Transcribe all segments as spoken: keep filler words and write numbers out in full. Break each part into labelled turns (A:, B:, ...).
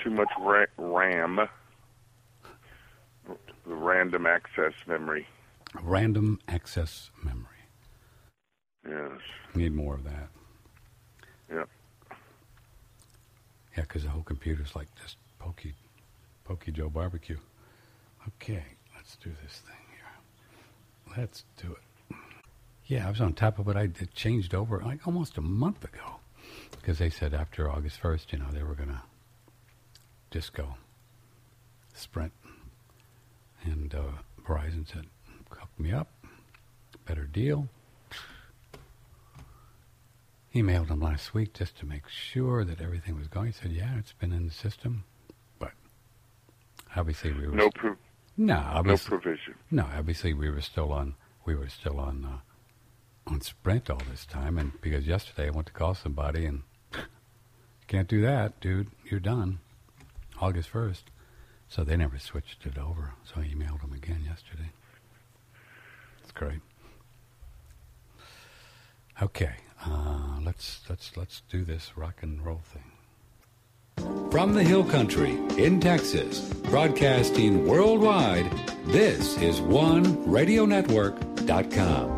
A: too much ra- RAM, the random access memory.
B: Random access memory.
A: Yes.
B: Need more of that.
A: Yep.
B: Yeah, because the whole computer's like this pokey, pokey Joe barbecue. Okay, let's do this thing here. Let's do it. Yeah, I was on top of it. I it changed over like almost a month ago because they said after August first, you know, they were going to just go Sprint. And uh, Verizon said, hook me up, better deal. Emailed him last week just to make sure that everything was going. He said, yeah, it's been in the system. But obviously we were...
A: No, pro-
B: no,
A: no provision.
B: No, obviously we were still on, we were still on, uh, on Sprint all this time. And because yesterday I went to call somebody and can't do that, dude. You're done. August first. So they never switched it over. So I emailed them again yesterday. It's great. Okay, uh, let's let's let's do this rock and roll thing. From the Hill Country in Texas, broadcasting worldwide, this is one radio network dot com.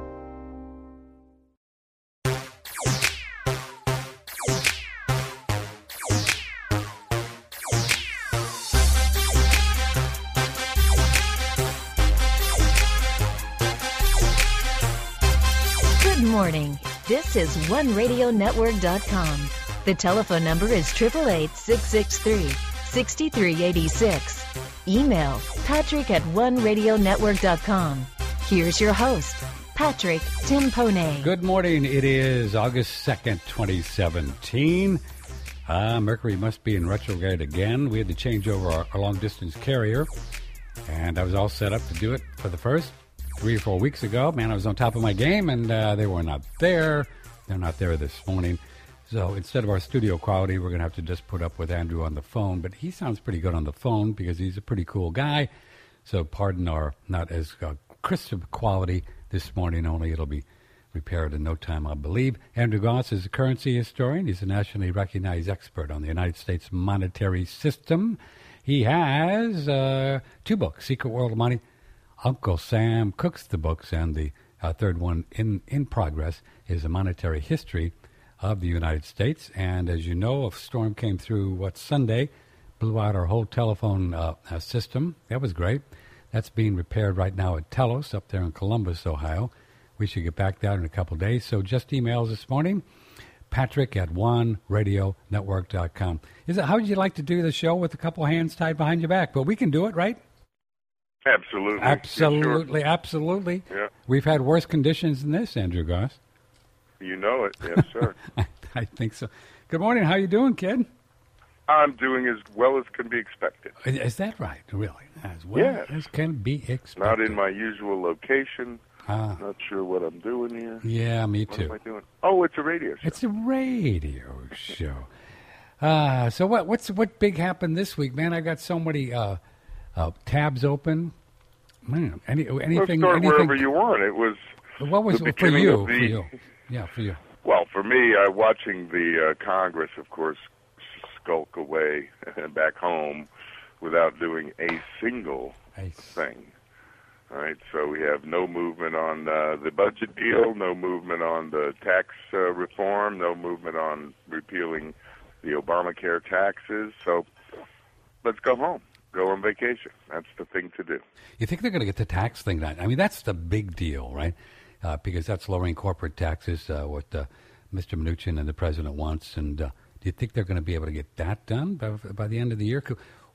C: Morning. This is one radio network dot com. The telephone number is eight eight eight, six six three, six three eight six. Email Patrick at one radio network dot com. Here's your host, Patrick Timpone.
B: Good morning. It is August second, twenty seventeen. Uh, Mercury must be in retrograde again. We had to change over our, our long-distance carrier, and I was all set up to do it for the first. Three or four weeks ago, man, I was on top of my game, and uh, they were not there. They're not there this morning. So instead of our studio quality, we're going to have to just put up with Andrew on the phone. But he sounds pretty good on the phone because he's a pretty cool guy. So pardon our not as uh, crisp quality this morning, only it'll be repaired in no time, I believe. Andrew Goss is a currency historian. He's a nationally recognized expert on the United States monetary system. He has uh, two books, Secret World of Money, Uncle Sam Cooks the books, and the uh, third one in, in progress is a monetary history of the United States. And as you know, a storm came through, what, Sunday, blew out our whole telephone uh, uh, system. That was great. That's being repaired right now at Telos up there in Columbus, Ohio. We should get back there in a couple days. So just emails this morning, Patrick at one radio network dot com. Is it, how would you like to do the show with a couple hands tied behind your back? But we can do it, right?
A: Absolutely.
B: Absolutely,
A: sure.
B: absolutely.
A: Yeah.
B: We've had worse conditions than this, Andrew Goss.
A: You know it, yes, sir.
B: I, I think so. Good morning. How you doing, kid?
A: I'm doing as well as can be expected.
B: Is that right? Really? As well
A: yes.
B: as can be expected.
A: Not in my usual location.
B: Ah.
A: Not sure what I'm doing here.
B: Yeah, me too.
A: What am I doing? Oh, it's a radio show.
B: It's a radio show. Uh, so what? What's what big happened this week, man? I got so many uh, uh, tabs open. Man, any, anything?
A: Let's start
B: anything,
A: wherever you want. It was.
B: What was
A: the
B: for you?
A: the,
B: for you? Yeah, for you.
A: Well, for me, uh, watching the uh, Congress, of course, skulk away back home without doing a single
B: I
A: thing. All right, so we have no movement on uh, the budget deal, no movement on the tax uh, reform, no movement on repealing the Obamacare taxes. So let's go home, go on vacation. That's the thing to do.
B: You think they're going to get the tax thing done? I mean, that's the big deal, right? Uh, because that's lowering corporate taxes, uh, what uh, Mister Mnuchin and the president wants. And uh, do you think they're going to be able to get that done by, by the end of the year?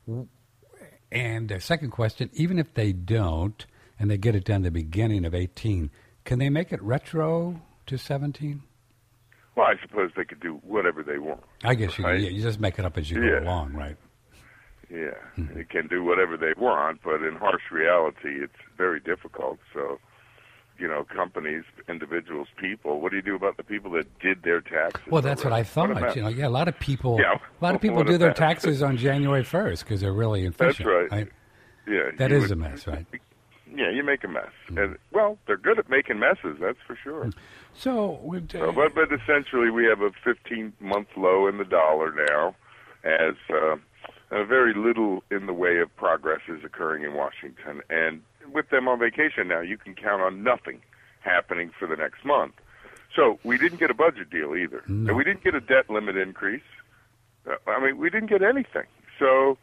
B: And uh, second question, even if they don't, and they get it done at the beginning of eighteen, can they make it retro to seventeen?
A: Well, I suppose they could do whatever they want.
B: I guess you,
A: right?
B: you, you just make it up as you
A: yeah.
B: go along, right?
A: Yeah,
B: Mm-hmm.
A: they can do whatever they want, but in harsh reality, it's very difficult. So, you know, companies, individuals, people, what do you do about the people that did their taxes?
B: Well, that's what I
A: What a
B: thought.
A: mess.
B: You know, yeah, a lot of people,
A: Yeah,
B: a lot of people
A: what a
B: do their
A: mess.
B: taxes on January first because they're really efficient.
A: That's right. Yeah,
B: That
A: you
B: is
A: would-
B: a mess, right?
A: Yeah, you make a mess. And, well, they're good at making messes, that's for sure.
B: So, would, uh,
A: So, but, but essentially, we have a fifteen-month low in the dollar now as uh, uh, very little in the way of progress is occurring in Washington. And with them on vacation now, you can count on nothing happening for the next month. So we didn't get a budget deal either.
B: No.
A: And we didn't get a debt limit increase. Uh, I mean, we didn't get anything. So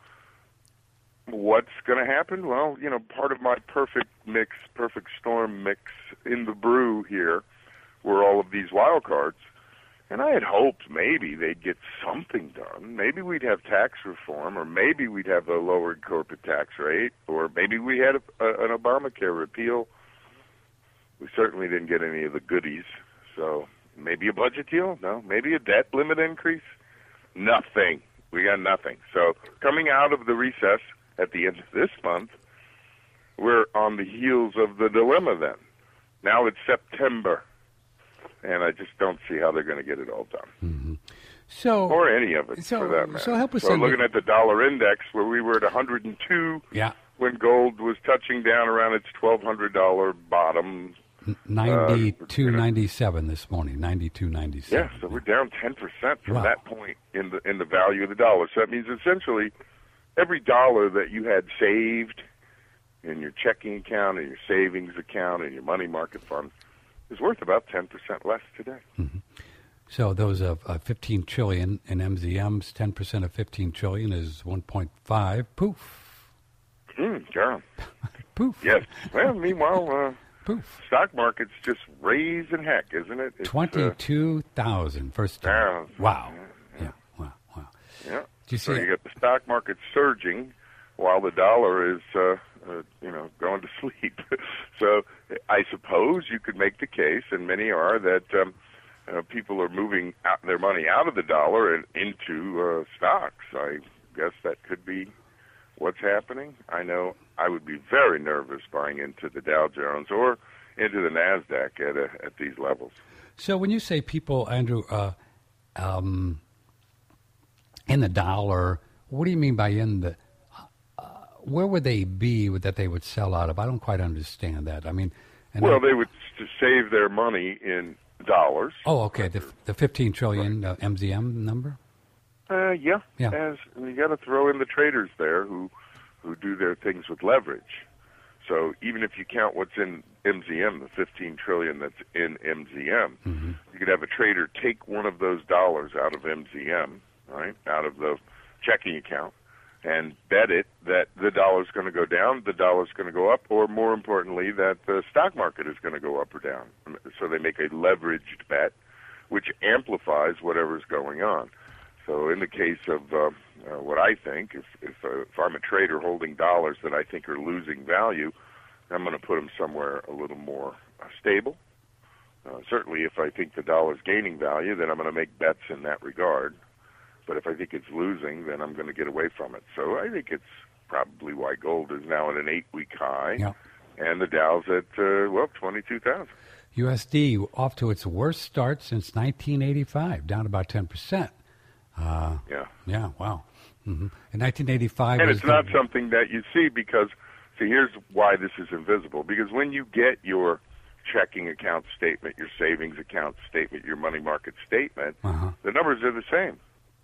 A: what's going to happen? Well, you know, part of my perfect mix, perfect storm mix in the brew here were all of these wild cards. And I had hoped maybe they'd get something done. Maybe we'd have tax reform, or maybe we'd have a lowered corporate tax rate, or maybe we had a, a, an Obamacare repeal. We certainly didn't get any of the goodies. So maybe a budget deal? No. Maybe a debt limit increase? Nothing. We got nothing. So coming out of the recess at the end of this month, we're on the heels of the dilemma then. Now it's September. And I just don't see how they're going to get it all done.
B: Mm-hmm. So,
A: or any of it,
B: so,
A: for that matter.
B: So help us.
A: So looking at the dollar index, where we were at one hundred two
B: yeah.
A: when gold was touching down around its twelve hundred dollars bottom.
B: ninety-two ninety-seven uh, this morning, ninety-two ninety-seven.
A: Yeah, so we're down ten percent from
B: wow.
A: that point in the in the value of the dollar. So that means essentially every dollar that you had saved in your checking account, in your savings account, in your money market fund is worth about ten percent less today.
B: Mm-hmm. So those of uh, fifteen trillion in M Z Ms, ten percent of fifteen trillion is one point five. Poof.
A: Mm, yeah.
B: Poof.
A: Yes. Well, meanwhile, uh,
B: poof.
A: Stock market's just raising heck, isn't it? It's,
B: twenty-two thousand uh, first time.
A: Yeah.
B: Wow.
A: Yeah.
B: Yeah. Wow. Wow.
A: Yeah.
B: Do you
A: so
B: see
A: you
B: it?
A: got the stock market surging while the dollar is, uh, uh, you know, going to sleep. So I suppose you could make the case, and many are, that um, uh, people are moving out their money out of the dollar and into uh, stocks. I guess that could be what's happening. I know I would be very nervous buying into the Dow Jones or into the NASDAQ at a, at these levels.
B: So when you say people, Andrew, uh, um, in the dollar, what do you mean by in the? Uh, where would they be that they would sell out of? I don't quite understand that. I mean, and
A: well,
B: I,
A: they would to save their money in dollars.
B: Oh, okay. The the fifteen trillion uh, M Z M number.
A: Uh, yeah.
B: Yeah.
A: As you got to throw in the traders there who who do their things with leverage. So even if you count what's in M Z M, the fifteen trillion that's in M Z M,
B: mm-hmm.
A: you could have a trader take one of those dollars out of M Z M, right, out of the checking account, and bet it that the dollar's going to go down, the dollar's going to go up, or more importantly, that the stock market is going to go up or down. So they make a leveraged bet, which amplifies whatever's going on. So in the case of uh, uh, what I think, if if, uh, if I'm a trader holding dollars that I think are losing value, I'm going to put them somewhere a little more uh, stable. Uh, certainly, if I think the dollar's gaining value, then I'm going to make bets in that regard. But if I think it's losing, then I'm going to get away from it. So I think it's probably why gold is now at an eight-week high,
B: yeah.
A: and the Dow's at, uh, well, twenty-two thousand.
B: U S D off to its worst start since nineteen eighty-five, down about ten percent. Uh,
A: yeah.
B: Yeah, wow. Mm-hmm. In nineteen eighty-five...
A: And
B: was
A: it's not
B: the,
A: something that you see because, see, here's why this is invisible. Because when you get your checking account statement, your savings account statement, your money market statement,
B: uh-huh.
A: the numbers are the same.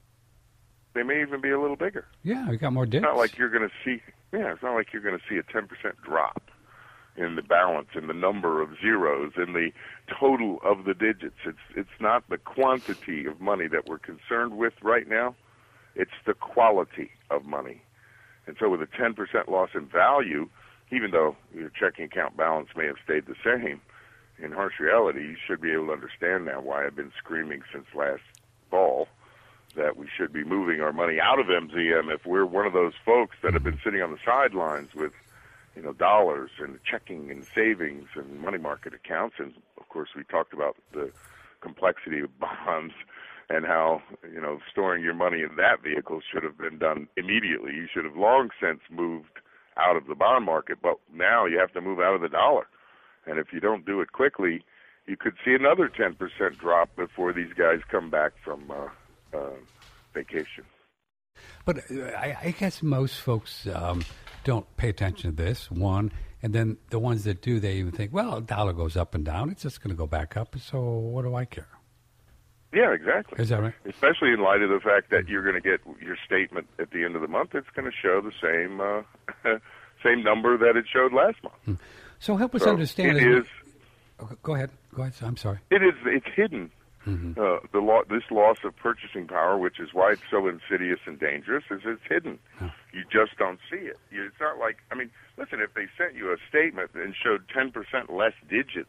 A: They may even be a little bigger.
B: Yeah, we got more dips.
A: It's not like you're going to see, yeah, it's not like you're going to see a ten percent drop in the balance, in the number of zeros, in the total of the digits. It's it's not the quantity of money that we're concerned with right now. It's the quality of money. And so with a ten percent loss in value, even though your checking account balance may have stayed the same, in harsh reality, you should be able to understand now why I've been screaming since last fall that we should be moving our money out of M Z M if we're one of those folks that have been sitting on the sidelines with, you know, dollars and checking and savings and money market accounts. And, of course, we talked about the complexity of bonds and how, you know, storing your money in that vehicle should have been done immediately. You should have long since moved out of the bond market, but now you have to move out of the dollar. And if you don't do it quickly, you could see another ten percent drop before these guys come back from uh, uh, vacation.
B: But uh, I, I guess most folks um, don't pay attention to this, one, and then the ones that do, they even think, well, the dollar goes up and down. It's just going to go back up, so what do I care?
A: Yeah, exactly.
B: Is that right?
A: Especially in light of the fact that you're going to get your statement at the end of the month. It's going to show the same uh, same number that it showed last month.
B: Hmm. So help us
A: so
B: understand.
A: It is.
B: Okay, go ahead. Go ahead. I'm sorry.
A: It is. It's hidden. Mm-hmm. Uh, the law, this loss of purchasing power, which is why it's so insidious and dangerous, is it's hidden. Oh. You just don't see it. You, it's not like, I mean, listen, if they sent you a statement and showed ten percent less digits,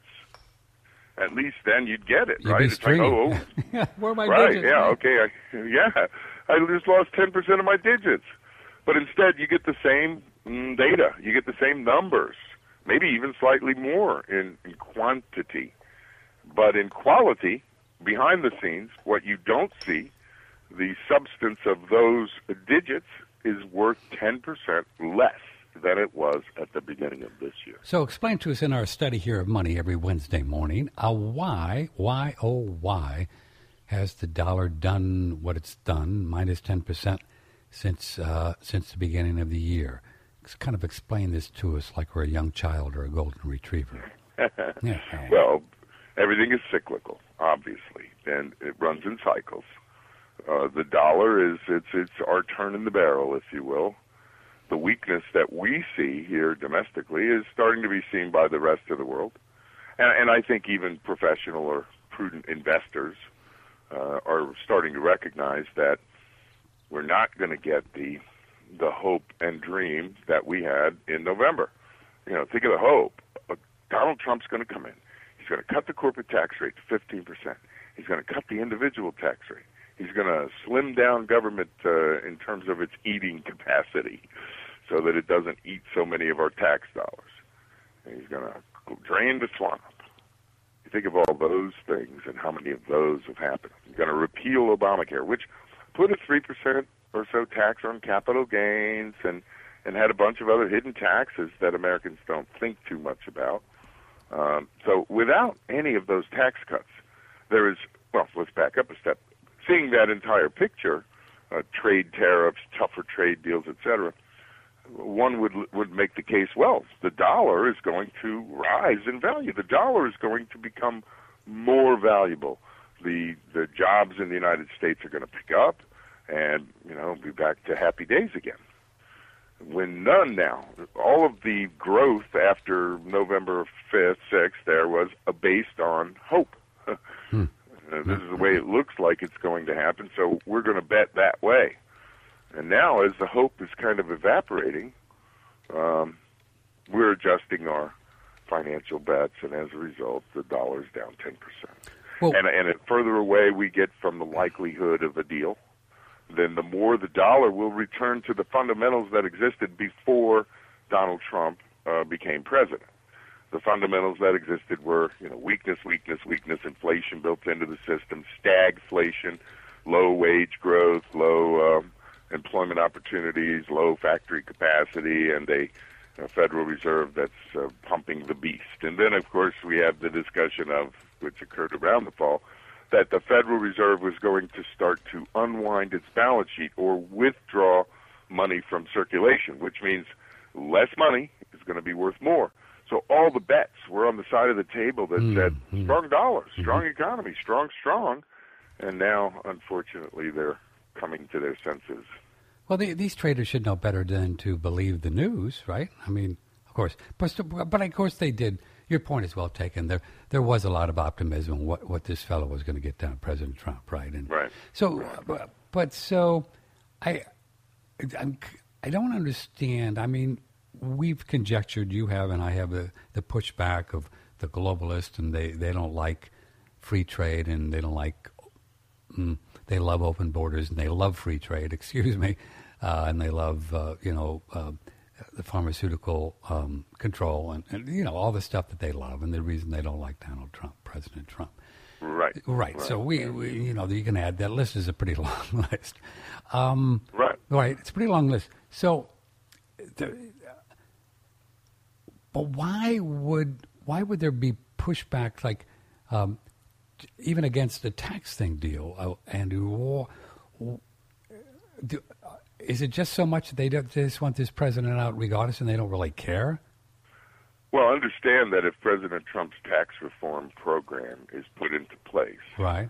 A: at least then you'd get it,
B: you'd
A: right?
B: Be
A: it's
B: stringy.
A: like, oh, oh.
B: Where are my
A: right,
B: digits?
A: yeah,
B: man?
A: okay, I, yeah, I just lost ten percent of my digits. But instead, you get the same mm, data. You get the same numbers, maybe even slightly more in, in quantity. But in quality, behind the scenes, what you don't see, the substance of those digits is worth ten percent less than it was at the beginning of this year.
B: So explain to us in our study here of money every Wednesday morning, uh, why, why, oh, why has the dollar done what it's done, minus ten percent, since uh, since the beginning of the year? Just kind of explain this to us like we're a young child or a golden retriever. yeah.
A: Well, everything is cyclical, obviously, and it runs in cycles. Uh, the dollar is it's it's our turn in the barrel, if you will. The weakness that we see here domestically is starting to be seen by the rest of the world, and, and I think even professional or prudent investors uh, are starting to recognize that we're not going to get the the hope and dream that we had in November. You know, think of the hope. Uh, Donald Trump's going to come in. He's going to cut the corporate tax rate to fifteen percent. He's going to cut the individual tax rate. He's going to slim down government uh, in terms of its eating capacity so that it doesn't eat so many of our tax dollars. And he's going to drain the swamp. You think of all those things and how many of those have happened. He's going to repeal Obamacare, which put a three percent or so tax on capital gains and, and had a bunch of other hidden taxes that Americans don't think too much about. Um, so without any of those tax cuts, there is, well, let's back up a step. Seeing that entire picture, uh, trade tariffs, tougher trade deals, et cetera, one would would make the case, well, the dollar is going to rise in value. The dollar is going to become more valuable. The the jobs in the United States are going to pick up and, you know, be back to happy days again. When none now, all of the growth after November fifth, sixth there was uh, based on hope. hmm. Uh, this is the way it looks like it's going to happen, so we're going to bet that way. And now, as the hope is kind of evaporating, um, we're adjusting our financial bets, and as a result, the dollar's down ten percent. Well, and, and the further away we get from the likelihood of a deal, then the more the dollar will return to the fundamentals that existed before Donald Trump uh, became president. The fundamentals that existed were, you know, weakness, weakness, weakness, inflation built into the system, stagflation, low wage growth, low um, employment opportunities, low factory capacity, and a, a Federal Reserve that's uh, pumping the beast. And then, of course, we have the discussion of, which occurred around the fall, that the Federal Reserve was going to start to unwind its balance sheet or withdraw money from circulation, which means less money is going to be worth more. So all the bets were on the side of the table that mm-hmm. said strong dollar, strong mm-hmm. economy, strong, strong. And now, unfortunately, they're coming to their senses.
B: Well, the, these traders should know better than to believe the news, right? I mean, of course. But, but of course they did. Your point is well taken. There there was a lot of optimism what, what this fellow was going to get done, President Trump, right? And
A: right.
B: So, but, but so, I, I'm, I don't understand. I mean, we've conjectured, you have and I have, the, the pushback of the globalists, and they, they don't like free trade, and they don't like, mm, they love open borders, and they love free trade, excuse me, uh, and they love, uh, you know, uh, the pharmaceutical um, control and, and, you know, all the stuff that they love, and the reason they don't like Donald Trump, President Trump.
A: Right.
B: Right. right. So we, we, you know, you can add that list is a pretty long list. Um,
A: right.
B: Right. It's a pretty long list. So, the, but why would why would there be pushback, like um, even against the tax thing deal, uh, Andrew? Do, is it just so much that they, don't, they just want this president out regardless, and they don't really care?
A: Well, understand that if President Trump's tax reform program is put into place,
B: right,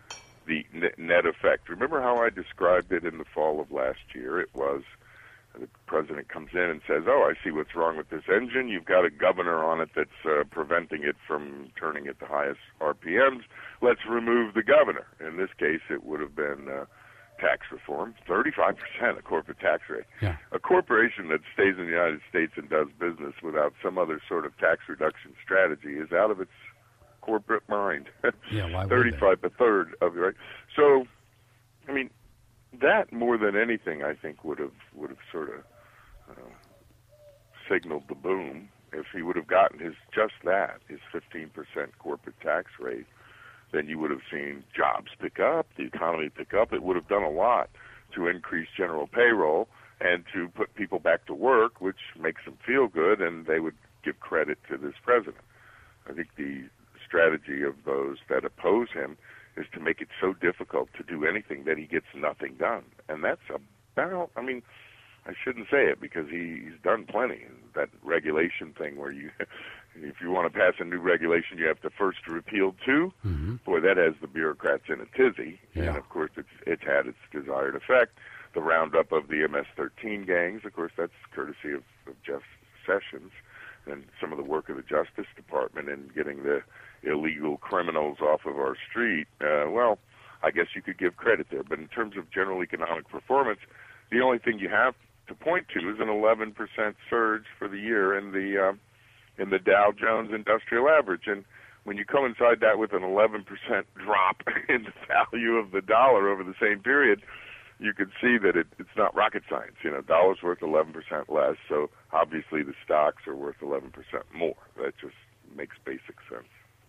A: the net effect. Remember how I described it in the fall of last year? It was the president comes in and says, oh, I see what's wrong with this engine. You've got a governor on it that's uh, preventing it from turning at the highest R P Ms. Let's remove the governor. In this case, it would have been uh, tax reform, thirty-five percent a corporate tax rate. Yeah. A corporation that stays in the United States and does business without some other sort of tax reduction strategy is out of its corporate mind.
B: Yeah, why would
A: thirty-five, a third of it, right? So, I mean, that more than anything, I think, would have would have sort of uh, signaled the boom. If he would have gotten his just that, his fifteen percent corporate tax rate, then you would have seen jobs pick up, the economy pick up. It would have done a lot to increase general payroll and to put people back to work, which makes them feel good, and they would give credit to this president. I think the strategy of those that oppose him is to make it so difficult to do anything that he gets nothing done. And that's about, I mean, I shouldn't say it because he, he's done plenty. That regulation thing where you, if you want to pass a new regulation, you have to first repeal two. Mm-hmm. Boy, that has the bureaucrats in a tizzy. Yeah. And, of course, it's, it's had its desired effect. The roundup of the M S thirteen gangs, of course, that's courtesy of, of Jeff Sessions and some of the work of the Justice Department in getting the illegal criminals off of our street. Uh, well, I guess you could give credit there. But in terms of general economic performance, the only thing you have to point to is an eleven percent surge for the year in the uh, in the Dow Jones Industrial Average. And when you coincide that with an eleven percent drop in the value of the dollar over the same period, you could see that it, it's not rocket science. You know, dollar's worth eleven percent less, so obviously the stocks are worth eleven percent more. That just makes basic sense.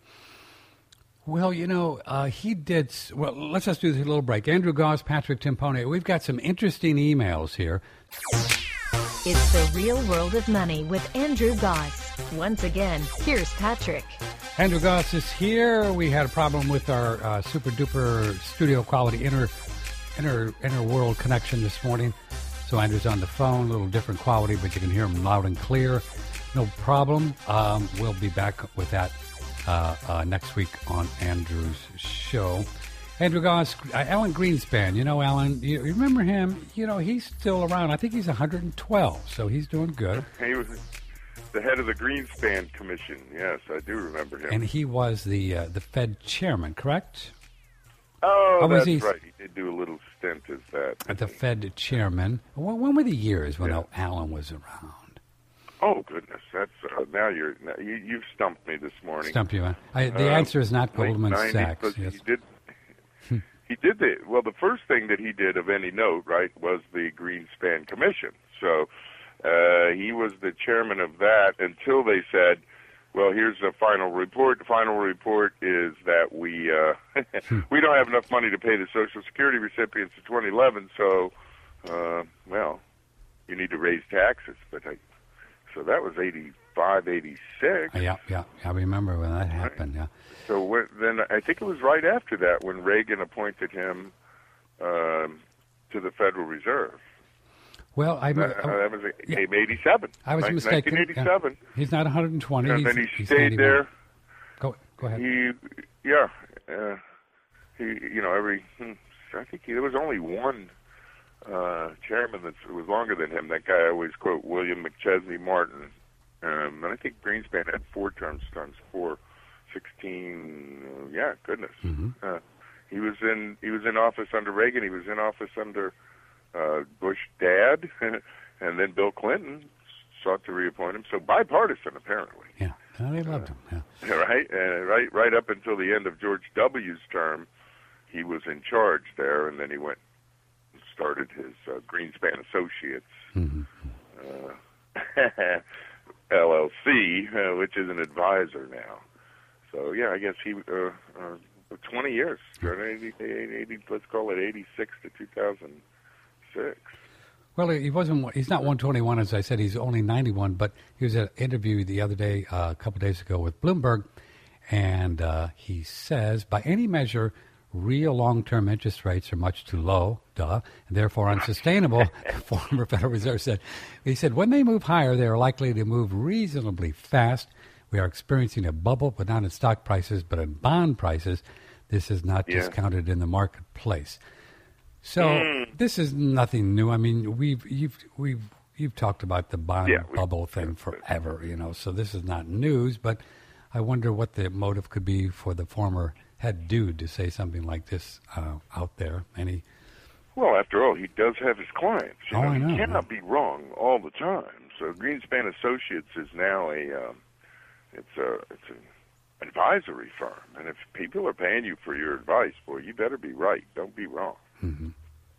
B: Well, you know, uh, he did. Well, let's just do this little break. Andrew Goss, Patrick Timpone. We've got some interesting emails here.
C: It's the Real World of Money with Andrew Goss. Once again, here's Patrick.
B: Andrew Goss is here. We had a problem with our uh, super duper studio quality inner, inner, inner world connection this morning. So Andrew's on the phone, a little different quality, but you can hear him loud and clear. No problem. Um, we'll be back with that Uh, uh, next week on Andrew's show. Andrew Goss, uh, Alan Greenspan. You know, Alan, you remember him? You know, he's still around. I think he's one hundred twelve, so he's doing good.
A: He was the head of the Greenspan Commission. Yes, I do remember him.
B: And he was the uh, the Fed chairman, correct?
A: Oh,
B: or was
A: that's
B: he,
A: right. He did do a little stint as that.
B: At the Fed chairman. When, when were the years when
A: yeah.
B: Alan was around?
A: Oh goodness, that's uh, now you're now you, you've stumped me this morning.
B: Stumped you, huh? I, the uh, answer is not Goldman Sachs. Yes.
A: He did. he did the well. The first thing that he did of any note, right, was the Greenspan Commission. So uh, he was the chairman of that until they said, "Well, here's the final report. The final report is that we uh, we don't have enough money to pay the Social Security recipients in twenty eleven. So, uh, well, you need to raise taxes." But I. So that was eighty-five, eighty-six.
B: Yeah, yeah, I remember when that happened,
A: right.
B: yeah.
A: So when, then I think it was right after that when Reagan appointed him um, to the Federal Reserve.
B: Well, I...
A: Uh, uh, that was yeah. eighty-seven.
B: I was mistaken.
A: nineteen eighty-seven.
B: Yeah. He's not one hundred twenty.
A: And
B: he's,
A: then he
B: he's
A: stayed
B: eighty-one.
A: there.
B: Go, go ahead.
A: He, yeah. Uh, he, you know, every... I think he, there was only one... Uh, chairman that was longer than him. That guy I always quote, William McChesney Martin. Um, and I think Greenspan had four terms times four, sixteen. Uh, yeah, goodness. Mm-hmm. Uh, he was in he was in office under Reagan. He was in office under uh, Bush dad, and then Bill Clinton sought to reappoint him. So bipartisan, apparently.
B: Yeah, oh, they loved
A: uh,
B: him. Yeah.
A: Right, uh, right, right up until the end of George W.'s term, he was in charge there, and then he went. Started his uh, Greenspan Associates mm-hmm. uh, L L C, uh, which is an advisor now. So yeah, I guess he uh, uh, twenty years, eighty, eighty, let's call it eighty-six to two thousand six.
B: Well, he wasn't. He's not one twenty-one, as I said. He's only ninety-one. But he was at an interview the other day, uh, a couple of days ago, with Bloomberg, and uh, he says, by any measure, real long-term interest rates are much too low, duh, and therefore unsustainable, the former Federal Reserve said. He said, when they move higher, they are likely to move reasonably fast. We are experiencing a bubble, but not in stock prices, but in bond prices. This is not
A: Yeah.
B: discounted in the marketplace. So
A: Mm.
B: this is nothing new. I mean, we've you've we've you've talked about the bond
A: Yeah, we-
B: bubble thing forever, you know. So this is not news, but I wonder what the motive could be for the former head dude to say something like this uh, out there. Any?
A: Well, after all, he does have his clients. You
B: Oh,
A: know,
B: I know,
A: he cannot
B: yeah.
A: be wrong all the time. So Greenspan Associates is now a um, it's a it's an advisory firm, and if people are paying you for your advice, boy, you better be right. Don't be wrong.
B: Mm-hmm.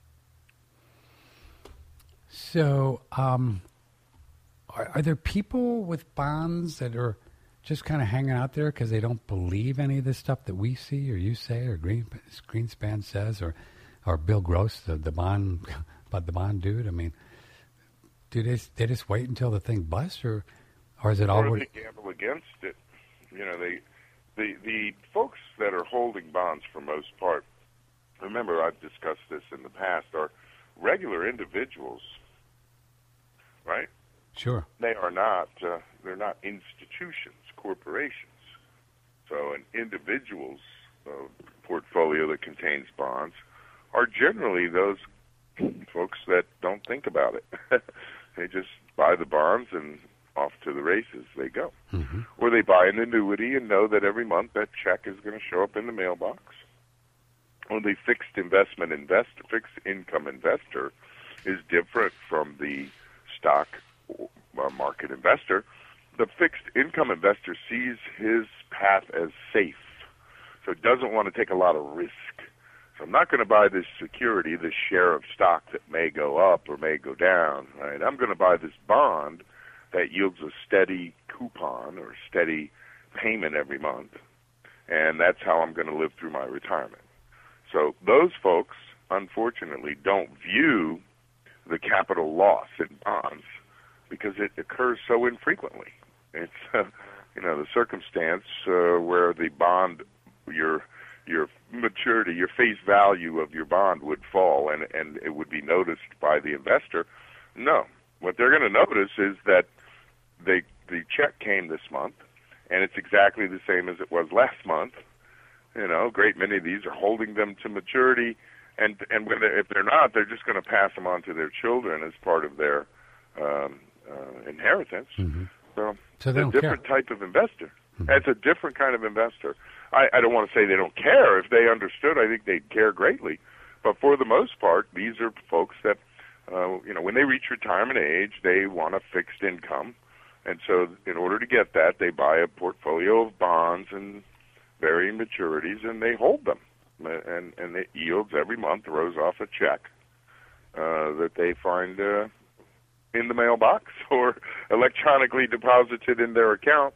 B: So, um, are, are there people with bonds that are just kind of hanging out there because they don't believe any of this stuff that we see or you say or Green, Greenspan says or or Bill Gross, the, the bond, about the bond dude? I mean, do they they just wait until the thing busts, or or is it
A: Or
B: already?
A: they gamble against it. You know, they the the folks that are holding bonds for most part. Remember, I've discussed this in the past. Are regular individuals, right?
B: Sure.
A: They are not. Uh, they're not institutions, corporations. So, an individual's uh, portfolio that contains bonds are generally those folks that don't think about it. They just buy the bonds and off to the races they go.
B: Mm-hmm.
A: Or they buy an annuity and know that every month that check is going to show up in the mailbox. Or the fixed investment investor, fixed income investor is different from the stock uh, market investor. The fixed income investor sees his path as safe, so doesn't want to take a lot of risk. So I'm not going to buy this security, this share of stock that may go up or may go down. Right? I'm going to buy this bond that yields a steady coupon or steady payment every month, and that's how I'm going to live through my retirement. So those folks, unfortunately, don't view the capital loss in bonds because it occurs so infrequently. It's, uh, you know, the circumstance uh, where the bond, your your maturity, your face value of your bond would fall, and and it would be noticed by the investor. No, what they're going to notice is that they the check came this month, and it's exactly the same as it was last month. You know, a great many of these are holding them to maturity, and and when they, if they're not, they're just going to pass them on to their children as part of their um, uh, inheritance.
B: Mm-hmm.
A: So,
B: So
A: it's
B: they
A: a
B: don't
A: different
B: care.
A: type of investor.
B: Mhm.
A: It's a different kind of investor. I, I don't want to say they don't care. If they understood, I think they'd care greatly. But for the most part, these are folks that, uh, you know, when they reach retirement age, they want a fixed income. And so in order to get that, they buy a portfolio of bonds and varying maturities, and they hold them. And, and it yields every month, throws off a check uh, that they find uh, in the mailbox or electronically deposited in their account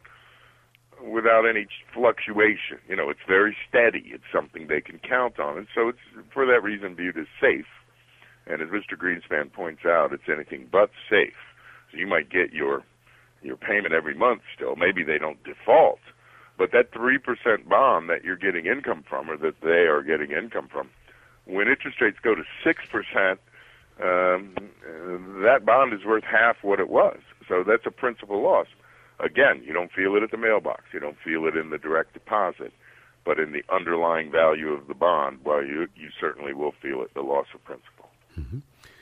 A: without any fluctuation. You know, it's very steady. It's something they can count on. And so it's, for that reason, viewed as safe. And as Mister Greenspan points out, it's anything but safe. So you might get your your payment every month still. Maybe they don't default. But that three percent bond that you're getting income from, or that they are getting income from, when interest rates go to six percent, um, that bond is worth half what it was. So that's a principal loss. Again, you don't feel it at the mailbox. You don't feel it in the direct deposit. But in the underlying value of the bond, well, you, you certainly will feel it, the loss of principal.
B: Mm-hmm.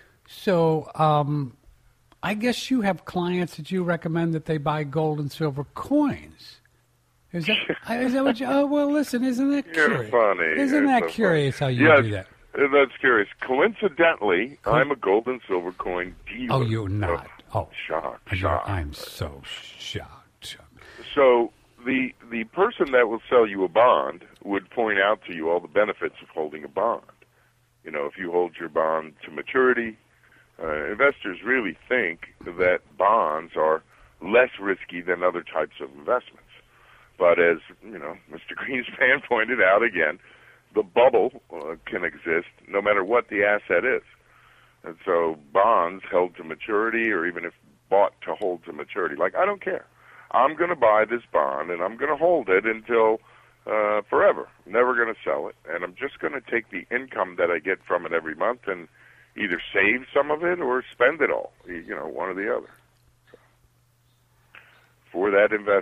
B: So um, I guess you have clients that you recommend that they buy gold and silver coins. Is that, is that what you... Oh, well, listen, isn't that
A: You're
B: curious?
A: funny.
B: Isn't
A: You're
B: that
A: so
B: curious
A: funny.
B: how you
A: Yes,
B: do that?
A: That's curious. Coincidentally, I'm a gold and silver coin dealer.
B: Oh, you're not. Oh,
A: shocked,
B: you're-
A: shocked.
B: I'm so shocked.
A: So the the person that will sell you a bond would point out to you all the benefits of holding a bond. You know, if you hold your bond to maturity, uh, investors really think that bonds are less risky than other types of investments. But as, you know, Mister Greenspan pointed out again, the bubble uh, can exist no matter what the asset is. And so bonds held to maturity, or even if bought to hold to maturity, like, I don't care. I'm going to buy this bond, and I'm going to hold it until uh, forever. I'm never going to sell it. And I'm just going to take the income that I get from it every month and either save some of it or spend it all, you know, one or the other. So for that investor,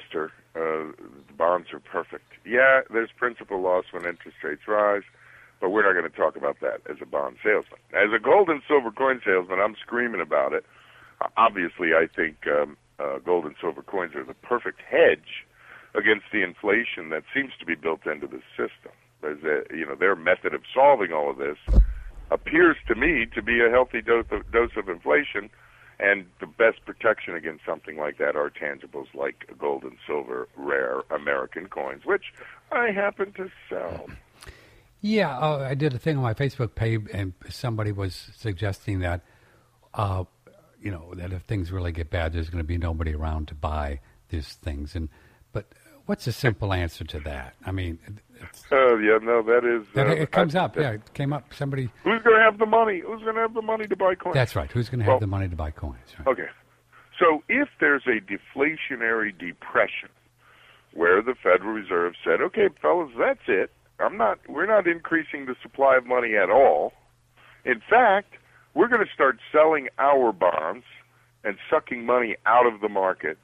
A: Uh, the bonds are perfect. Yeah, there's principal loss when interest rates rise, but we're not going to talk about that as a bond salesman. As a gold and silver coin salesman, I'm screaming about it. Obviously, I think um, uh, gold and silver coins are the perfect hedge against the inflation that seems to be built into the system. There's a, you know, their method of solving all of this appears to me to be a healthy dose of, dose of inflation, and the best protection against something like that are tangibles like gold and silver rare American coins, which I happen to sell.
B: Yeah, uh, I did a thing on my Facebook page, and somebody was suggesting that, uh, you know, that if things really get bad, there's going to be nobody around to buy these things. And but what's a simple answer to that? I mean,
A: oh uh, yeah, no, that is
B: that,
A: uh,
B: it comes
A: I,
B: up.
A: that,
B: Yeah, it came up. Somebody.
A: Who's going to have the money? Who's going to have the money to buy coins?
B: That's right. Who's going to have
A: well,
B: the money to buy coins? Right?
A: Okay, so if there's a deflationary depression where the Federal Reserve said, "Okay, fellas, that's it. I'm not. We're not increasing the supply of money at all. In fact, we're going to start selling our bonds and sucking money out of the market,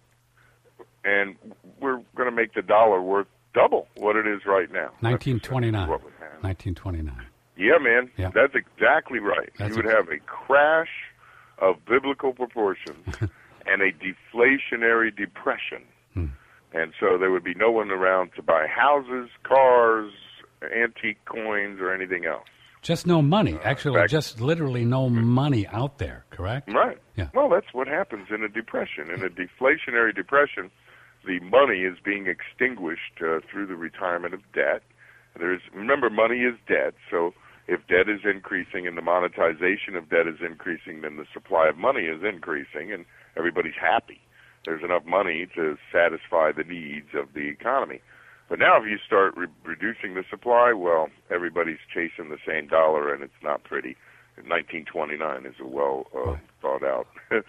A: and we're going to make the dollar worth double what it is right now."
B: nineteen twenty-nine.
A: What would happen.
B: nineteen twenty-nine.
A: Yeah, man.
B: Yeah.
A: That's exactly right.
B: That's
A: you would
B: ex-
A: have a crash of biblical proportions and a deflationary depression.
B: Hmm.
A: And so there would be no one around to buy houses, cars, antique coins, or anything else.
B: Just no money.
A: Uh,
B: Actually,
A: fact,
B: just literally no money out there, correct?
A: Right.
B: Yeah.
A: Well, that's what happens in a depression. In a deflationary depression, the money is being extinguished uh, through the retirement of debt. There's remember, money is debt, so if debt is increasing and the monetization of debt is increasing, then the supply of money is increasing, and everybody's happy. There's enough money to satisfy the needs of the economy. But now if you start re- reducing the supply, well, everybody's chasing the same dollar, and it's not pretty. nineteen twenty-nine is a well uh, right. thought out.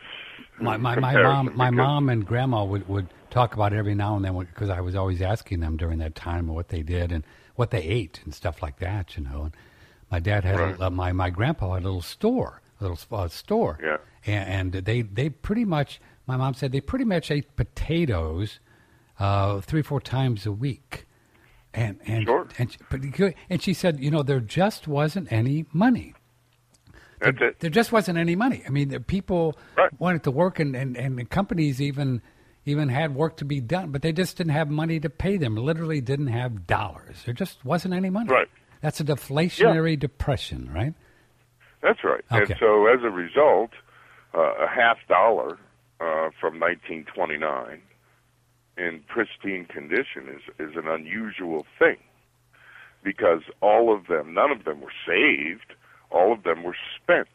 B: my my, my mom my mom and grandma would, would talk about it every now and then because I was always asking them during that time what they did and what they ate and stuff like that, you know. And my dad had
A: right.
B: a, uh, my my grandpa had a little store, a little uh, store,
A: yeah,
B: and, and they they pretty much. My mom said they pretty much ate potatoes uh, three, four times a week, and and
A: sure.
B: and she, but, and she said, you know, there just wasn't any money.
A: That's
B: there,
A: it.
B: There just wasn't any money. I mean, the people
A: right.
B: wanted to work, and, and, and the companies even even had work to be done, but they just didn't have money to pay them. Literally, didn't have dollars. There just wasn't any money.
A: Right.
B: That's a deflationary
A: yeah.
B: depression, right?
A: That's right.
B: Okay.
A: And so, as a result, uh, a half dollar. Uh, from nineteen twenty-nine in pristine condition is, is an unusual thing because all of them, none of them were saved, all of them were spent.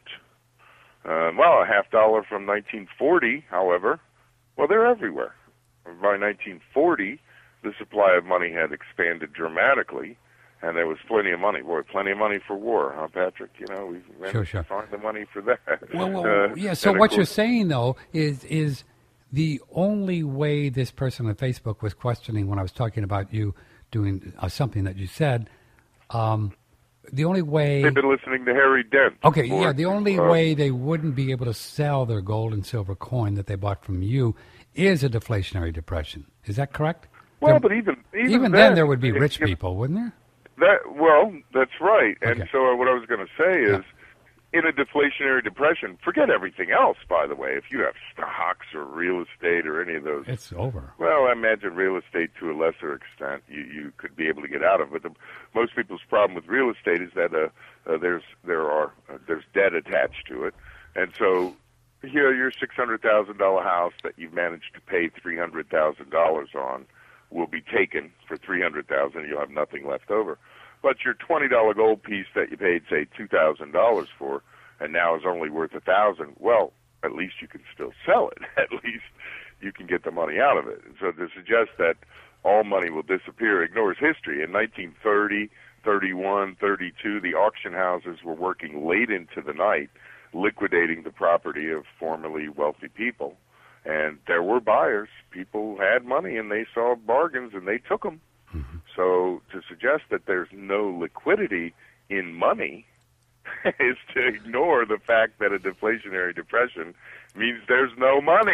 A: Uh, well, a half dollar from nineteen forty, however, well, they're everywhere. By nineteen forty, the supply of money had expanded dramatically, and there was plenty of money. Boy, plenty of money for war, huh, Patrick? You know, we managed
B: sure, sure.
A: to find the money for that.
B: Well, well
A: uh,
B: yeah. So what
A: course,
B: you're saying, though, is is the only way this person on Facebook was questioning when I was talking about you doing uh, something that you said. Um, the only way
A: they've been listening to Harry Dent.
B: Okay,
A: or,
B: yeah. The only
A: uh,
B: way they wouldn't be able to sell their gold and silver coin that they bought from you is a deflationary depression. Is that correct?
A: Well,
B: there,
A: but even even,
B: even then,
A: then,
B: there would be
A: it,
B: rich
A: it,
B: people, wouldn't there?
A: That well, that's right. And
B: okay.
A: so what I was going to say is,
B: yeah.
A: in a deflationary depression, forget everything else. By the way, if you have stocks or real estate or any of those,
B: it's over.
A: Well, I imagine real estate to a lesser extent you you could be able to get out of. But the, most people's problem with real estate is that uh, uh, there's there are uh, there's debt attached to it, and so here your six hundred thousand dollar house that you've managed to pay three hundred thousand dollars on will be taken for three hundred thousand dollars. You'll have nothing left over. But your twenty dollar gold piece that you paid, say, two thousand dollars for, and now is only worth one thousand dollars, well, at least you can still sell it. At least you can get the money out of it. And so to suggest that all money will disappear ignores history. In nineteen thirty, thirty-one, thirty-two, the auction houses were working late into the night, liquidating the property of formerly wealthy people. And there were buyers. People had money, and they saw bargains, and they took them.
B: Mm-hmm.
A: So to suggest that there's no liquidity in money is to ignore the fact that a deflationary depression means there's no money.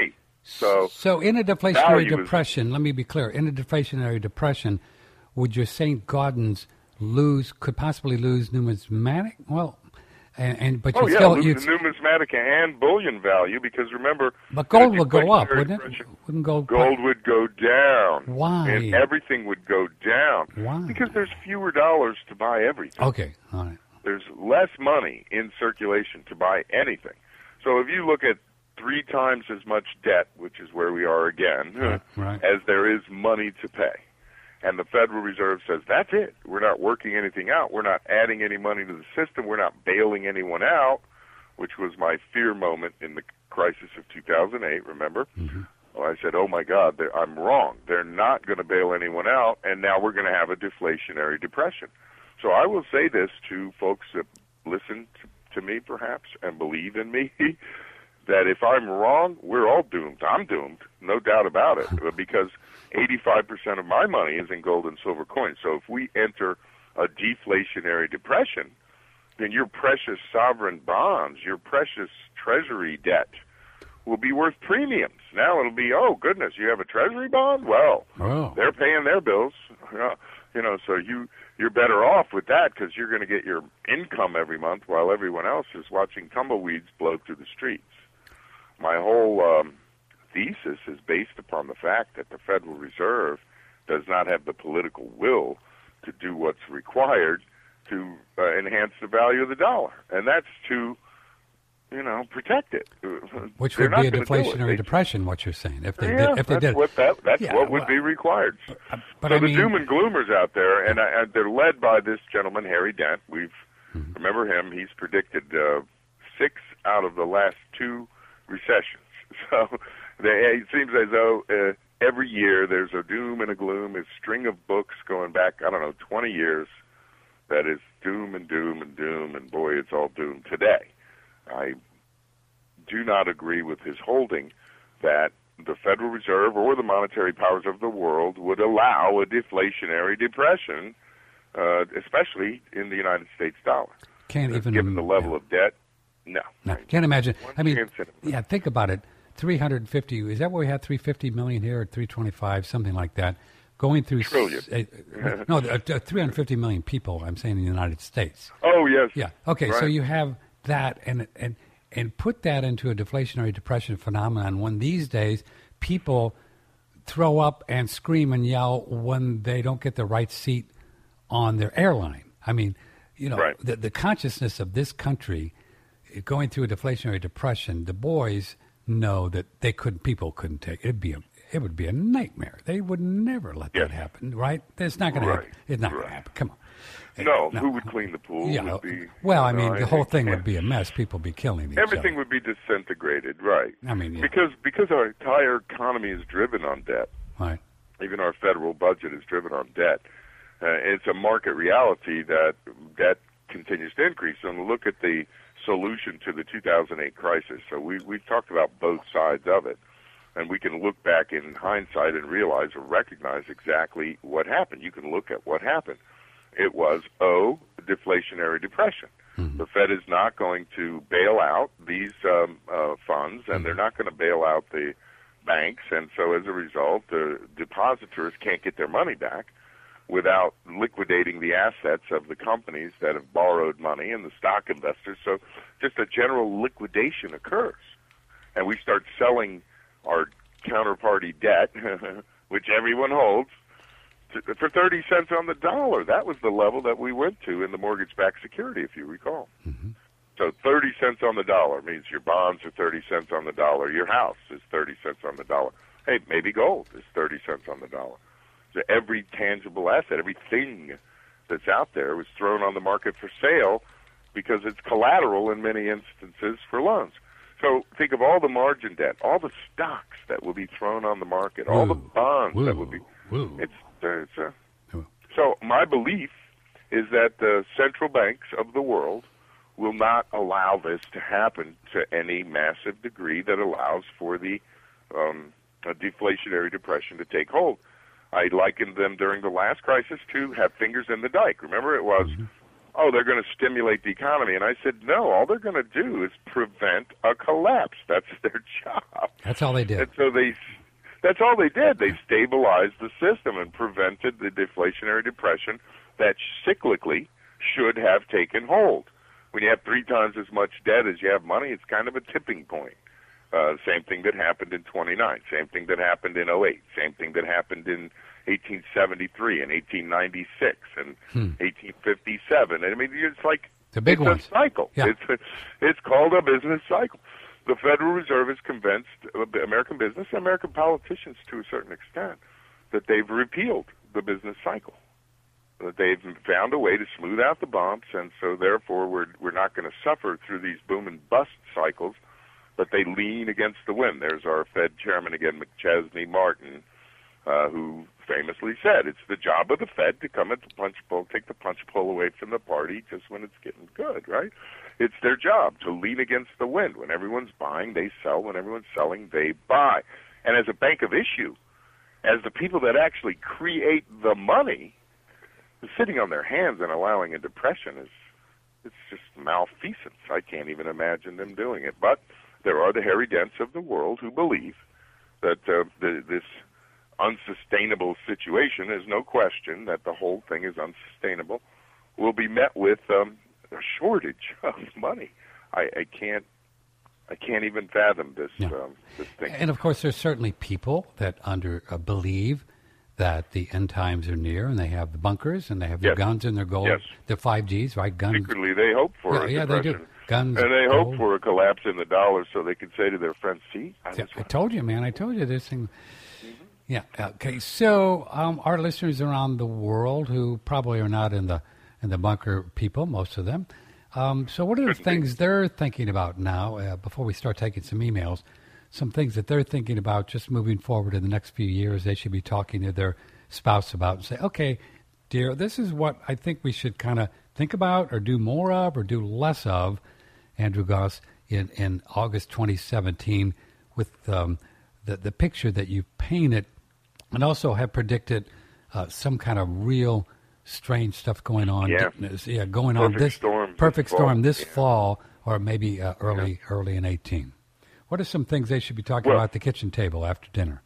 A: So,
B: so in a deflationary
A: value
B: depression,
A: is,
B: let me be clear. In a deflationary depression, would your Saint Gaudens lose? Could possibly lose numismatic? Well, and, and but
A: oh
B: you
A: yeah,
B: still
A: lose
B: you'd,
A: the numismatic and bullion value because remember,
B: but gold
A: in a
B: would go up,
A: deflationary
B: wouldn't it?
A: depression,
B: Wouldn't gold?
A: Gold would go down.
B: Why?
A: And everything would go down.
B: Why?
A: Because there's fewer dollars to buy everything.
B: Okay, all right.
A: There's less money in circulation to buy anything. So if you look at three times as much debt, which is where we are again,
B: Right, right.
A: as there is money to pay, and the Federal Reserve says, that's it. We're not working anything out. We're not adding any money to the system. We're not bailing anyone out, which was my fear moment in the crisis of two thousand eight, remember?
B: Mm-hmm.
A: Well, I said, oh, my God, I'm wrong. They're not going to bail anyone out, and now we're going to have a deflationary depression. So I will say this to folks that listen to, to me, perhaps, and believe in me, that if I'm wrong, we're all doomed. I'm doomed, no doubt about it, because eighty-five percent of my money is in gold and silver coins. So if we enter a deflationary depression, then your precious sovereign bonds, your precious treasury debt will be worth premiums. Now it'll be, oh, goodness, you have a treasury bond? Well,
B: Oh.
A: they're paying their bills. You know, so you, you're better off with that because you're going to get your income every month while everyone else is watching tumbleweeds blow through the streets. My whole um, thesis is based upon the fact that the Federal Reserve does not have the political will to do what's required to uh, enhance the value of the dollar, and that's to, you know, protect it.
B: Which
A: They're
B: would be a
A: not gonna do it.
B: deflationary
A: They-
B: depression, what you're saying, if they
A: yeah,
B: did. If they
A: that's
B: did.
A: what that, that's
B: Yeah,
A: what would
B: well,
A: be required.
B: But, but
A: so
B: I
A: the
B: mean,
A: doom and gloomers out there, and, I, and they're led by this gentleman, Harry Dent. We've
B: Mm-hmm.
A: remember him. He's predicted uh, six out of the last two recessions. So they, it seems as though uh, every year there's a doom and a gloom, a string of books going back, I don't know, twenty years, that is doom and doom and doom, and boy, it's all doom today. I do not agree with his holding that the Federal Reserve or the monetary powers of the world would allow a deflationary depression, uh, especially in the United States dollar.
B: Can't even
A: Given the level of debt, no.
B: No, can't imagine.
A: One
B: I mean,
A: chance in it.
B: yeah, think about it. three hundred fifty, is that what we had, three hundred fifty million here, or three hundred twenty-five, something like that, going through...
A: Trillion.
B: S- uh, no, uh, uh, three hundred fifty million people, I'm saying, in the United States.
A: Oh, yes.
B: Yeah, okay, so
A: Right.
B: you have that, and and and put that into a deflationary depression phenomenon when these days people throw up and scream and yell when they don't get the right seat on their airline. I mean, you know,
A: Right.
B: the, the consciousness of this country going through a deflationary depression, the boys know that they couldn't, people couldn't take it. It'd be a, it would be a nightmare. They would never let
A: Yes.
B: that happen, right? It's not going to
A: Right.
B: happen. It's not going
A: Right.
B: to happen. Come on.
A: No,
B: No.
A: who would clean the pool?
B: Yeah.
A: Would be,
B: Well, I
A: you
B: mean,
A: know,
B: the whole
A: it
B: thing
A: can't-
B: would be a mess. People would be killing each
A: Everything
B: other.
A: would be disintegrated, right.
B: I mean, yeah.
A: Because because our entire economy is driven on debt.
B: Right.
A: Even our federal budget is driven on debt. Uh, it's a market reality that debt continues to increase. And look at the solution to the two thousand eight crisis. So we, we've talked about both sides of it. And we can look back in hindsight and realize or recognize exactly what happened. You can look at what happened. It was, oh, deflationary depression.
B: Mm-hmm.
A: The Fed is not going to bail out these um, uh, funds, and
B: Mm-hmm.
A: they're not going to bail out the banks. And so as a result, the depositors can't get their money back without liquidating the assets of the companies that have borrowed money and the stock investors. So just a general liquidation occurs. And we start selling our counterparty debt, which everyone holds, to, for thirty cents on the dollar. That was the level that we went to in the mortgage-backed security, if you recall.
B: Mm-hmm.
A: So thirty cents on the dollar means your bonds are thirty cents on the dollar. Your house is thirty cents on the dollar. Hey, maybe gold is thirty cents on the dollar. So every tangible asset, everything that's out there was thrown on the market for sale because it's collateral in many instances for loans. So think of all the margin debt, all the stocks that will be thrown on the market, all the
B: Woo.
A: bonds
B: Woo.
A: that will be.
B: Woo.
A: It's, uh, it's uh,
B: Woo.
A: so my belief is that the central banks of the world will not allow this to happen to any massive degree that allows for the um, a deflationary depression to take hold. I likened them during the last crisis to have fingers in the dike. Remember, it was, mm-hmm. oh, they're going to stimulate the economy. And I said, no, all they're going to do is prevent a collapse. That's their job.
B: That's all they did.
A: And so they, that's all they did. They stabilized the system and prevented the deflationary depression that cyclically should have taken hold. When you have three times as much debt as you have money, it's kind of a tipping point. Uh, same thing that happened in twenty-nine, same thing that happened in oh eight, same thing that happened in eighteen seventy-three and eighteen ninety-six and hmm. eighteen fifty-seven. I mean, it's like
B: the big
A: it's
B: ones.
A: a cycle.
B: Yeah.
A: It's a, it's called a business cycle. The Federal Reserve has convinced American business and American politicians to a certain extent that they've repealed the business cycle. That they've found a way to smooth out the bumps, and so therefore we're we're not going to suffer through these boom and bust cycles. But they lean against the wind. There's our Fed chairman again, McChesney Martin, uh, who famously said it's the job of the Fed to come at the punch bowl, take the punch bowl away from the party just when it's getting good, right? It's their job to lean against the wind. When everyone's buying, they sell. When everyone's selling, they buy. And as a bank of issue, as the people that actually create the money, sitting on their hands and allowing a depression is it's just malfeasance. I can't even imagine them doing it. But there are the Harry Dents of the world who believe that uh, the, this unsustainable situation, is no question that the whole thing is unsustainable, will be met with um, a shortage of money. I, I can't I can't even fathom this,
B: yeah.
A: um, this thing.
B: And, of course, there's certainly people that under uh, believe that the end times are near, and they have the bunkers, and they have their
A: yes.
B: guns and their gold,
A: yes.
B: their five Gs, right? Guns.
A: Secretly, they hope for
B: yeah,
A: a
B: yeah,
A: depression.
B: they do. Guns,
A: and they
B: gold.
A: hope for a collapse in the dollar so they can say to their friends, see, I,
B: yeah,
A: was
B: I
A: right.
B: told you, man. I told you this thing. Mm-hmm. Yeah, okay. So um, our listeners around the world who probably are not in the in the bunker people, most of them. Um, so what are the
A: Shouldn't
B: things
A: be.
B: they're thinking about now, uh, before we start taking some emails, some things that they're thinking about just moving forward in the next few years they should be talking to their spouse about and say, okay, dear, this is what I think we should kind of think about or do more of or do less of, Andrew Goss, in, in August twenty seventeen with um, the, the picture that you painted and also have predicted uh, some kind of real strange stuff going on.
A: Yeah,
B: yeah going
A: perfect
B: on this
A: storm
B: perfect
A: this
B: storm
A: fall.
B: this
A: yeah.
B: fall or maybe uh, early
A: yeah.
B: early in eighteen. What are some things they should be talking
A: well,
B: about at the kitchen table after dinner?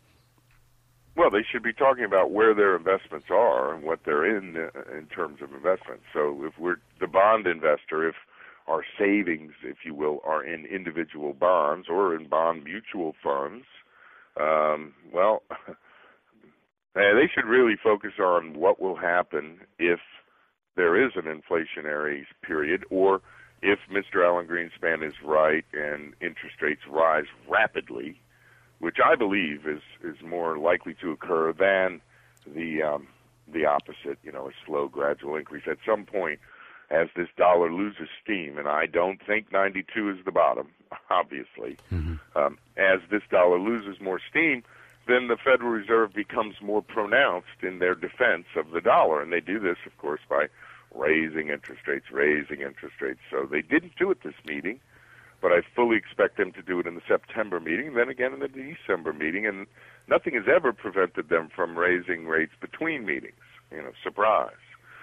A: Well, they should be talking about where their investments are and what they're in uh, in terms of investments. So if we're the bond investor, if our savings, if you will, are in individual bonds or in bond mutual funds, um, well, they should really focus on what will happen if there is an inflationary period, or if Mister Alan Greenspan is right and interest rates rise rapidly, which I believe is, is more likely to occur than the um, the opposite, you know, a slow, gradual increase. At some point, as this dollar loses steam, and I don't think ninety-two is the bottom, obviously, mm-hmm. um, as this dollar loses more steam, then the Federal Reserve becomes more pronounced in their defense of the dollar. And they do this, of course, by raising interest rates, raising interest rates. So they didn't do it this meeting, but I fully expect them to do it in the September meeting, then again in the December meeting, and nothing has ever prevented them from raising rates between meetings, you know, surprise.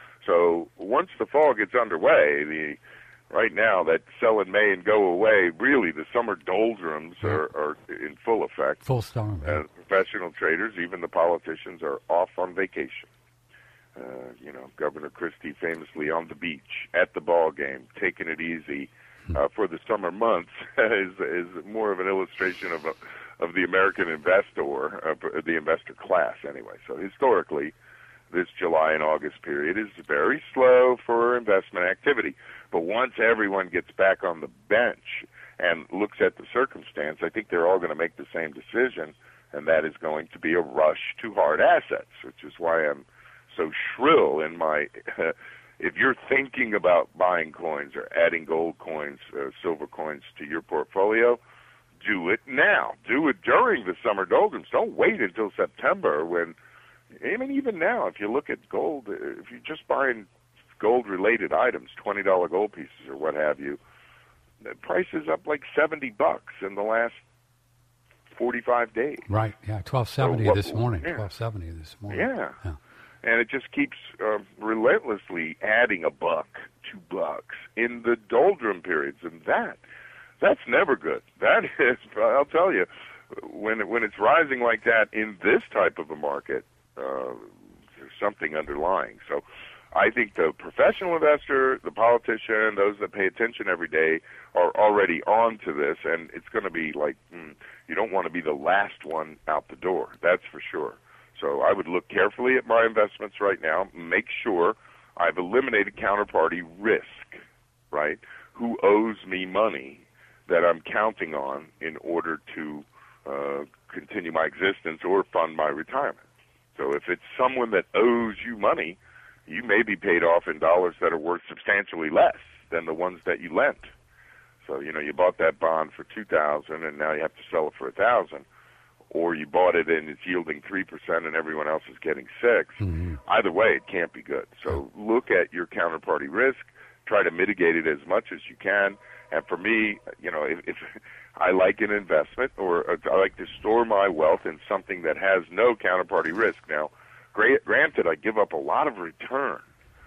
A: So once the fall gets underway, the right now that sell in May and go away, really the summer doldrums are, are in full effect.
B: Full storm.
A: And professional traders, even the politicians, are off on vacation. Uh, you know, Governor Christie famously on the beach, at the ball game, taking it easy. Uh, for the summer months is is more of an illustration of a, of the American investor, uh, the investor class anyway. So historically, this July and August period is very slow for investment activity. But once everyone gets back on the bench and looks at the circumstance, I think they're all going to make the same decision, and that is going to be a rush to hard assets, which is why I'm so shrill in my uh, if you're thinking about buying coins or adding gold coins, uh, silver coins to your portfolio, do it now. Do it during the summer doldrums. Don't wait until September when, I mean, even now, if you look at gold, if you're just buying gold-related items, twenty dollar gold pieces or what have you, the price is up like seventy bucks in the last forty-five days.
B: Right, yeah, twelve seventy
A: so what,
B: this morning,
A: yeah.
B: twelve seventy this morning.
A: Yeah.
B: yeah.
A: And it just keeps uh, relentlessly adding a buck, two bucks in the doldrum periods, and that that's never good. That is, I'll tell you, when it, when it's rising like that in this type of a market, uh, there's something underlying. So I think the professional investor, the politician, those that pay attention every day are already on to this, and it's going to be like, mm, you don't want to be the last one out the door. That's for sure. So I would look carefully at my investments right now, make sure I've eliminated counterparty risk, right? Who owes me money that I'm counting on in order to uh, continue my existence or fund my retirement. So if it's someone that owes you money, you may be paid off in dollars that are worth substantially less than the ones that you lent. So, you know, you bought that bond for two thousand dollars and now you have to sell it for one thousand dollars, or you bought it and it's yielding three percent and everyone else is getting six. Mm-hmm. Either way, it can't be good. So look at your counterparty risk, try to mitigate it as much as you can. And for me, you know, if, if I like an investment or I like to store my wealth in something that has no counterparty risk. Now, granted, I give up a lot of return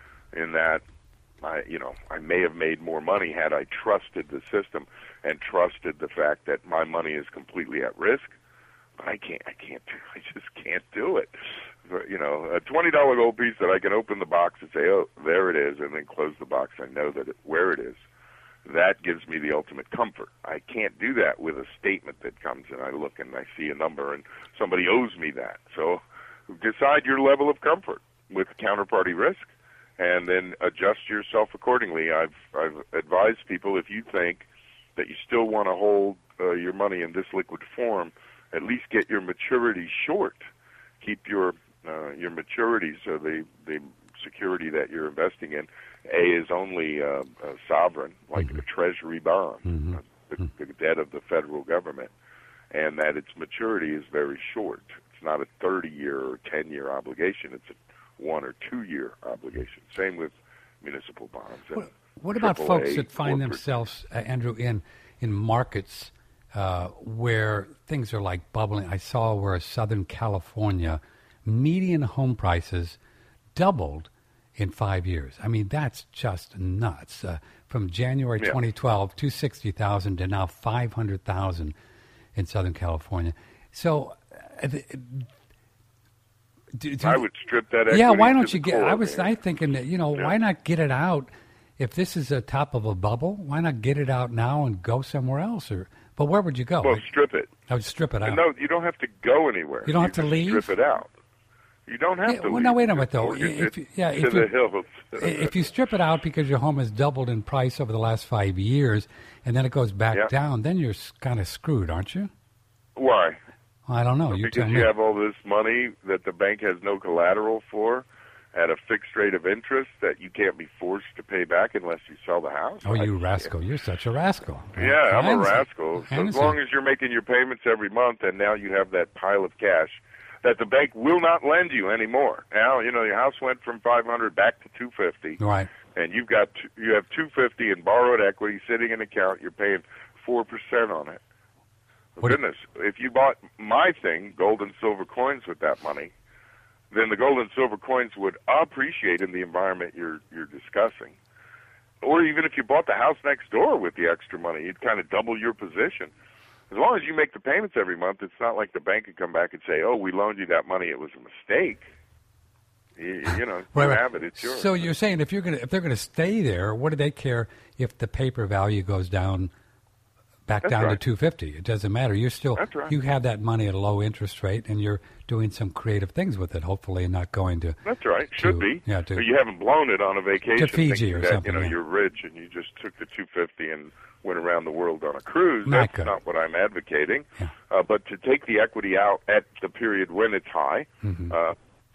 A: in that I, you know, I may have made more money had I trusted the system and trusted the fact that my money is completely at risk. But I can't, I can't, I just can't do it. You know, a twenty dollar gold piece that I can open the box and say, oh, there it is, and then close the box. I know that it, where it is. That gives me the ultimate comfort. I can't do that with a statement that comes and I look and I see a number and somebody owes me that. So decide your level of comfort with counterparty risk and then adjust yourself accordingly. I've, I've advised people, if you think that you still want to hold uh, your money in this liquid form, at least get your maturity short. Keep your uh, your maturity, so the, the security that you're investing in, A, is only uh, a sovereign, like mm-hmm. a treasury bond, mm-hmm. uh, the, the debt of the federal government, and that its maturity is very short. It's not a thirty-year or ten-year obligation. It's a one- or two-year obligation. Same with municipal bonds. And
B: what, what about folks that find themselves, uh, Andrew, in, in markets uh, where things are like bubbling? I saw where Southern California median home prices doubled in five years. I mean, that's just nuts. Uh, from January yeah. twenty twelve, two hundred sixty thousand to now five hundred thousand in Southern California. So, uh, do, do,
A: I would strip that equity.
B: Yeah, why don't you get?
A: Core,
B: I was
A: man.
B: I thinking that, you know, yeah. why not get it out? If this is a top of a bubble, why not get it out now and go somewhere else? Or, but where would you go?
A: Well, strip it.
B: I would strip it out.
A: No, you don't have to go anywhere.
B: You don't
A: you
B: have to leave.
A: Strip it out. You don't have
B: yeah,
A: to.
B: Well,
A: leave.
B: now wait a minute though.
A: If,
B: if, yeah,
A: to
B: if
A: the
B: you,
A: hills.
B: if you strip it out because your home has doubled in price over the last five years, and then it goes back
A: yeah.
B: down, then you're kind of screwed, aren't you?
A: Why?
B: Well, I don't know. You
A: because
B: tell
A: you
B: me.
A: have all this money that the bank has no collateral for at a fixed rate of interest that you can't be forced to pay back unless you sell the house.
B: Oh, you
A: I,
B: rascal. You're such a rascal.
A: Yeah, I'm
B: I
A: a rascal. So as long as you're making your payments every month and now you have that pile of cash that the bank will not lend you anymore. Now, you know, your house went from five hundred back to two fifty.
B: Right.
A: And you've got you have two fifty in borrowed equity sitting in an account. You're paying four percent on it. For goodness, if you bought my thing, gold and silver coins, with that money, then the gold and silver coins would appreciate in the environment you're you're discussing. Or even if you bought the house next door with the extra money, you'd kind of double your position. As long as you make the payments every month, it's not like the bank could come back and say, "Oh, we loaned you that money; it was a mistake." You, you know,
B: right,
A: you
B: right.
A: have it; it's yours.
B: So you're saying if you're going if they're going to stay there, what do they care if the paper value goes down? Back
A: That's
B: down
A: right.
B: to two fifty. It doesn't matter. You're still
A: That's right.
B: you have that money at a low interest rate, and you're doing some creative things with it. Hopefully, and not going to.
A: That's right. Should
B: to,
A: be.
B: Yeah. To,
A: so you haven't blown it on a vacation
B: to Fiji or
A: that,
B: something.
A: You know,
B: yeah.
A: you're rich and you just took the two fifty and went around the world on a cruise.
B: Not
A: That's
B: good.
A: not what I'm advocating.
B: Yeah.
A: Uh, but to take the equity out at the period when it's high.
B: Mm-hmm.
A: Uh,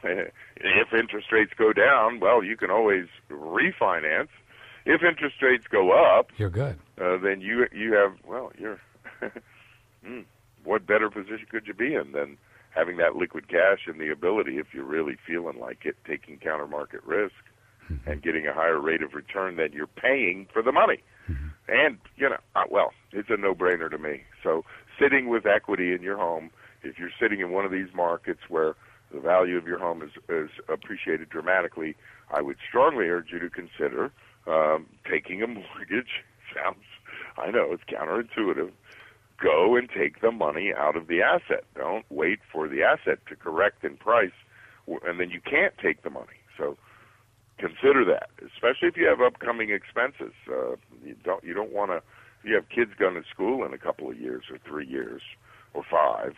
A: if interest rates go down, well, you can always refinance. If interest rates go up,
B: you're good.
A: Uh, then you you have well, you're. mm, what better position could you be in than having that liquid cash and the ability, if you're really feeling like it, taking counter market risk mm-hmm. and getting a higher rate of return than you're paying for the money. Mm-hmm. And, you know, uh, well, it's a no-brainer to me. So sitting with equity in your home, if you're sitting in one of these markets where the value of your home is, is appreciated dramatically, I would strongly urge you to consider um, taking a mortgage. Sounds, I know, it's counterintuitive. go and take the money out of the asset. Don't wait for the asset to correct in price, and then you can't take the money. So consider that, especially if you have upcoming expenses. Uh, you don't you don't want to. If you have kids going to school in a couple of years or three years or five,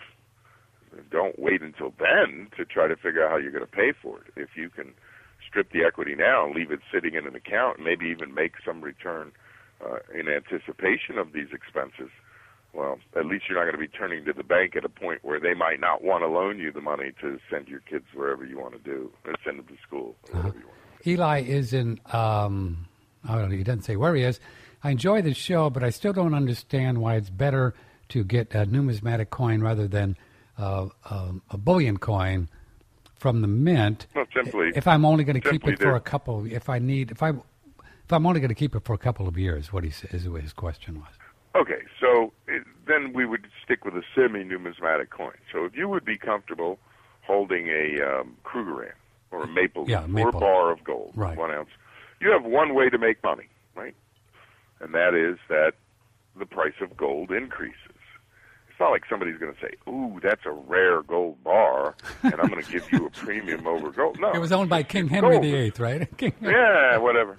A: don't wait until then to try to figure out how you're going to pay for it. If you can strip the equity now and leave it sitting in an account, and maybe even make some return uh, in anticipation of these expenses, well, at least you're not going to be turning to the bank at a point where they might not want to loan you the money to send your kids wherever you want to do, or send them to school, or whatever
B: uh-huh.
A: you want.
B: Eli is in, um, I don't know, he doesn't say where he is. I enjoy the show, but I still don't understand why it's better to get a numismatic coin rather than uh, um, a bullion coin from the mint.
A: Well, simply,
B: if I'm only going to keep it for
A: there.
B: a couple, if I need, if I, if I'm only going to keep it for a couple of years, what he says, what his question was.
A: Okay, so it, then we would stick with a semi-numismatic coin. So if you would be comfortable holding a um, Krugerrand or a maple,
B: yeah,
A: leaf
B: maple.
A: or bar of gold,
B: right.
A: one ounce, you have one way to make money, right? And that is that the price of gold increases. It's not like somebody's going to say, ooh, that's a rare gold bar, and I'm going to give you a premium over gold. No.
B: It was owned by King Henry
A: gold.
B: the Eighth, right? King
A: Yeah, whatever.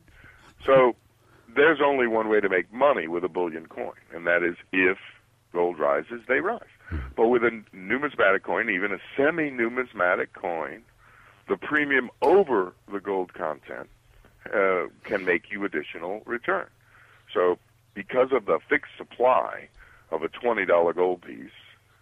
A: So there's only one way to make money with a bullion coin, and that is if gold rises, they rise. But with a numismatic coin, even a semi-numismatic coin, the premium over the gold content uh, can make you additional return. So because of the fixed supply of a twenty dollar gold piece,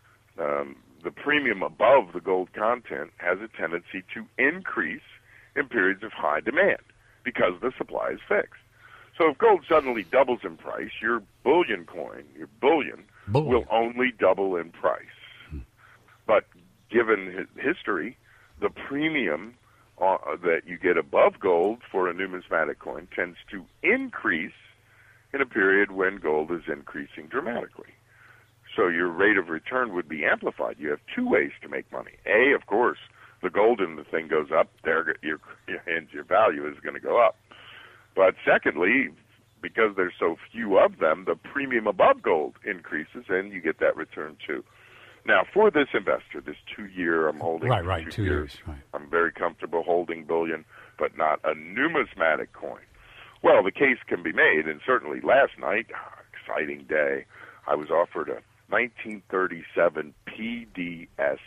A: um, the premium above the gold content has a tendency to increase in periods of high demand because the supply is fixed. So if gold suddenly doubles in price, your bullion coin, your bullion, bullion. will only double in price. Hmm. But given history, the premium uh, that you get above gold for a numismatic coin tends to increase in a period when gold is increasing dramatically. So your rate of return would be amplified. You have two ways to make money. A, of course, the gold in the thing goes up, there your, and your value is going to go up. But secondly, because there's so few of them, the premium above gold increases, and you get that return too. Now, for this investor, this two-year I'm holding,
B: right, right,
A: two,
B: two
A: years,
B: years right.
A: I'm very comfortable holding bullion, but not a numismatic coin. Well, the case can be made, and certainly last night, oh, exciting day, I was offered a nineteen thirty-seven P D S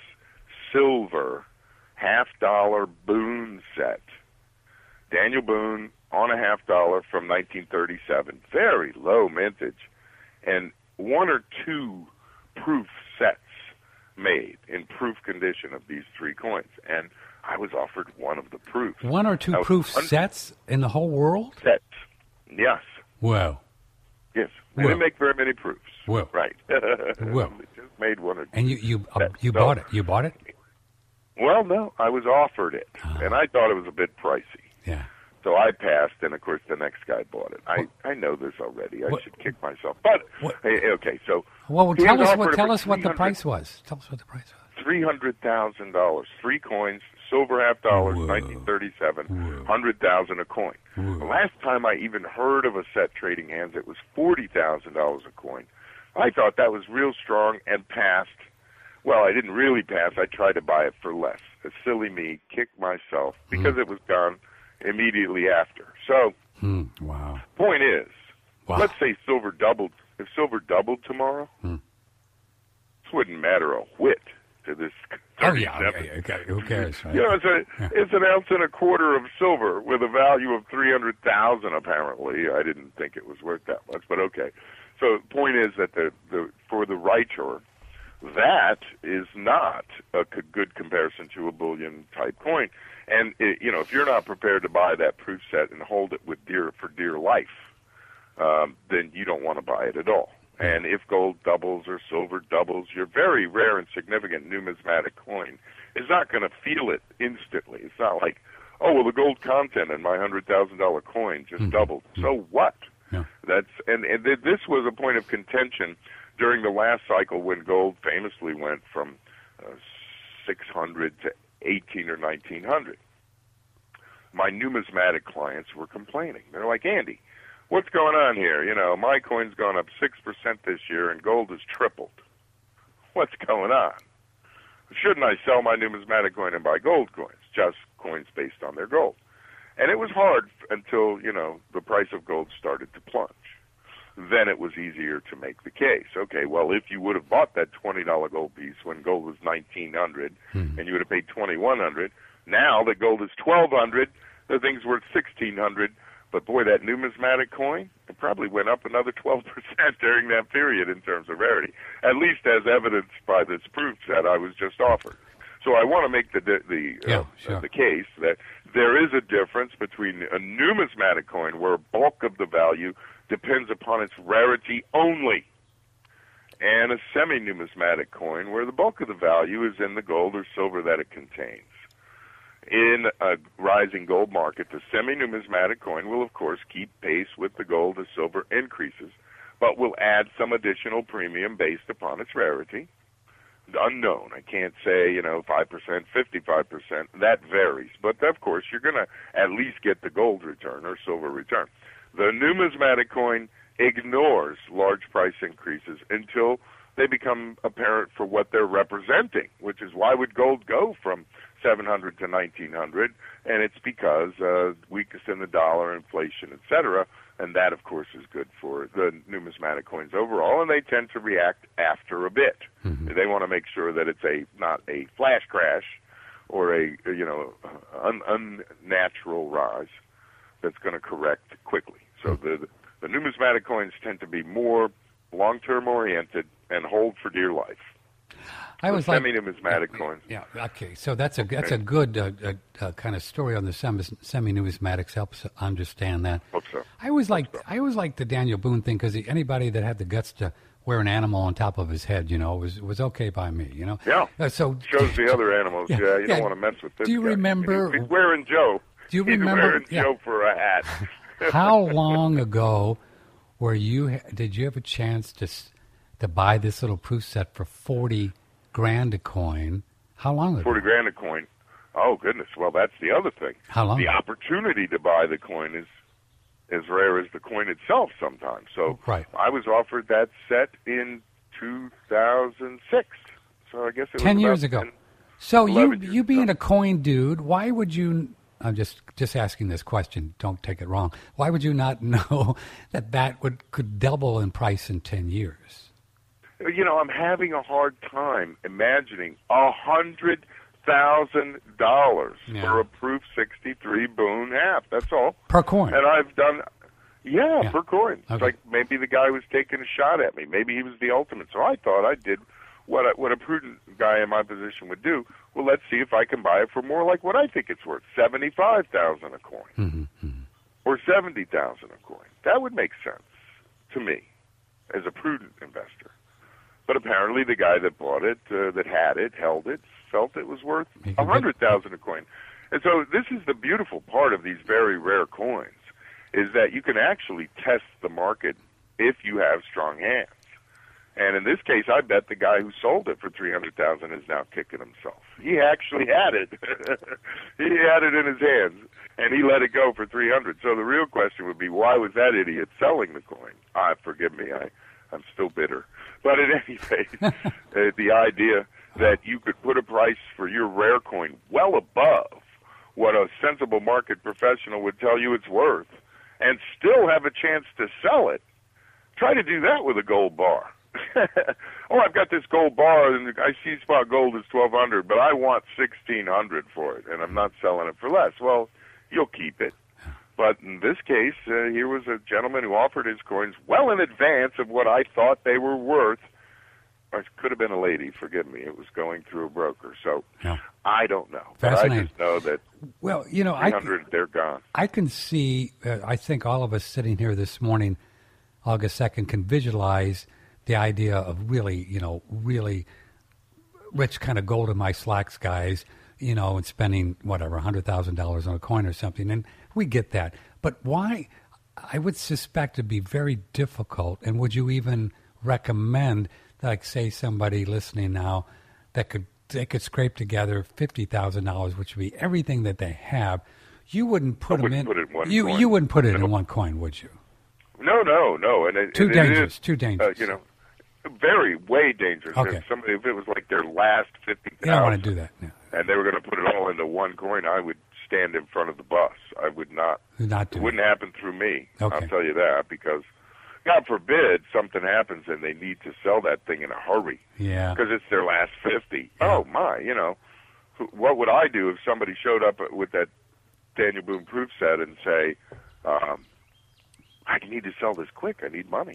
A: silver half-dollar Boone set. Daniel Boone on a half dollar from nineteen thirty-seven. Very low mintage. And one or two proof sets made in proof condition of these three coins. And I was offered one of the proofs.
B: One or two proof un- sets in the whole world?
A: Sets. Yes.
B: Wow.
A: Yes. They
B: Whoa.
A: didn't make very many proofs.
B: Whoa.
A: Right.
B: Whoa.
A: They just made one or two.
B: And you you uh, you
A: so,
B: bought it. You bought it?
A: Well, no. I was offered it.
B: Uh-huh.
A: And I thought it was a bit pricey.
B: Yeah.
A: So I passed, and of course the next guy bought it. I, I know this already. I
B: what,
A: should kick myself. But
B: what,
A: hey, okay, so
B: well, tell us what tell us what the price was. Tell us what the price was.
A: Three hundred thousand dollars, three coins, silver half dollars, nineteen thirty-seven, hundred thousand a coin.
B: Whoa.
A: The last time I even heard of a set trading hands, it was forty thousand dollars a coin. I thought that was real strong and passed. Well, I didn't really pass. I tried to buy it for less. A silly me, kicked myself because mm. it was gone immediately after. So,
B: hmm. wow.
A: Point is,
B: wow.
A: let's say silver doubled. If silver doubled tomorrow,
B: hmm.
A: this wouldn't matter a whit to this.
B: Oh yeah, okay, okay. Who cares? Right?
A: You know, it's a
B: yeah.
A: it's an ounce and a quarter of silver with a value of three hundred thousand. Apparently, I didn't think it was worth that much, but okay. So, the point is that the the for the writer, that is not a good comparison to a bullion type coin. And, it, you know, if you're not prepared to buy that proof set and hold it with dear for dear life, um, then you don't want to buy it at all. And if gold doubles or silver doubles, your very rare and significant numismatic coin is not going to feel it instantly. It's not like, oh, well, the gold content in my one hundred thousand dollars coin just mm-hmm. doubled. Mm-hmm. So what?
B: Yeah.
A: That's and, and th- this was a point of contention during the last cycle when gold famously went from uh, six hundred to eighteen or nineteen hundred. My numismatic clients were complaining. They're like, Andy, what's going on here? You know, my coin's gone up six percent this year and gold has tripled. What's going on? Shouldn't I sell my numismatic coin and buy gold coins, just coins based on their gold? And it was hard until, you know, the price of gold started to plunge. Then it was easier to make the case. Okay, well, if you would have bought that twenty dollar gold piece when gold was nineteen hundred dollars hmm. and you would have paid twenty-one hundred dollars, now that gold is twelve hundred dollars, the thing's worth sixteen hundred dollars. But boy, that numismatic coin, it probably went up another twelve percent during that period in terms of rarity, at least as evidenced by this proof that I was just offered. So I want to make the the
B: yeah,
A: uh,
B: sure.
A: the case that there is a difference between a numismatic coin where a bulk of the value depends upon its rarity only, and a semi-numismatic coin where the bulk of the value is in the gold or silver that it contains. In a rising gold market, the semi-numismatic coin will, of course, keep pace with the gold or silver increases, but will add some additional premium based upon its rarity. Unknown. I can't say, you know, five percent, fifty-five percent. That varies. But, of course, you're going to at least get the gold return or silver return. The numismatic coin ignores large price increases until they become apparent for what they're representing, which is why would gold go from seven hundred to nineteen hundred? And it's because uh, weakness in the dollar, inflation, et cetera, and that, of course, is good for the numismatic coins overall, and they tend to react after a bit. Mm-hmm. They want to make sure that it's a not a flash crash or a, you know, un, unnatural rise that's going to correct quickly. So the the numismatic coins tend to be more long-term oriented and hold for dear life.
B: I was
A: the
B: like
A: semi-numismatic
B: yeah,
A: coins.
B: Yeah, okay. So that's a that's a good uh, uh, uh, kind of story on the semi, semi-numismatics. Helps understand that.
A: Hope so.
B: I always like
A: so.
B: I always liked the Daniel Boone thing because anybody that had the guts to wear an animal on top of his head, you know, was was okay by me. You know.
A: Yeah.
B: Uh, so
A: shows the other animals. Yeah, yeah you
B: yeah.
A: don't want to mess with this.
B: Do you
A: guy.
B: remember?
A: He's wearing Joe.
B: Do you
A: He's
B: remember?
A: wearing
B: yeah.
A: Joe for a hat.
B: How long ago were you? Did you have a chance to to buy this little proof set for forty grand a coin? How long ago?
A: Forty grand a coin. Oh goodness! Well, that's the other thing.
B: How long?
A: The opportunity to buy the coin is as rare as the coin itself sometimes. So
B: right.
A: I was offered that set in two thousand six. So I guess it was
B: ten years
A: about
B: ago.
A: ten,
B: so you
A: years
B: you being
A: ago.
B: a coin dude, why would you? I'm just just asking this question. Don't take it wrong. Why would you not know that that would could double in price in ten years?
A: You know, I'm having a hard time imagining a hundred thousand dollars for a proof sixty-three Boone half. That's all
B: Per coin.
A: And I've done, yeah,
B: Yeah.
A: per coin.
B: Okay.
A: It's like maybe the guy was taking a shot at me. Maybe he was the ultimate. So I thought I did what a, what a prudent guy in my position would do. Well, let's see if I can buy it for more like what I think it's worth, seventy-five thousand a coin,
B: Mm-hmm, mm-hmm.
A: or seventy thousand a coin. That would make sense to me as a prudent investor. But apparently, the guy that bought it, uh, that had it, held it, felt it was worth a hundred thousand a coin. And so, this is the beautiful part of these very rare coins, is that you can actually test the market if you have strong hands. And in this case, I bet the guy who sold it for three hundred thousand is now kicking himself. He actually had it. He had it in his hands, and he let it go for three hundred. So the real question would be, why was that idiot selling the coin? Ah, forgive me, I, I'm still bitter. But in any case, uh, the idea that you could put a price for your rare coin well above what a sensible market professional would tell you it's worth, and still have a chance to sell it. Try to do that with a gold bar. Oh, I've got this gold bar, and I see spot gold is twelve hundred, but I want sixteen hundred for it, and I'm not selling it for less. Well, you'll keep it. But in this case, uh, here was a gentleman who offered his coins well in advance of what I thought they were worth. Or it could have been a lady, forgive me. It was going through a broker. So
B: yeah.
A: I don't know. But I just know that
B: well, you know, I,
A: they're gone.
B: I can see, uh, I think all of us sitting here this morning, August second, can visualize the idea of really, you know, really rich kind of gold in my slacks guys, you know, and spending, whatever, one hundred thousand dollars on a coin or something. And we get that. But why? I would suspect it'd be very difficult. And would you even recommend, like, say, somebody listening now that could they could scrape together fifty thousand dollars, which would be everything that they have? You wouldn't put
A: I
B: them
A: wouldn't
B: in.
A: Put it in one
B: you
A: coin.
B: you wouldn't put it
A: no.
B: in one coin, would you?
A: No, no, no. And it,
B: too
A: it,
B: dangerous.
A: It is,
B: too dangerous.
A: Uh, you know, very, way dangerous.
B: Okay.
A: If somebody, if it was like their last fifty thousand,
B: you don't want to do that. No.
A: and they were going to put it all into one coin, I would stand in front of the bus. I would not.
B: Not do
A: it wouldn't
B: it.
A: happen through me.
B: Okay.
A: I'll tell you that, because God forbid something happens and they need to sell that thing in a hurry.
B: Yeah.
A: Because it's their last fifty.
B: Yeah.
A: Oh my! You know, what would I do if somebody showed up with that Daniel Boone proof set and say, um, "I need to sell this quick. I need money."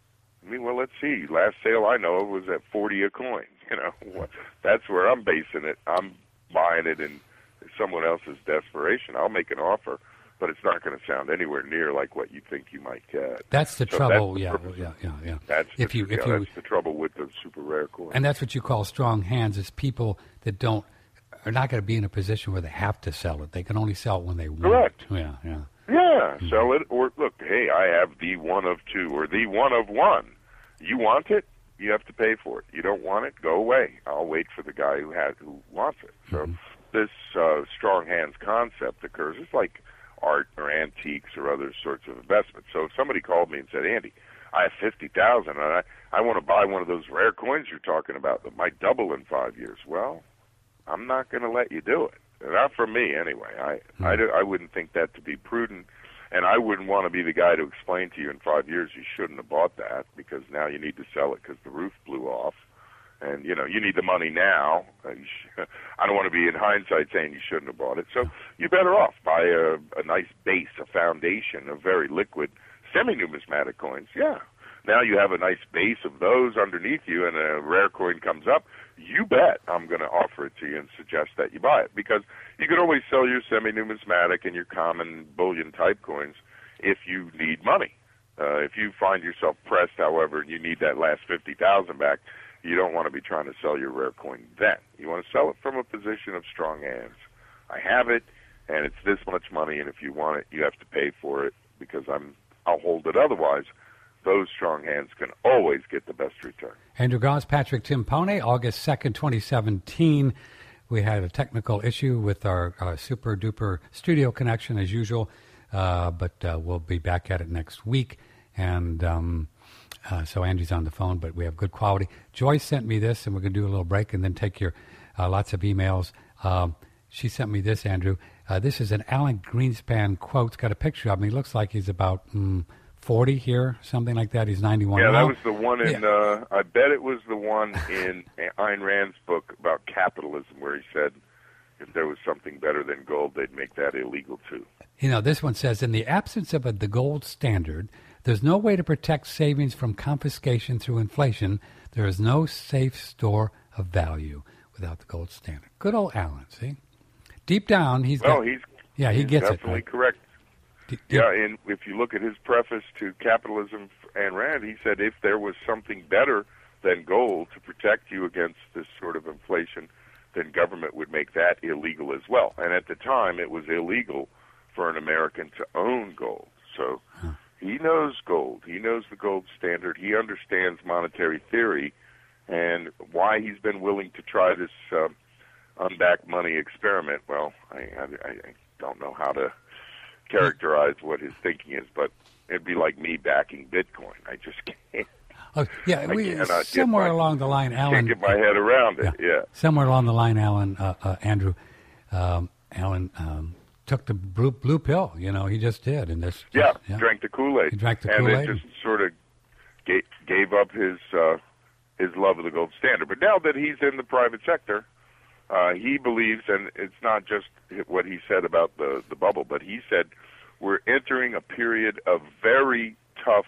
A: I mean, well, let's see. Last sale I know of was at forty a coin. You know, that's where I'm basing it. I'm buying it in someone else's desperation. I'll make an offer, but it's not going to sound anywhere near like what you think you might get.
B: That's the
A: So
B: trouble.
A: that's the
B: yeah,
A: purpose.
B: yeah, yeah, yeah.
A: That's
B: if
A: the,
B: you, if
A: yeah,
B: you,
A: that's the trouble with the super rare coin.
B: and that's what you call strong hands. Is people that don't are not going to be in a position where they have to sell it. They can only sell it when they want.
A: Correct.
B: Yeah, yeah.
A: Yeah, sell it, or look, hey, I have the one of two, or the one of one. You want it, you have to pay for it. You don't want it, go away. I'll wait for the guy who has who wants it. So
B: Mm-hmm.
A: this uh, strong hands concept occurs. It's like art or antiques or other sorts of investments. So if somebody called me and said, Andy, I have fifty thousand and I, I want to buy one of those rare coins you're talking about that might double in five years, well, I'm not going to let you do it. Not for me, anyway. I,
B: Hmm.
A: I, do- I wouldn't think that to be prudent, and I wouldn't want to be the guy to explain to you in five years you shouldn't have bought that because now you need to sell it because the roof blew off, and you know you need the money now. Uh, you sh- I don't want to be in hindsight saying you shouldn't have bought it. So you're better off buy a, a nice base, a foundation of very liquid semi-numismatic coins. Yeah. Now you have a nice base of those underneath you, and a rare coin comes up. You bet I'm going to offer it to you and suggest that you buy it, because you can always sell your semi-numismatic and your common bullion-type coins if you need money. Uh, if you find yourself pressed, however, and you need that last fifty thousand back, you don't want to be trying to sell your rare coin then. You want to sell it from a position of strong hands. I have it, and it's this much money, and if you want it, you have to pay for it because I'm I'll hold it otherwise. Those strong hands can always get the best return.
B: Andrew Goss, Patrick Timpone, August second, twenty seventeen. We had a technical issue with our uh, super-duper studio connection, as usual, uh, but uh, we'll be back at it next week. And um, uh, so Andy's on the phone, but we have good quality. Joyce sent me this, and we're going to do a little break and then take your uh, lots of emails. Um, she sent me this, Andrew. Uh, this is an Alan Greenspan quote. It's got a picture of him. He looks like he's about... Mm, forty here, something like that. He's ninety-one
A: Yeah,
B: now.
A: that was the one in,
B: Yeah.
A: uh, I bet it was the one in Ayn Rand's book about capitalism where he said if there was something better than gold, they'd make that illegal too.
B: You know, this one says, in the absence of a, the gold standard, there's no way to protect savings from confiscation through inflation. There is no safe store of value without the gold standard. Good old Alan, see? Deep down, he's
A: Well,
B: got...
A: he's,
B: yeah, he
A: he's
B: gets
A: definitely
B: it. Right?
A: correct.
B: D-
A: Yeah, and if you look at his preface to Capitalism and Rand, he said if there was something better than gold to protect you against this sort of inflation, then government would make that illegal as well. And at the time, it was illegal for an American to own gold. So
B: Huh.
A: he knows gold. He knows the gold standard. He understands monetary theory and why he's been willing to try this uh, unbacked money experiment. Well, I, I, I don't know how to characterize what his thinking is, but it'd be like me backing Bitcoin. I just can't.
B: Oh, yeah,
A: I
B: we,
A: cannot get
B: somewhere
A: my-
B: along the line, Alan...
A: Can't get my head around it. Yeah.
B: Somewhere along the line, Alan, uh, uh, Andrew, um, Alan um, took the blue, blue pill. You know, he just did. And this,
A: Yeah,
B: yeah.
A: drank the Kool-Aid.
B: He drank the
A: and
B: Kool-Aid.
A: it just sort of gave, gave up his uh, his love of the gold standard. But now that he's in the private sector, uh, he believes, and it's not just what he said about the, the bubble, but he said we're entering a period of very tough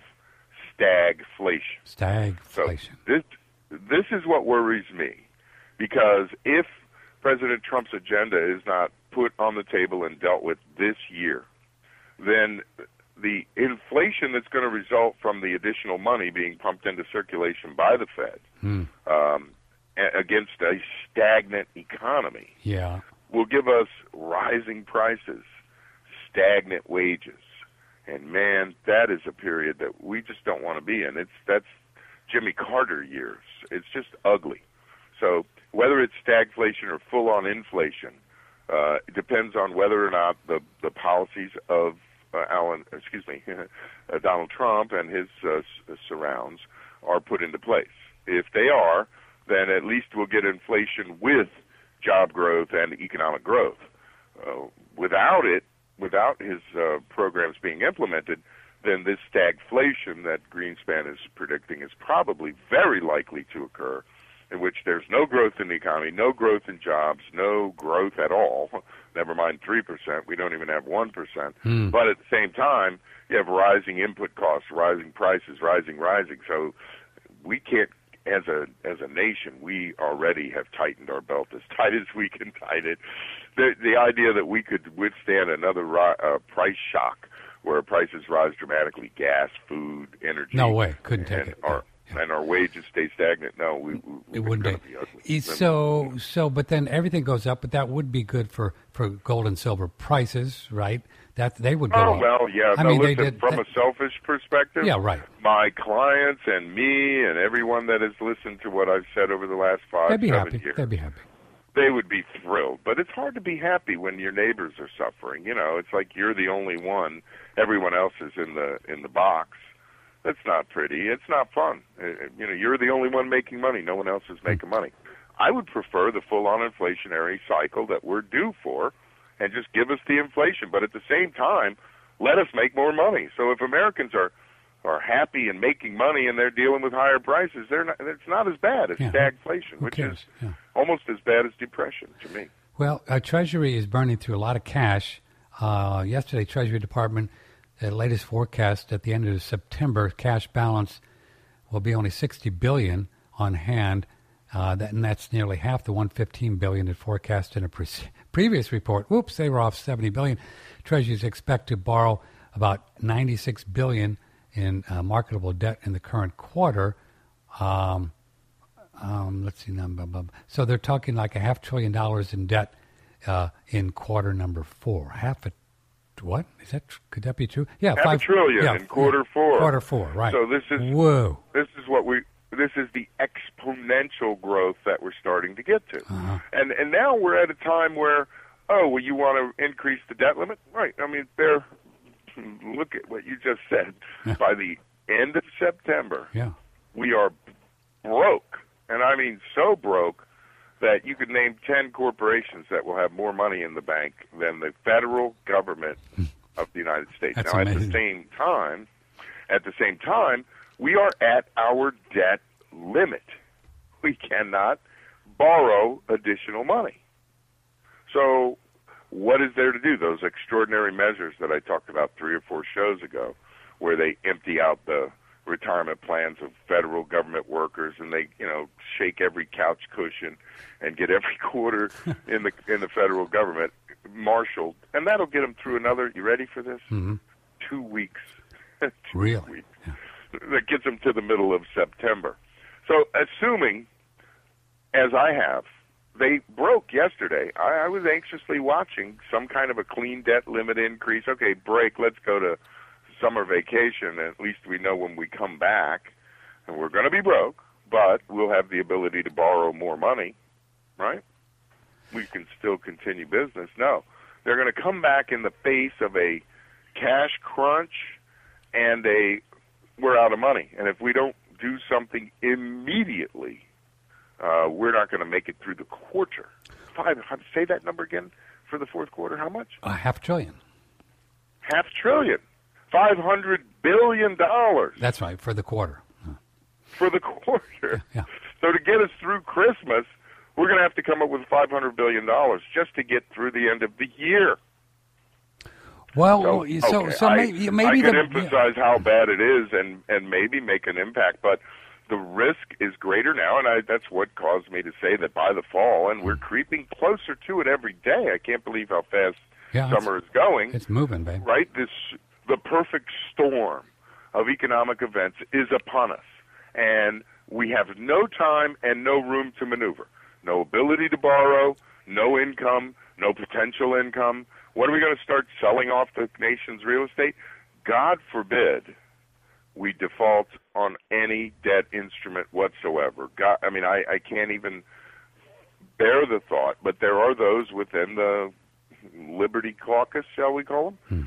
A: stagflation.
B: Stagflation.
A: So this this is what worries me, because if President Trump's agenda is not put on the table and dealt with this year, then the inflation that's going to result from the additional money being pumped into circulation by the Fed
B: Hmm.
A: um, a- against a stagnant economy
B: Yeah.
A: will give us rising prices, stagnant wages. And man, that is a period that we just don't want to be in. It's that's Jimmy Carter years. It's just ugly. So whether it's stagflation or full-on inflation, uh, it depends on whether or not the, the policies of uh, Alan, excuse me, uh, Donald Trump and his uh, s- surrounds are put into place. If they are, then at least we'll get inflation with job growth and economic growth. Uh, without it, without his uh, programs being implemented, then this stagflation that Greenspan is predicting is probably very likely to occur, in which there's no growth in the economy, no growth in jobs, no growth at all, never mind three percent. We don't even have one percent.
B: Hmm.
A: But at the same time, you have rising input costs, rising prices, rising, rising. So we can't, as a as a nation, we already have tightened our belt as tight as we can tighten it. The, the idea that we could withstand another ri- uh, price shock where prices rise dramatically, gas, food, energy.
B: No way. Couldn't take
A: and
B: it.
A: Our,
B: Yeah.
A: And our wages stay stagnant. No, we, we,
B: It
A: it's
B: wouldn't
A: gonna
B: be.
A: be ugly.
B: E- So, so, but then everything goes up, but that would be good for, for gold and silver prices, right? That they would go
A: Oh,
B: up.
A: well, yeah.
B: I
A: no,
B: mean, they
A: listen,
B: did
A: from
B: that-
A: a selfish perspective,
B: Yeah, right.
A: my clients and me and everyone that has listened to what I've said over the last five,
B: They'd be
A: seven
B: happy.
A: years,
B: They'd be happy.
A: they would be thrilled. But it's hard to be happy when your neighbors are suffering. You know, it's like you're the only one. Everyone else is in the in the box. That's not pretty. It's not fun. Uh, You know, you're the only one making money. No one else is making money. I would prefer the full-on inflationary cycle that we're due for, and just give us the inflation. But at the same time, let us make more money. So if Americans are are happy and making money and they're dealing with higher prices, they're not, it's not as bad as
B: Yeah.
A: stagflation,
B: Who
A: which
B: cares?
A: is
B: Yeah.
A: almost as bad as depression to me.
B: Well, uh, Treasury is burning through a lot of cash. Uh, yesterday, Treasury Department, the latest forecast at the end of September, cash balance will be only sixty billion dollars on hand, uh, that, and that's nearly half the one hundred fifteen billion dollars it forecast in a pre- previous report. Whoops, they were off seventy billion dollars. Treasuries expect to borrow about ninety-six billion dollars in uh, marketable debt in the current quarter. Um, um, let's see, number. So they're talking like a half trillion dollars in debt uh, in quarter number four. Half a what is that? Could that be true? Yeah,
A: Half
B: five
A: a trillion
B: yeah,
A: in quarter four.
B: Quarter four, right?
A: So this is
B: whoa.
A: this is what we this is the exponential growth that we're starting to get to,
B: Uh-huh.
A: and and now we're at a time where oh well you want to increase the debt limit, right? I mean there. Look at what you just said.
B: Yeah.
A: By the end of September,
B: Yeah.
A: we are broke, and I mean so broke that you could name ten corporations that will have more money in the bank than the federal government of the United States.
B: That's
A: now,
B: amazing.
A: at the same time, at the same time, we are at our debt limit. We cannot borrow additional money. So, what is there to do? Those extraordinary measures that I talked about three or four shows ago, where they empty out the retirement plans of federal government workers, and they, you know, shake every couch cushion and get every quarter in the in the federal government marshaled, and that'll get them through another. You ready for this?
B: Mm-hmm.
A: Two weeks. Two
B: Really?
A: weeks. That gets them to the middle of September. So, assuming, as I have, they broke yesterday. I, I was anxiously watching some kind of a clean debt limit increase. Okay, break. Let's go to summer vacation. At least we know when we come back, and we're going to be broke, but we'll have the ability to borrow more money, right? We can still continue business. No, they're going to come back in the face of a cash crunch and a we're out of money. And if we don't do something immediately, Uh, we're not going to make it through the quarter. Five. Say that number again for the fourth quarter. How much?
B: A half trillion.
A: Half trillion. Five hundred billion dollars
B: That's right, for the quarter.
A: for the quarter.
B: Yeah.
A: So to get us through Christmas, we're going to have to come up with five hundred billion dollars just to get through the end of the year.
B: Well,
A: So,
B: so,
A: okay,
B: so
A: I,
B: maybe, maybe
A: I could
B: the,
A: emphasize how bad it is and, and maybe make an impact, but the risk is greater now, and I, that's what caused me to say that by the fall, and we're creeping closer to it every day. I can't believe how fast
B: Yeah,
A: summer is going.
B: It's moving, babe.
A: Right? This the perfect storm of economic events is upon us, and we have no time and no room to maneuver. No ability to borrow, no income, no potential income. What are we going to start selling off the nation's real estate? God forbid we default on any debt instrument whatsoever. God, I mean, I, I can't even bear the thought, but there are those within the Liberty Caucus, shall we call them,
B: Mm-hmm.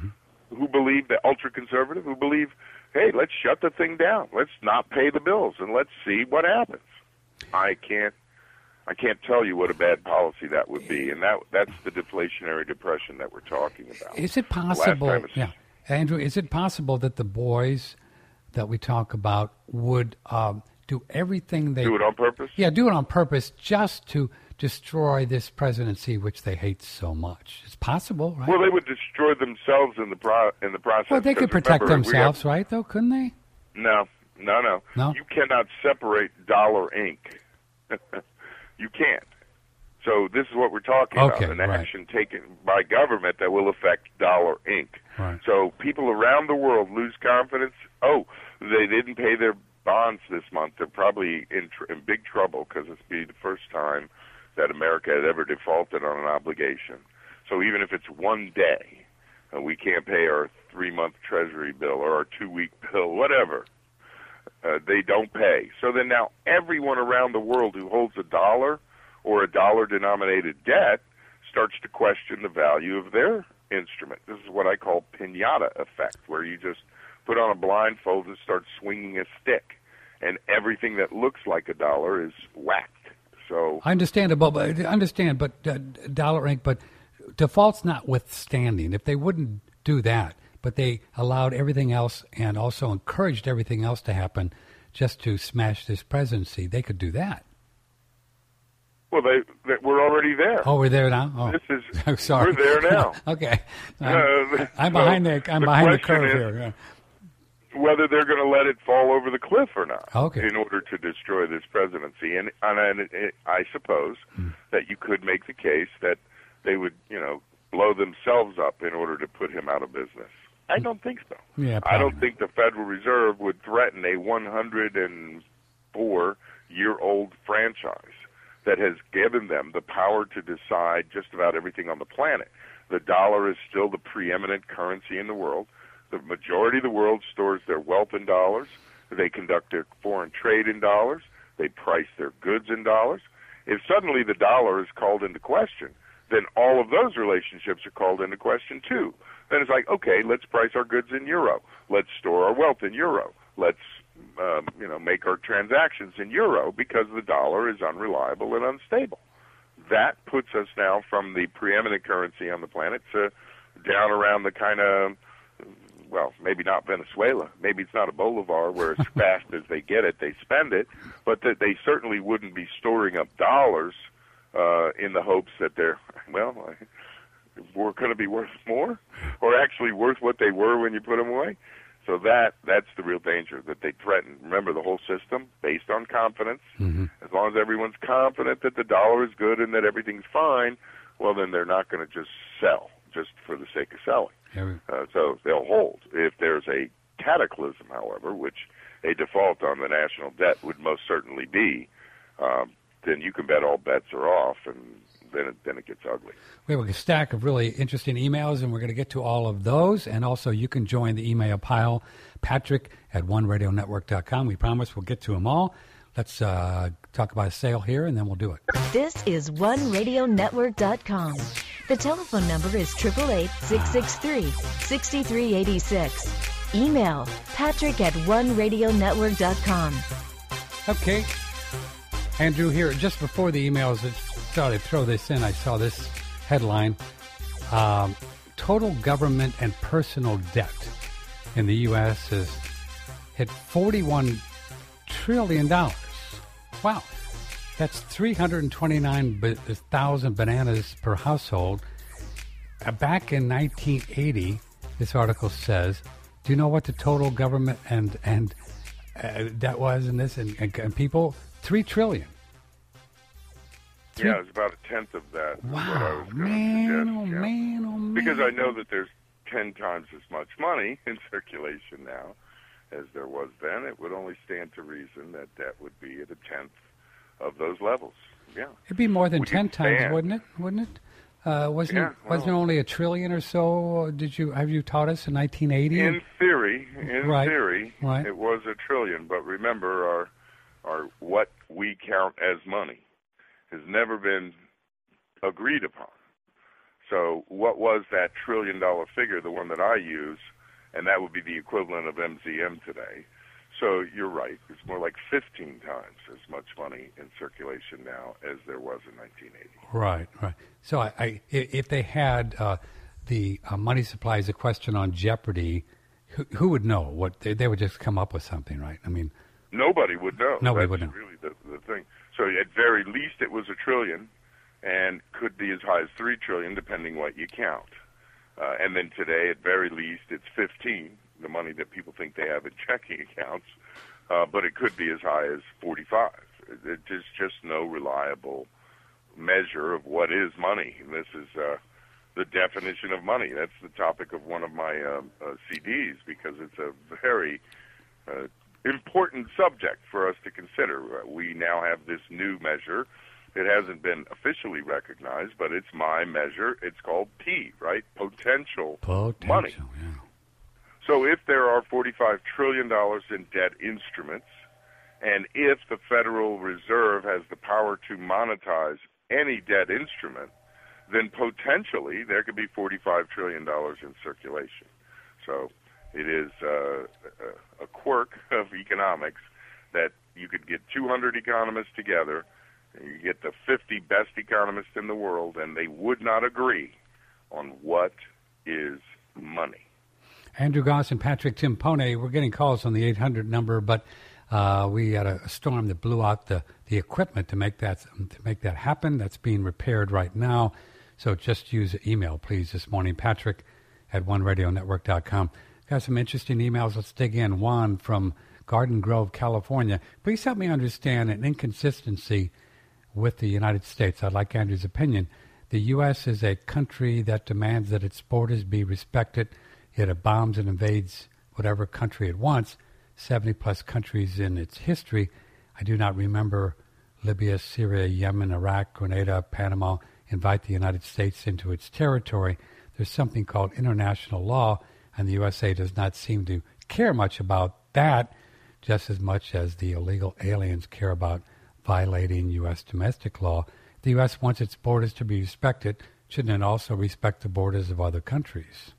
A: who believe, the ultra-conservative, who believe, hey, let's shut the thing down. Let's not pay the bills, and let's see what happens. I can't I can't tell you what a bad policy that would be, and that that's the deflationary depression that we're talking about.
B: Is it possible, yeah, Andrew, is it possible that the boys that we talk about would um, do everything they...
A: Do it on purpose?
B: Yeah, do it on purpose just to destroy this presidency, which they hate so much? It's possible, right?
A: Well, they would destroy themselves in the pro- in the process.
B: Well, they could protect
A: remember,
B: themselves,
A: have,
B: right, though, couldn't they?
A: No, no, no.
B: No?
A: You cannot separate Dollar Incorporated. You can't. So this is what we're talking
B: okay,
A: about, an
B: right.
A: action taken by government that will affect Dollar Incorporated.
B: Right.
A: So people around the world lose confidence. Oh, they didn't pay their bonds this month. They're probably in, tr- in big trouble because it's be the first time that America had ever defaulted on an obligation. So even if it's one day, uh, we can't pay our three-month Treasury bill or our two-week bill, whatever. Uh, they don't pay. So then now everyone around the world who holds a dollar or a dollar-denominated debt starts to question the value of their instrument. This is what I call piñata effect, where you just put on a blindfold and start swinging a stick, and everything that looks like a dollar is whacked. So
B: I understand, but I understand, but uh, Dollar Incorporated, but defaults notwithstanding, if they wouldn't do that, but they allowed everything else and also encouraged everything else to happen just to smash this presidency, they could do that.
A: Well, they, they we're already there.
B: Oh, we're there now. Oh,
A: this is
B: I'm sorry.
A: We're there now.
B: okay, I'm,
A: uh,
B: I'm
A: so
B: behind the I'm
A: the
B: behind the curve
A: is
B: here. Yeah.
A: Whether they're going to let it fall over the cliff or not,
B: okay.
A: in order to destroy this presidency, and and, and it, I suppose hmm. that you could make the case that they would, you know, blow themselves up in order to put him out of business. I don't think so.
B: Yeah,
A: I don't think the Federal Reserve would threaten a one hundred four year old franchise that has given them the power to decide just about everything on the planet. The dollar is still the preeminent currency in the world. The majority of the world stores their wealth in dollars. They conduct their foreign trade in dollars. They price their goods in dollars. If suddenly the dollar is called into question, then all of those relationships are called into question too. Then it's like, okay, let's price our goods in euro. Let's store our wealth in euro. Let's, um, you know, make our transactions in euro because the dollar is unreliable and unstable. That puts us now from the preeminent currency on the planet to down around the kind of, well, maybe not Venezuela. Maybe it's not a bolivar where as fast as they get it, they spend it, but that they certainly wouldn't be storing up dollars uh, in the hopes that they're, well, were going to be worth more, or actually worth what they were when you put them away. So that that's the real danger, that they threaten. Remember, the whole system based on confidence. Mm-hmm. As long as everyone's confident that the dollar is good and that everything's fine, well, then they're not going to just sell just for the sake of selling.
B: Yeah.
A: Uh, so they'll hold. If there's a cataclysm, however, which a default on the national debt would most certainly be, um, then you can bet all bets are off, and then it, then it gets ugly.
B: We have a stack of really interesting emails, and we're going to get to all of those. And also, you can join the email pile, Patrick at one radio network dot com. We promise we'll get to them all. Let's uh, talk about a sale here, and then we'll do it.
C: This is one radio network dot com. The telephone number is eight eight eight, six six three, six three eight six. Email Patrick at one radio network dot com.
B: Okay. Andrew, here, just before the emails, I thought I'd throw this in. I saw this headline. Um, total government and personal debt in the U S has hit forty-one trillion dollars. Wow. That's three hundred twenty-nine thousand bananas per household. Uh, back in nineteen eighty, this article says, do you know what the total government and, and uh, debt was in this? And, and, and people... Three trillion. Three?
A: Yeah, it's about a tenth of that.
B: Wow, man,
A: suggest,
B: oh
A: yeah.
B: man, oh man.
A: Because I know that there's ten times as much money in circulation now as there was then. It would only stand to reason that that would be at a tenth of those levels. Yeah,
B: it'd be more than
A: Would
B: ten
A: expand.
B: times, wouldn't it? Wouldn't it? Uh, wasn't
A: yeah,
B: it, wasn't
A: well,
B: it only a trillion or so? Did you have you taught us in nineteen eighty?
A: In theory, in
B: right.
A: theory,
B: right.
A: it was a trillion. But remember, our our what we count as money has never been agreed upon. So what was that trillion-dollar figure, the one that I use, and that would be the equivalent of M Z M today. So you're right. It's more like fifteen times as much money in circulation now as there was in nineteen eighty.
B: Right, right. So I, I, if they had uh, the uh, money supply as a question on Jeopardy, who, who would know? What they, they would just come up with something, right? I mean,
A: nobody would know.
B: Nobody
A: That's
B: would know.
A: Really, the, the thing. So at very least, it was a trillion, and could be as high as three trillion, depending what you count. Uh, and then today, at very least, it's fifteen. The money that people think they have in checking accounts, uh, but it could be as high as forty-five. There's just no reliable measure of what is money. And this is uh, the definition of money. That's the topic of one of my uh, uh, C Ds because it's a very uh, important subject for us to consider. Uh, we now have this new measure. It hasn't been officially recognized, but it's my measure. It's called P, right? Potential,
B: Potential
A: money.
B: Yeah.
A: So if there are forty-five trillion dollars in debt instruments, and if the Federal Reserve has the power to monetize any debt instrument, then potentially there could be forty-five trillion dollars in circulation. So it is uh, a quirk of economics that you could get two hundred economists together, and you get the fifty best economists in the world, and they would not agree on what is money.
B: Andrew Goss and Patrick Timpone, we're getting calls on the eight hundred number, but uh, we had a storm that blew out the, the equipment to make that to make that happen. That's being repaired right now. So just use email, please, this morning. Patrick at one radio network dot com. Got some interesting emails. Let's dig in. Juan from Garden Grove, California. Please help me understand an inconsistency with the United States. I'd like Andrew's opinion. The U S is a country that demands that its borders be respected. It bombs and invades whatever country it wants, seventy-plus countries in its history. I do not remember Libya, Syria, Yemen, Iraq, Grenada, Panama invite the United States into its territory. There's something called international law, and the U S A does not seem to care much about that, just as much as the illegal aliens care about violating U S domestic law. The U S wants its borders to be respected. Shouldn't it also respect the borders of other countries?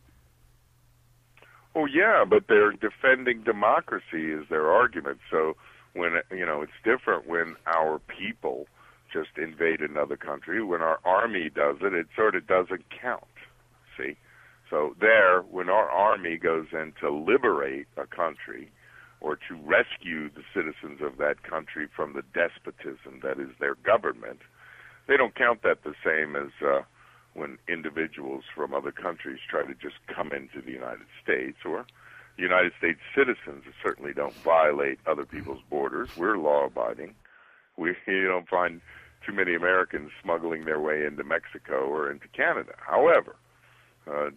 A: Oh, yeah, but they're defending democracy is their argument. So when, you know, it's different when our people just invade another country. When our army does it, it sort of doesn't count, see? So there, when our army goes in to liberate a country or to rescue the citizens of that country from the despotism that is their government, they don't count that the same as uh, when individuals from other countries try to just come into the United States, or United States citizens certainly don't violate other people's borders. We're law-abiding. We you don't find too many Americans smuggling their way into Mexico or into Canada. However, uh,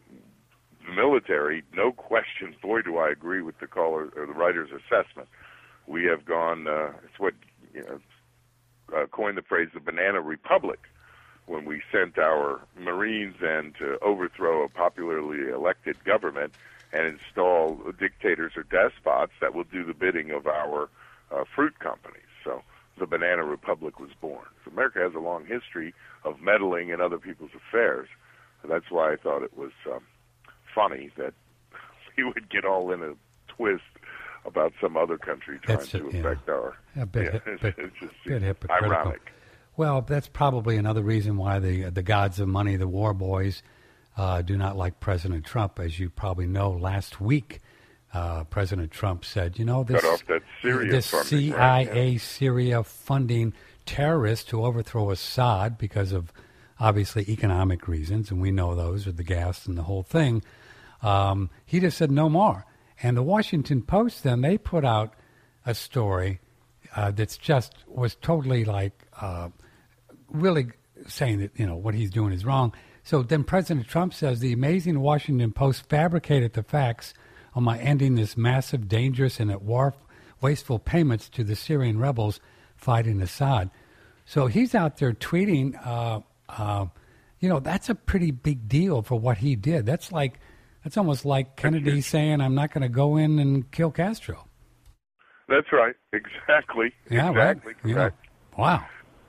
A: the military, no question, boy, do I agree with the caller or the writer's assessment. We have gone, uh, it's what, you know, uh, coined the phrase the banana republic, when we sent our Marines in to overthrow a popularly elected government and install dictators or despots that will do the bidding of our uh, fruit companies. So the Banana Republic was born. So America has a long history of meddling in other people's affairs. And that's why I thought it was um, funny that we would get all in a twist about some other country trying
B: that's
A: to
B: a,
A: affect
B: yeah.
A: our...
B: A bit,
A: yeah,
B: bit,
A: it's just
B: bit hypocritical.
A: ironic.
B: Well, that's probably another reason why the the gods of money, the war boys, uh, do not like President Trump. As you probably know, last week, uh, President Trump said, you know, this,
A: Cut off that Syria
B: this
A: funding,
B: C I A
A: right? Yeah.
B: Syria funding terrorists to overthrow Assad because of, obviously, economic reasons, and we know those, with the gas and the whole thing. Um, he just said no more. And the Washington Post, then, they put out a story uh, that's just was totally like... Uh, really saying that, you know, what he's doing is wrong. So then President Trump says the amazing Washington Post fabricated the facts on my ending this massive, dangerous, and at war wasteful payments to the Syrian rebels fighting Assad. So he's out there tweeting, uh, uh, you know, that's a pretty big deal for what he did. That's like, that's almost like Kennedy saying, I'm not going to go in and kill Castro.
A: That's right. Exactly.
B: Yeah,
A: exactly
B: right.
A: correct.
B: Yeah. Wow.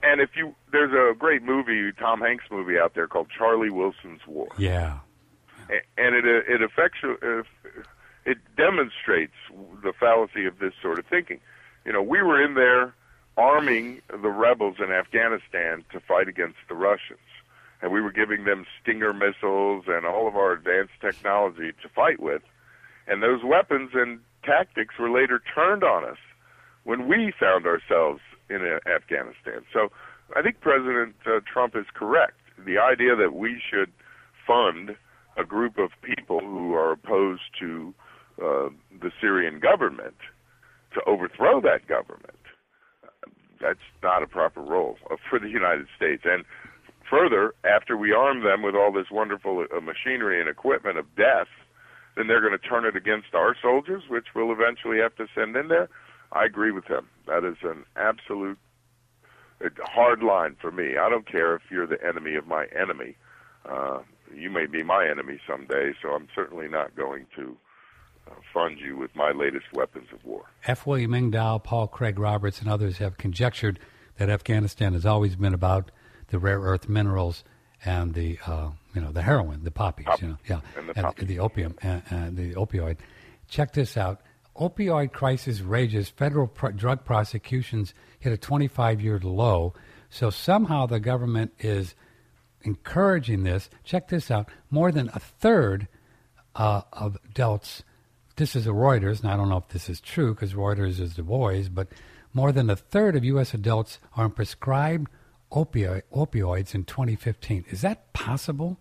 A: and if you, there's a great movie, Tom Hanks movie out there called Charlie Wilson's War.
B: Yeah.
A: And it it affects it demonstrates the fallacy of this sort of thinking. You know, we were in there arming the rebels in Afghanistan to fight against the Russians, and we were giving them Stinger missiles and all of our advanced technology to fight with. And those weapons and tactics were later turned on us when we found ourselves in Afghanistan. So I think President uh, Trump is correct. The idea that we should fund a group of people who are opposed to uh, the Syrian government to overthrow that government, that's not a proper role for the United States. And further, after we arm them with all this wonderful uh, machinery and equipment of death, then they're going to turn it against our soldiers, which we'll eventually have to send in there. I agree with him. That is an absolute hard line for me. I don't care if you're the enemy of my enemy. Uh, you may be my enemy someday, so I'm certainly not going to uh, fund you with my latest weapons of war.
B: F. William Engdahl, Paul Craig Roberts, and others have conjectured that Afghanistan has always been about the rare earth minerals and the, uh, you know, the heroin, the poppies,
A: Pop-
B: you know, yeah,
A: and the,
B: and the opium, and, and the opioid. Check this out. Opioid crisis rages. Federal pro- drug prosecutions hit a twenty-five year low. So somehow the government is encouraging this. Check this out. More than a third uh, of adults, this is a Reuters, and I don't know if this is true because Reuters is Du Bois, but more than a third of U S adults are on prescribed opioid, opioids in twenty fifteen. Is that possible?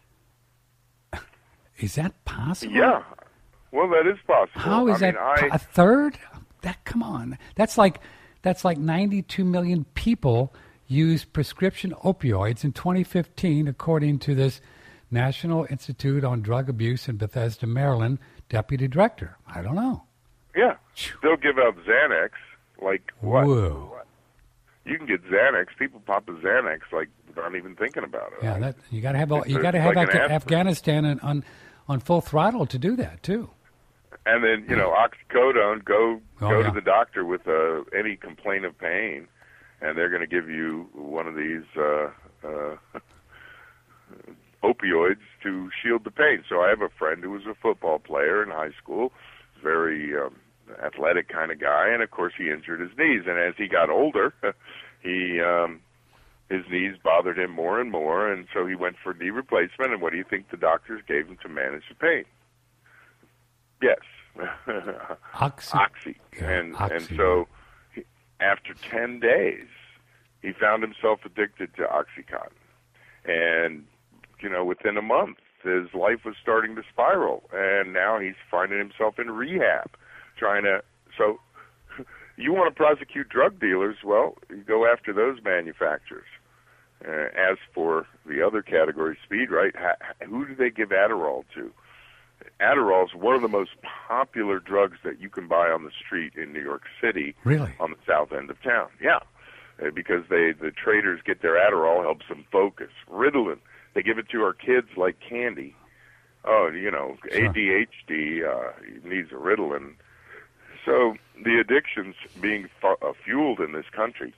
B: Is that possible?
A: Yeah. Well, that is possible.
B: How is
A: I
B: that
A: mean, I,
B: a third? That come on. That's like that's like ninety-two million people used prescription opioids in twenty fifteen, according to this National Institute on Drug Abuse in Bethesda, Maryland, deputy director. I don't know.
A: Yeah. They'll give out Xanax. Like what?
B: Whoa.
A: What? You can get Xanax. People pop a Xanax like without even thinking about it.
B: Yeah, that you got to have all, you
A: It's
B: got to have
A: like an
B: Afga-
A: aspirin.
B: Afghanistan on, on on full throttle to do that too.
A: And then, you know, oxycodone, go
B: Oh,
A: go
B: yeah.
A: to the doctor with uh, any complaint of pain, and they're going to give you one of these uh, uh, opioids to shield the pain. So I have a friend who was a football player in high school, very um, athletic kind of guy, and of course he injured his knees. And as he got older, he um, his knees bothered him more and more, and so he went for knee replacement. And what do you think the doctors gave him to manage the pain? Yes.
B: Oxy.
A: Oxy.
B: Yeah,
A: and
B: Oxy.
A: and so he, after ten days, he found himself addicted to OxyContin. And, you know, within a month, his life was starting to spiral. And now he's finding himself in rehab, trying to... So you want to prosecute drug dealers, well, you go after those manufacturers. Uh, as for the other category, speed, right, ha, who do they give Adderall to? Adderall is one of the most popular drugs that you can buy on the street in New York City.
B: Really?
A: On the south end of town. Yeah, uh, because they the traders get their Adderall, helps them focus. Ritalin, they give it to our kids like candy. Oh, you know,
B: Sure.
A: A D H D uh, needs a Ritalin. So the addictions being fu- uh, fueled in this country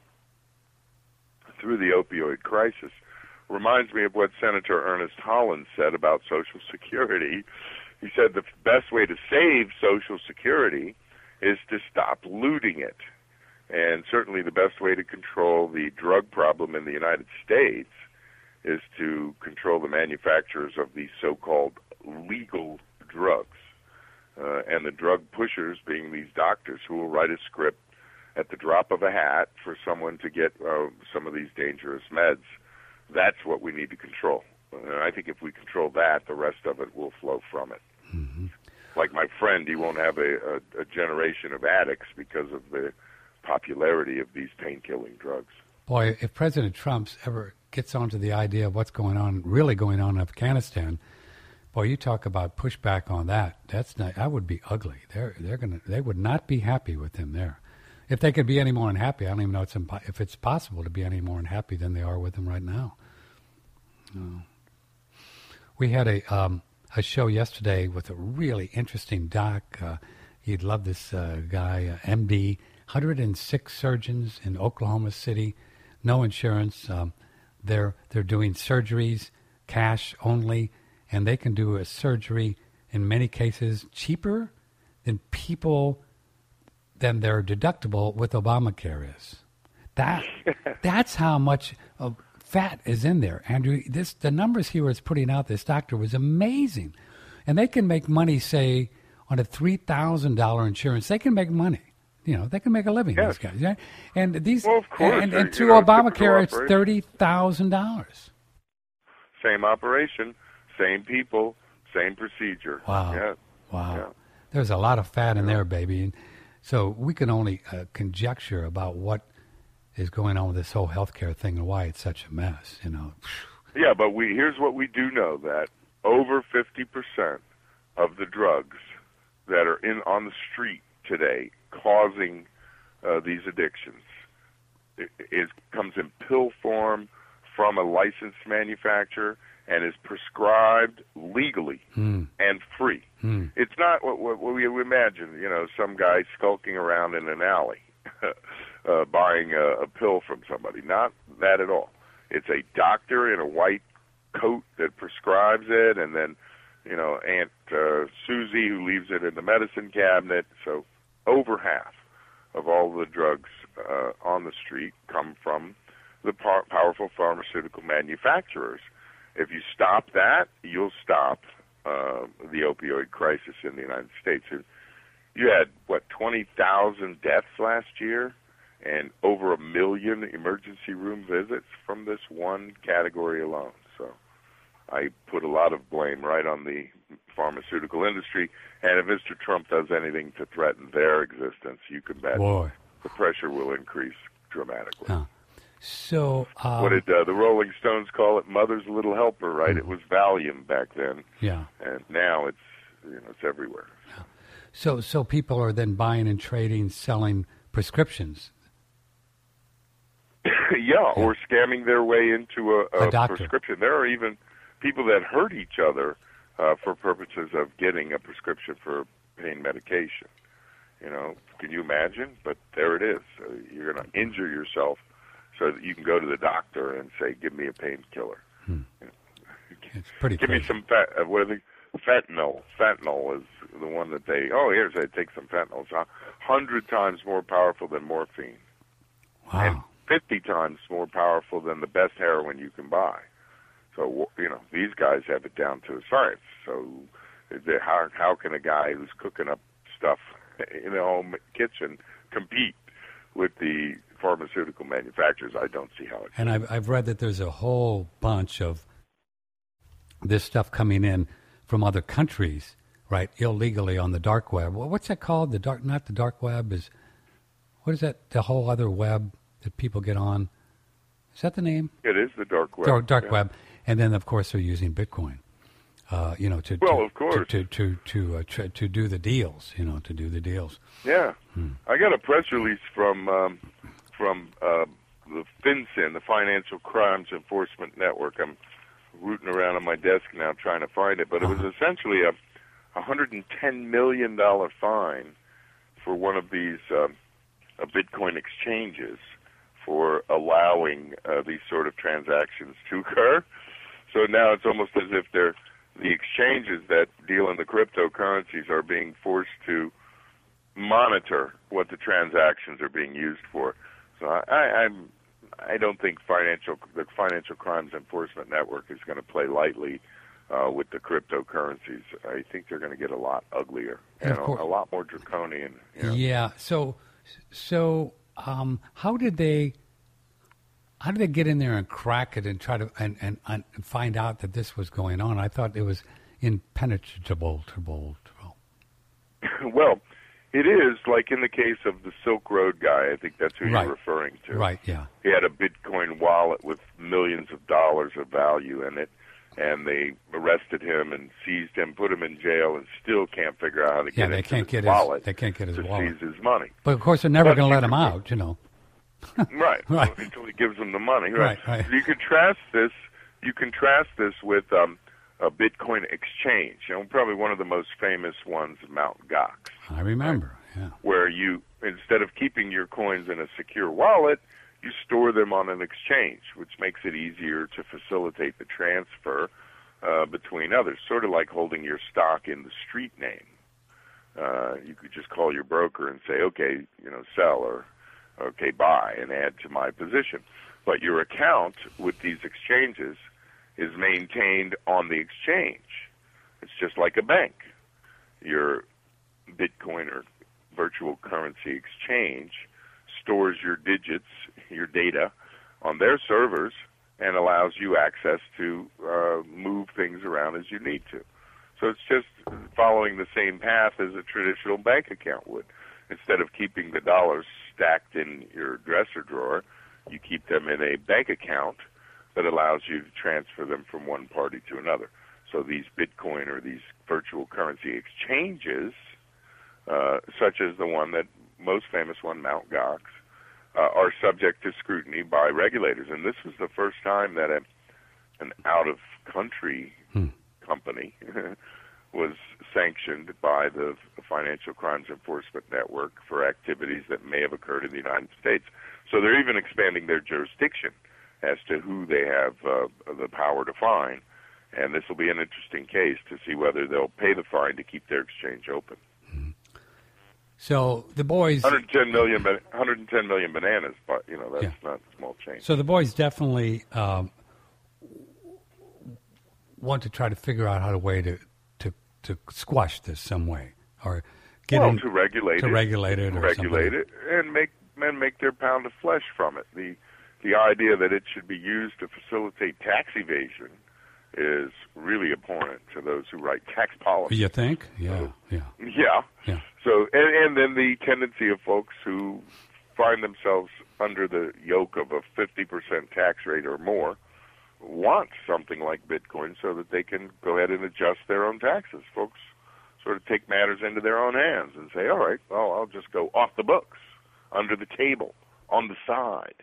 A: through the opioid crisis reminds me of what Senator Ernest Holland said about Social Security. He said the best way to save Social Security is to stop looting it. And certainly the best way to control the drug problem in the United States is to control the manufacturers of these so-called legal drugs. Uh, and the drug pushers being these doctors who will write a script at the drop of a hat for someone to get uh, some of these dangerous meds. That's what we need to control. And I think if we control that, the rest of it will flow from it.
B: Mm-hmm.
A: Like my friend, he won't have a, a, a generation of addicts because of the popularity of these pain-killing drugs.
B: Boy, if President Trump ever gets onto the idea of what's going on, really going on in Afghanistan, boy, you talk about pushback on that. That's not, that would be ugly. They're they're gonna they would not be happy with him there. If they could be any more unhappy, I don't even know it's impo- if it's possible to be any more unhappy than they are with him right now. No. We had a um, a show yesterday with a really interesting doc. Uh, you'd love this uh, guy, uh, M D, one hundred six surgeons in Oklahoma City no insurance. Um, they're they're doing surgeries, cash only, and they can do a surgery in many cases cheaper than people than their deductible with Obamacare is. That that's how much of fat is in there, Andrew. This the numbers he was putting out. This doctor was amazing, and they can make money. Say on a three thousand dollar insurance, they can make money. You know, they can make a living.
A: Yes.
B: These guys, right? And these,
A: well, of course,
B: and, and, and through
A: you know,
B: Obamacare, it's
A: operation.
B: thirty thousand dollars.
A: Same operation, same people, same procedure.
B: Wow!
A: Yeah.
B: Wow!
A: Yeah.
B: There's a lot of fat in
A: yeah.
B: there, baby, and so we can only uh, conjecture about what is going on with this whole healthcare thing and why it's such a mess. You know.
A: Yeah, but we here's what we do know, that over fifty percent of the drugs that are in on the street today causing uh, these addictions it, it comes in pill form from a licensed manufacturer and is prescribed legally
B: mm.
A: and free.
B: Mm.
A: It's not what, what, what we imagine, you know, some guy skulking around in an alley uh, buying a, a pill from somebody. Not that at all. It's a doctor in a white coat that prescribes it, and then, you know, Aunt uh, Susie who leaves it in the medicine cabinet. So over half of all the drugs uh, on the street come from the par- powerful pharmaceutical manufacturers. If you stop that, you'll stop uh, the opioid crisis in the United States. You had, what, twenty thousand deaths last year and over a million emergency room visits from this one category alone. So I put a lot of blame right on the pharmaceutical industry, and if Mister Trump does anything to threaten their existence, you can bet
B: Boy.
A: the pressure will increase dramatically.
B: Huh. So, um,
A: what did uh, the Rolling Stones call it? Mother's Little Helper, right? Mm-hmm. It was Valium back then,
B: yeah,
A: and now it's you know it's everywhere.
B: Yeah. So, so people are then buying and trading, selling prescriptions.
A: yeah,
B: yeah,
A: or scamming their way into a, a,
B: a
A: prescription. There are even people that hurt each other uh, for purposes of getting a prescription for pain medication. You know, can you imagine? But there it is. So you're going to injure yourself so that you can go to the doctor and say, "Give me a painkiller."
B: Hmm. You know, it's pretty.
A: Give
B: crazy.
A: me some fat. Uh, what are they? Fentanyl. Fentanyl is the one that they. Oh, here's I take some fentanyl. It's a hundred times more powerful than morphine.
B: Wow.
A: And fifty times more powerful than the best heroin you can buy. So you know these guys have it down to a science. So how how can a guy who's cooking up stuff in a home kitchen compete with the pharmaceutical manufacturers? I don't see how it.
B: And I've I've read that there's a whole bunch of this stuff coming in from other countries, right, illegally on the dark web. Well, what's that called? The dark, not the dark web, is what is that? The whole other web that people get on. Is that the name?
A: It is the dark web.
B: Dark, dark
A: yeah.
B: web, and then of course they're using Bitcoin. Uh, you know, to
A: well,
B: to,
A: of course.
B: to to to to, uh, to to do the deals. You know, to do the deals.
A: Yeah,
B: hmm.
A: I got a press release from um, from uh, the FinCEN, the Financial Crimes Enforcement Network. I'm rooting around on my desk now trying to find it, but it was
B: uh-huh.
A: essentially a one hundred ten million dollars fine for one of these uh, uh, Bitcoin exchanges for allowing uh, these sort of transactions to occur. So now it's almost as if they're the exchanges that deal in the cryptocurrencies are being forced to monitor what the transactions are being used for. So I, I, I'm, I don't think financial the Financial Crimes Enforcement Network is going to play lightly uh, with the cryptocurrencies. I think they're going to get a lot uglier and, and a, a lot more draconian. You know?
B: Yeah. So, so um, how did they? How did they get in there and crack it and try to and, and, and find out that this was going on? I thought it was impenetrable.
A: Well, it is, like in the case of the Silk Road guy. I think that's who
B: right.
A: you're referring to.
B: Right, yeah.
A: He had a Bitcoin wallet with millions of dollars of value in it, and they arrested him and seized him, put him in jail, and still can't figure out how to
B: yeah,
A: get
B: they
A: into
B: can't
A: his
B: get
A: wallet
B: his, they can't get his
A: to
B: wallet.
A: seize his money.
B: But, of course, they're never
A: But
B: going to let
A: you
B: him
A: can-
B: out, you know.
A: Right,
B: Right.
A: until he gives them the money.
B: Right,
A: Right,
B: right.
A: So you contrast this. You contrast this with um, a Bitcoin exchange. You know, probably one of the most famous ones, Mt. Gox,
B: I remember, yeah.
A: where you instead of keeping your coins in a secure wallet, you store them on an exchange, which makes it easier to facilitate the transfer uh, between others, sort of like holding your stock in the street name. Uh, you could just call your broker and say, okay, you know, sell, or okay, buy, and add to my position. But your account with these exchanges is maintained on the exchange. It's just like a bank. Your Bitcoin or virtual currency exchange stores your digits, your data, on their servers and allows you access to uh, move things around as you need to. So it's just following the same path as a traditional bank account would. Instead of keeping the dollars stacked in your dresser drawer, you keep them in a bank account that allows you to transfer them from one party to another. So these Bitcoin or these virtual currency exchanges, uh, such as the one that most famous one, Mt. Gox, uh, are subject to scrutiny by regulators. And this was the first time that a, an out-of-country hmm. company was sanctioned by the Financial Crimes Enforcement Network for activities that may have occurred in the United States. So they're even expanding their jurisdiction as to who they have uh, the power to fine. And this will be an interesting case to see whether they'll pay the fine to keep their exchange open.
B: So the boys...
A: one hundred ten million, one hundred ten million bananas, but, you know, that's yeah. not a small change.
B: So the boys definitely um, want to try to figure out how to way to, to, to squash this some way, or get
A: well,
B: in,
A: to regulate
B: to
A: it,
B: regulate it, or
A: regulate
B: something.
A: it, and make and make their pound of flesh from it. The the idea that it should be used to facilitate tax evasion is really abhorrent to those who write tax policy.
B: You think? Yeah,
A: so,
B: yeah,
A: yeah.
B: Yeah.
A: So, and, and then the tendency of folks who find themselves under the yoke of a fifty percent tax rate or more want something like Bitcoin so that they can go ahead and adjust their own taxes. Folks sort of take matters into their own hands and say, all right, well, I'll just go off the books, under the table, on the side.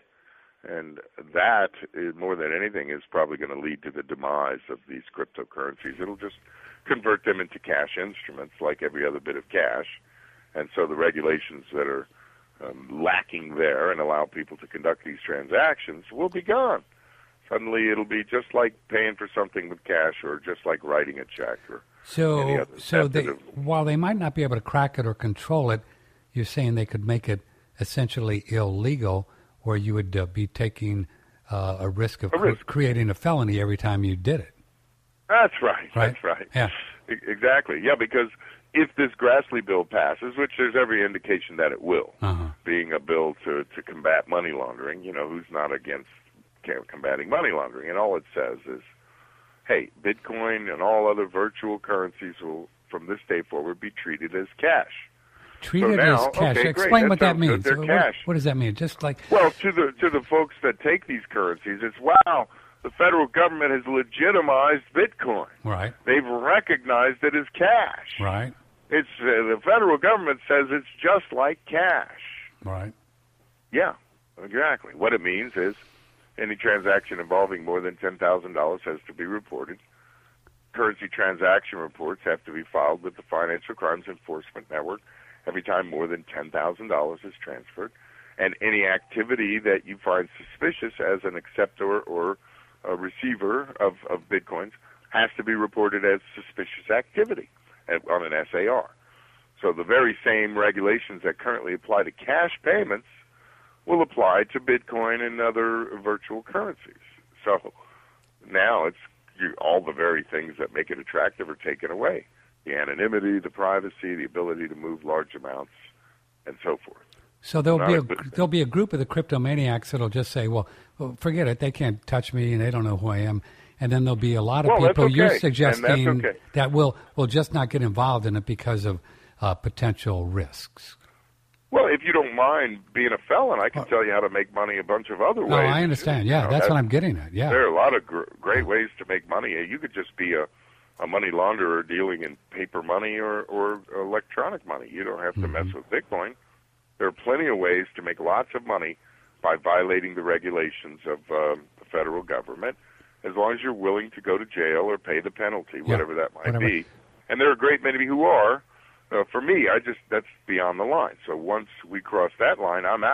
A: And that, is, more than anything, is probably going to lead to the demise of these cryptocurrencies. It'll just convert them into cash instruments like every other bit of cash. And so the regulations that are um, lacking there and allow people to conduct these transactions will be gone. Suddenly it'll be just like paying for something with cash, or just like writing a check, or
B: so,
A: any other
B: so they,
A: of,
B: while they might not be able to crack it or control it, you're saying they could make it essentially illegal, where you would uh, be taking uh, a risk of
A: a risk.
B: Cr- creating a felony every time you did it.
A: That's right.
B: right?
A: That's right.
B: Yeah.
A: E- exactly. Yeah, because if this Grassley bill passes, which there's every indication that it will,
B: uh-huh.
A: being a bill to, to combat money laundering, you know, who's not against combating money laundering? And all it says is, hey, Bitcoin and all other virtual currencies will, from this day forward, be treated as cash.
B: Treated
A: so now,
B: as cash.
A: Okay,
B: Explain
A: great.
B: what
A: that
B: that means.
A: They're
B: what,
A: cash.
B: What does that mean? Just like
A: well, to the to the folks that take these currencies, it's wow. The federal government has legitimized Bitcoin.
B: Right.
A: They've recognized it as cash.
B: Right.
A: It's uh, the federal government says it's just like cash.
B: Right.
A: Yeah, exactly. What it means is any transaction involving more than ten thousand dollars has to be reported. Currency transaction reports have to be filed with the Financial Crimes Enforcement Network every time more than ten thousand dollars is transferred. And any activity that you find suspicious as an acceptor or a receiver of, of Bitcoins has to be reported as suspicious activity on an S A R. So the very same regulations that currently apply to cash payments will apply to Bitcoin and other virtual currencies. So now it's you, all the very things that make it attractive are taken away. The anonymity, the privacy, the ability to move large amounts, and so forth.
B: So there'll be a, there'll be a group of the cryptomaniacs that'll just say, well, well, forget it, they can't touch me and they don't know who I am. And then there'll be a lot of
A: well,
B: people
A: okay.
B: you're suggesting
A: okay.
B: that will, will just not get involved in it because of uh, potential risks.
A: Well, if you don't mind being a felon, I can tell you how to make money a bunch of other ways.
B: No, I understand. Yeah, you know, that's, that's what I'm getting at. Yeah,
A: there are a lot of gr- great ways to make money. You could just be a, a money launderer dealing in paper money or, or electronic money. You don't have to mm-hmm. mess with Bitcoin. There are plenty of ways to make lots of money by violating the regulations of um, the federal government, as long as you're willing to go to jail or pay the penalty,
B: yeah,
A: whatever that might
B: whatever.
A: be. And there are a great many who are. Uh, for me, I just that's beyond the line. So once we cross that line, I'm out.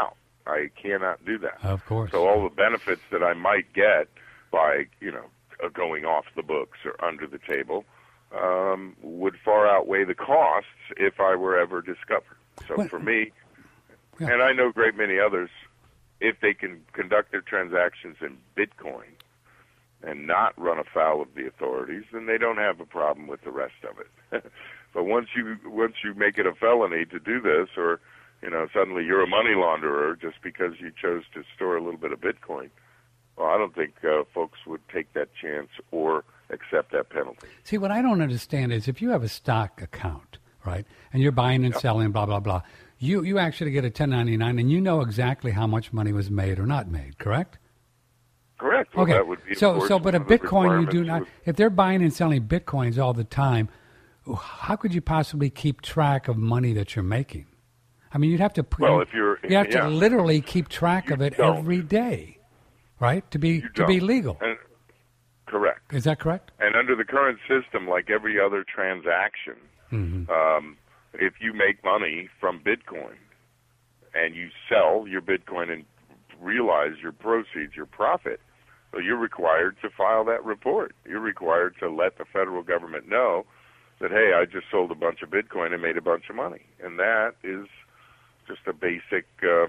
A: I cannot do that.
B: Of course.
A: So all the benefits that I might get by, you know, going off the books or under the table um, would far outweigh the costs if I were ever discovered. So
B: well,
A: for me,
B: yeah.
A: and I know a great many others, if they can conduct their transactions in Bitcoin and not run afoul of the authorities, then they don't have a problem with the rest of it. But once you once you make it a felony to do this, or you know suddenly you're a money launderer just because you chose to store a little bit of Bitcoin, well, I don't think uh, folks would take that chance or accept that penalty.
B: See, what I don't understand is if you have a stock account, right, and you're buying and
A: yep.
B: selling, blah blah blah, you you actually get a ten ninety-nine, and you know exactly how much money was made or not made, correct?
A: Correct. Well,
B: okay.
A: That would be,
B: so, so, but a Bitcoin, you do not.
A: With,
B: if they're buying and selling Bitcoins all the time, how could you possibly keep track of money that you're making? I mean, you'd have to. Put,
A: well, if you're,
B: you have
A: yeah.
B: to literally keep track
A: you
B: of it
A: don't.
B: every day, right? To be
A: you
B: to
A: don't.
B: be legal.
A: And, correct.
B: Is that correct?
A: And under the current system, like every other transaction,
B: mm-hmm.
A: um, if you make money from Bitcoin and you sell your Bitcoin and realize your proceeds, your profit, so you're required to file that report. You're required to let the federal government know that, hey, I just sold a bunch of Bitcoin and made a bunch of money. And that is just a basic uh,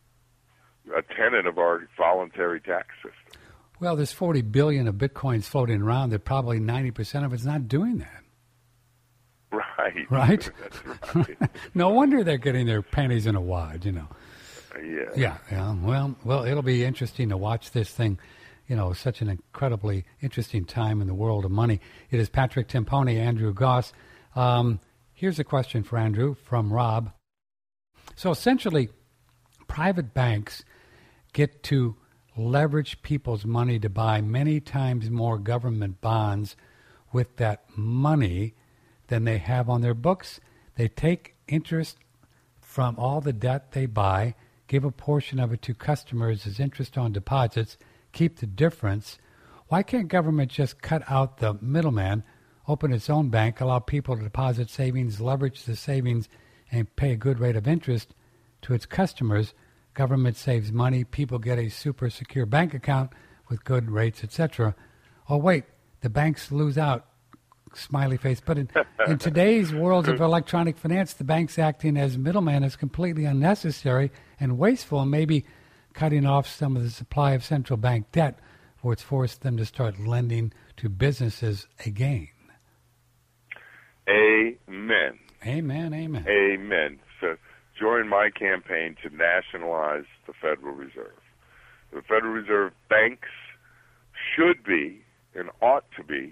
A: a tenet of our voluntary tax system.
B: Well, there's forty billion of Bitcoins floating around that probably ninety percent of it's not doing that.
A: Right.
B: Right?
A: That's right.
B: No wonder they're getting their panties in a wad, you know.
A: Yeah.
B: Yeah, yeah. Well, well, it'll be interesting to watch this thing. You know, such an incredibly interesting time in the world of money. It is Patrick Timpone, Andrew Goss. Um, here's a question for Andrew from Rob. So essentially, private banks get to leverage people's money to buy many times more government bonds with that money than they have on their books. They take interest from all the debt they buy, give a portion of it to customers as interest on deposits, keep the difference. Why can't government just cut out the middleman, open its own bank, allow people to deposit savings, leverage the savings, and pay a good rate of interest to its customers? Government saves money, people get a super secure bank account with good rates, et cetera. Oh, wait, the banks lose out, smiley face. But in, in today's world of electronic finance, the banks acting as middleman is completely unnecessary and wasteful, and maybe cutting off some of the supply of central bank debt, for it's forced them to start lending to businesses again.
A: Amen.
B: Amen, amen.
A: Amen. So join my campaign to nationalize the Federal Reserve. The Federal Reserve banks should be and ought to be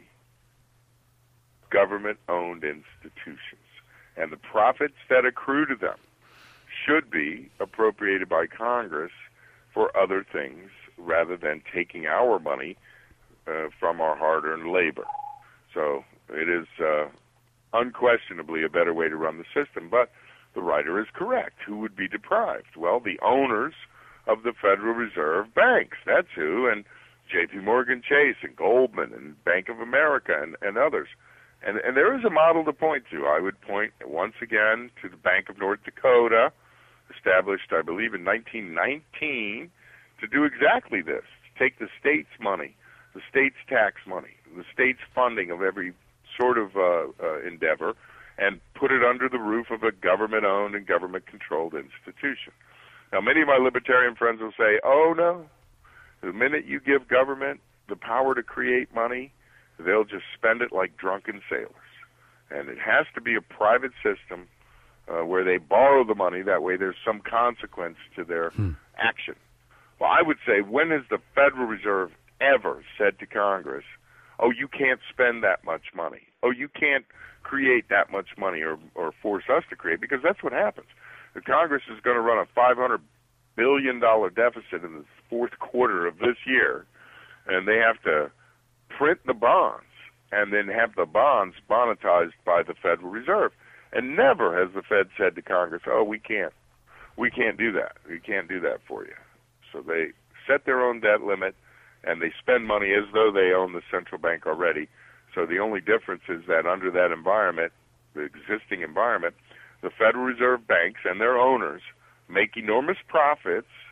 A: government-owned institutions, and the profits that accrue to them should be appropriated by Congress for other things rather than taking our money uh, from our hard-earned labor. So it is uh, unquestionably a better way to run the system, but the writer is correct. Who would be deprived? Well, the owners of the Federal Reserve banks. That's who, and J P Morgan Chase and Goldman and Bank of America and, and others. And, and there is a model to point to. I would point once again to the Bank of North Dakota, established, I believe, in nineteen nineteen, to do exactly this, to take the state's money, the state's tax money, the state's funding of every sort of uh, uh, endeavor, and put it under the roof of a government-owned and government-controlled institution. Now, many of my libertarian friends will say, oh, no, the minute you give government the power to create money, they'll just spend it like drunken sailors. And it has to be a private system uh, where they borrow the money. That way there's some consequence to their hmm. action. Well, I would say, when has the Federal Reserve ever said to Congress, oh, you can't spend that much money? Oh, you can't create that much money or, or force us to create, because that's what happens. The Congress is going to run a five hundred billion dollars deficit in the fourth quarter of this year, and they have to print the bonds and then have the bonds monetized by the Federal Reserve. And never has the Fed said to Congress, oh, we can't. We can't do that. We can't do that for you. So they set their own debt limit, and they spend money as though they own the central bank already. So the only difference is that under that environment, the existing environment, the Federal Reserve banks and their owners make enormous profits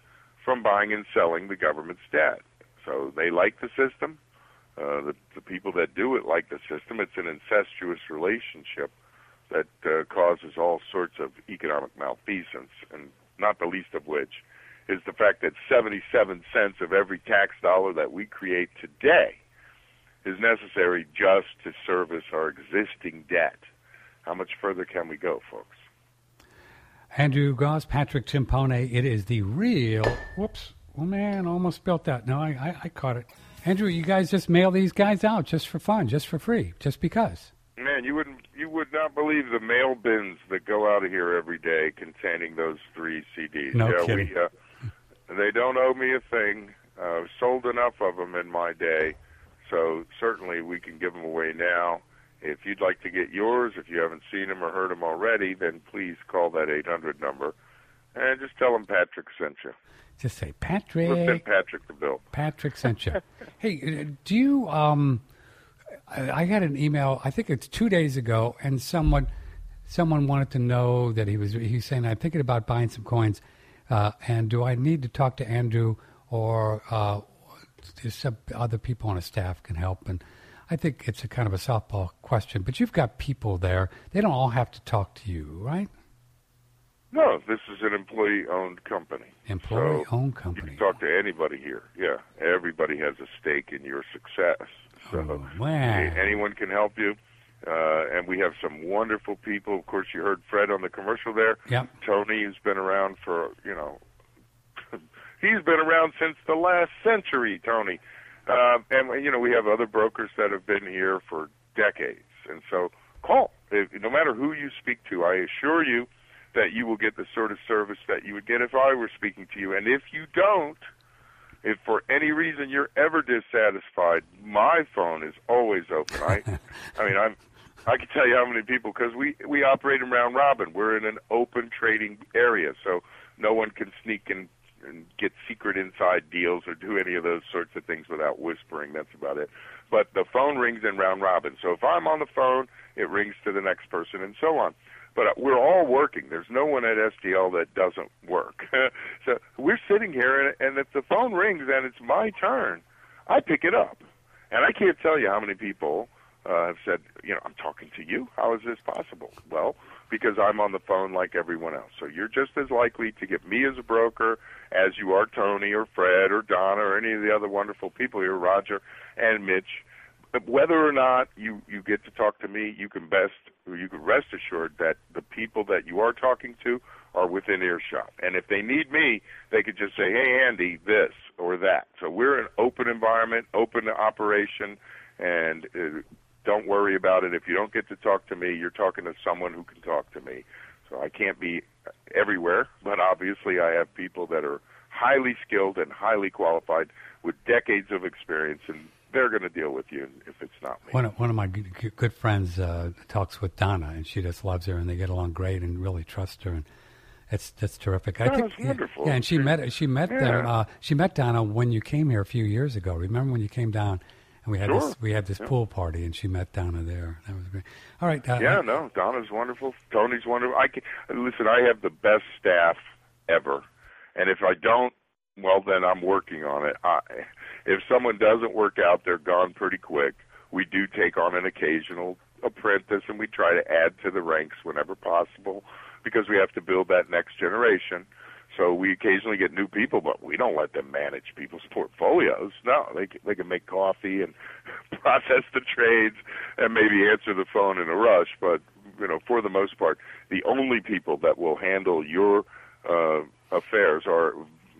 A: from buying and selling the government's debt. So they like the system. Uh, the, the people that do it like the system. It's an incestuous relationship that uh, causes all sorts of economic malfeasance, and not the least of which is the fact that seventy-seven cents of every tax dollar that we create today is necessary just to service our existing debt. How much further can we go, folks?
B: Andrew Goss, Patrick Timpone, it is the real, whoops, oh man, almost spilled that. No, I, I, I caught it. Andrew, you guys just mail these guys out just for fun, just for free, just because.
A: Man, you wouldn't, you would not believe the mail bins that go out of here every day containing those three C Ds.
B: No
A: yeah,
B: kidding.
A: We, uh, they don't owe me a thing. Uh, sold enough of them in my day, so certainly we can give them away now. If you'd like to get yours, if you haven't seen them or heard them already, then please call that eight hundred number and just tell them Patrick sent you.
B: Just say, Patrick.
A: We'll send Patrick the bill.
B: Patrick sent you. Hey, do you, um, I, I got an email, I think it's two days ago, and someone someone wanted to know that he was, he was saying, I'm thinking about buying some coins, uh, and do I need to talk to Andrew, or uh, some other people on his staff can help? And I think it's a kind of a softball question, but you've got people there. They don't all have to talk to you, right?
A: No, this is an employee-owned company.
B: Employee-owned
A: so
B: company.
A: You can talk to anybody here. Yeah, everybody has a stake in your success. So
B: oh, wow.
A: anyone can help you, uh, and we have some wonderful people. Of course, you heard Fred on the commercial there.
B: Yep.
A: Tony has been around for, you know, he's been around since the last century, Tony. Uh, and, you know, we have other brokers that have been here for decades. And so call. If, no matter who you speak to, I assure you that you will get the sort of service that you would get if I were speaking to you. And if you don't, if for any reason you're ever dissatisfied, my phone is always open. I, I mean, I'm, I can tell you how many people, because we, we operate in round robin. We're in an open trading area, so no one can sneak in and get secret inside deals or do any of those sorts of things without whispering. That's about it. But the phone rings in round robin. So if I'm on the phone, it rings to the next person and so on. But we're all working. There's no one at S T L that doesn't work. So we're sitting here, and, and if the phone rings and it's my turn, I pick it up. And I can't tell you how many people uh, have said, you know, I'm talking to you. How is this possible? Well, because I'm on the phone like everyone else. So you're just as likely to get me as a broker as you are Tony or Fred or Donna or any of the other wonderful people here, Roger and Mitch. But whether or not you, you get to talk to me, you can best, or you can rest assured that the people that you are talking to are within earshot. And if they need me, they could just say, hey, Andy, this or that. So we're an open environment, open operation, and uh, don't worry about it. If you don't get to talk to me, you're talking to someone who can talk to me. So I can't be everywhere, but obviously I have people that are highly skilled and highly qualified with decades of experience, and they're going to deal with you if it's not me.
B: One of, one of my good, good friends uh, talks with Donna, and she just loves her, and they get along great and really trust her, and it's that's terrific. I
A: Donna's
B: think,
A: wonderful.
B: Yeah, and she met she met
A: yeah.
B: them, uh, she met Donna when you came here a few years ago. Remember when you came down? And we had
A: sure.
B: this we had this
A: yeah.
B: pool party, and she met Donna there. That was great. All right. Uh,
A: yeah, no, Donna's wonderful. Tony's wonderful. I can, listen, I have the best staff ever, and if I don't, well, then I'm working on it. I, if someone doesn't work out, they're gone pretty quick. We do take on an occasional apprentice, and we try to add to the ranks whenever possible because we have to build that next generation. So we occasionally get new people, but we don't let them manage people's portfolios. No, they can, they can make coffee and process the trades and maybe answer the phone in a rush. But, you know, for the most part, the only people that will handle your uh, affairs are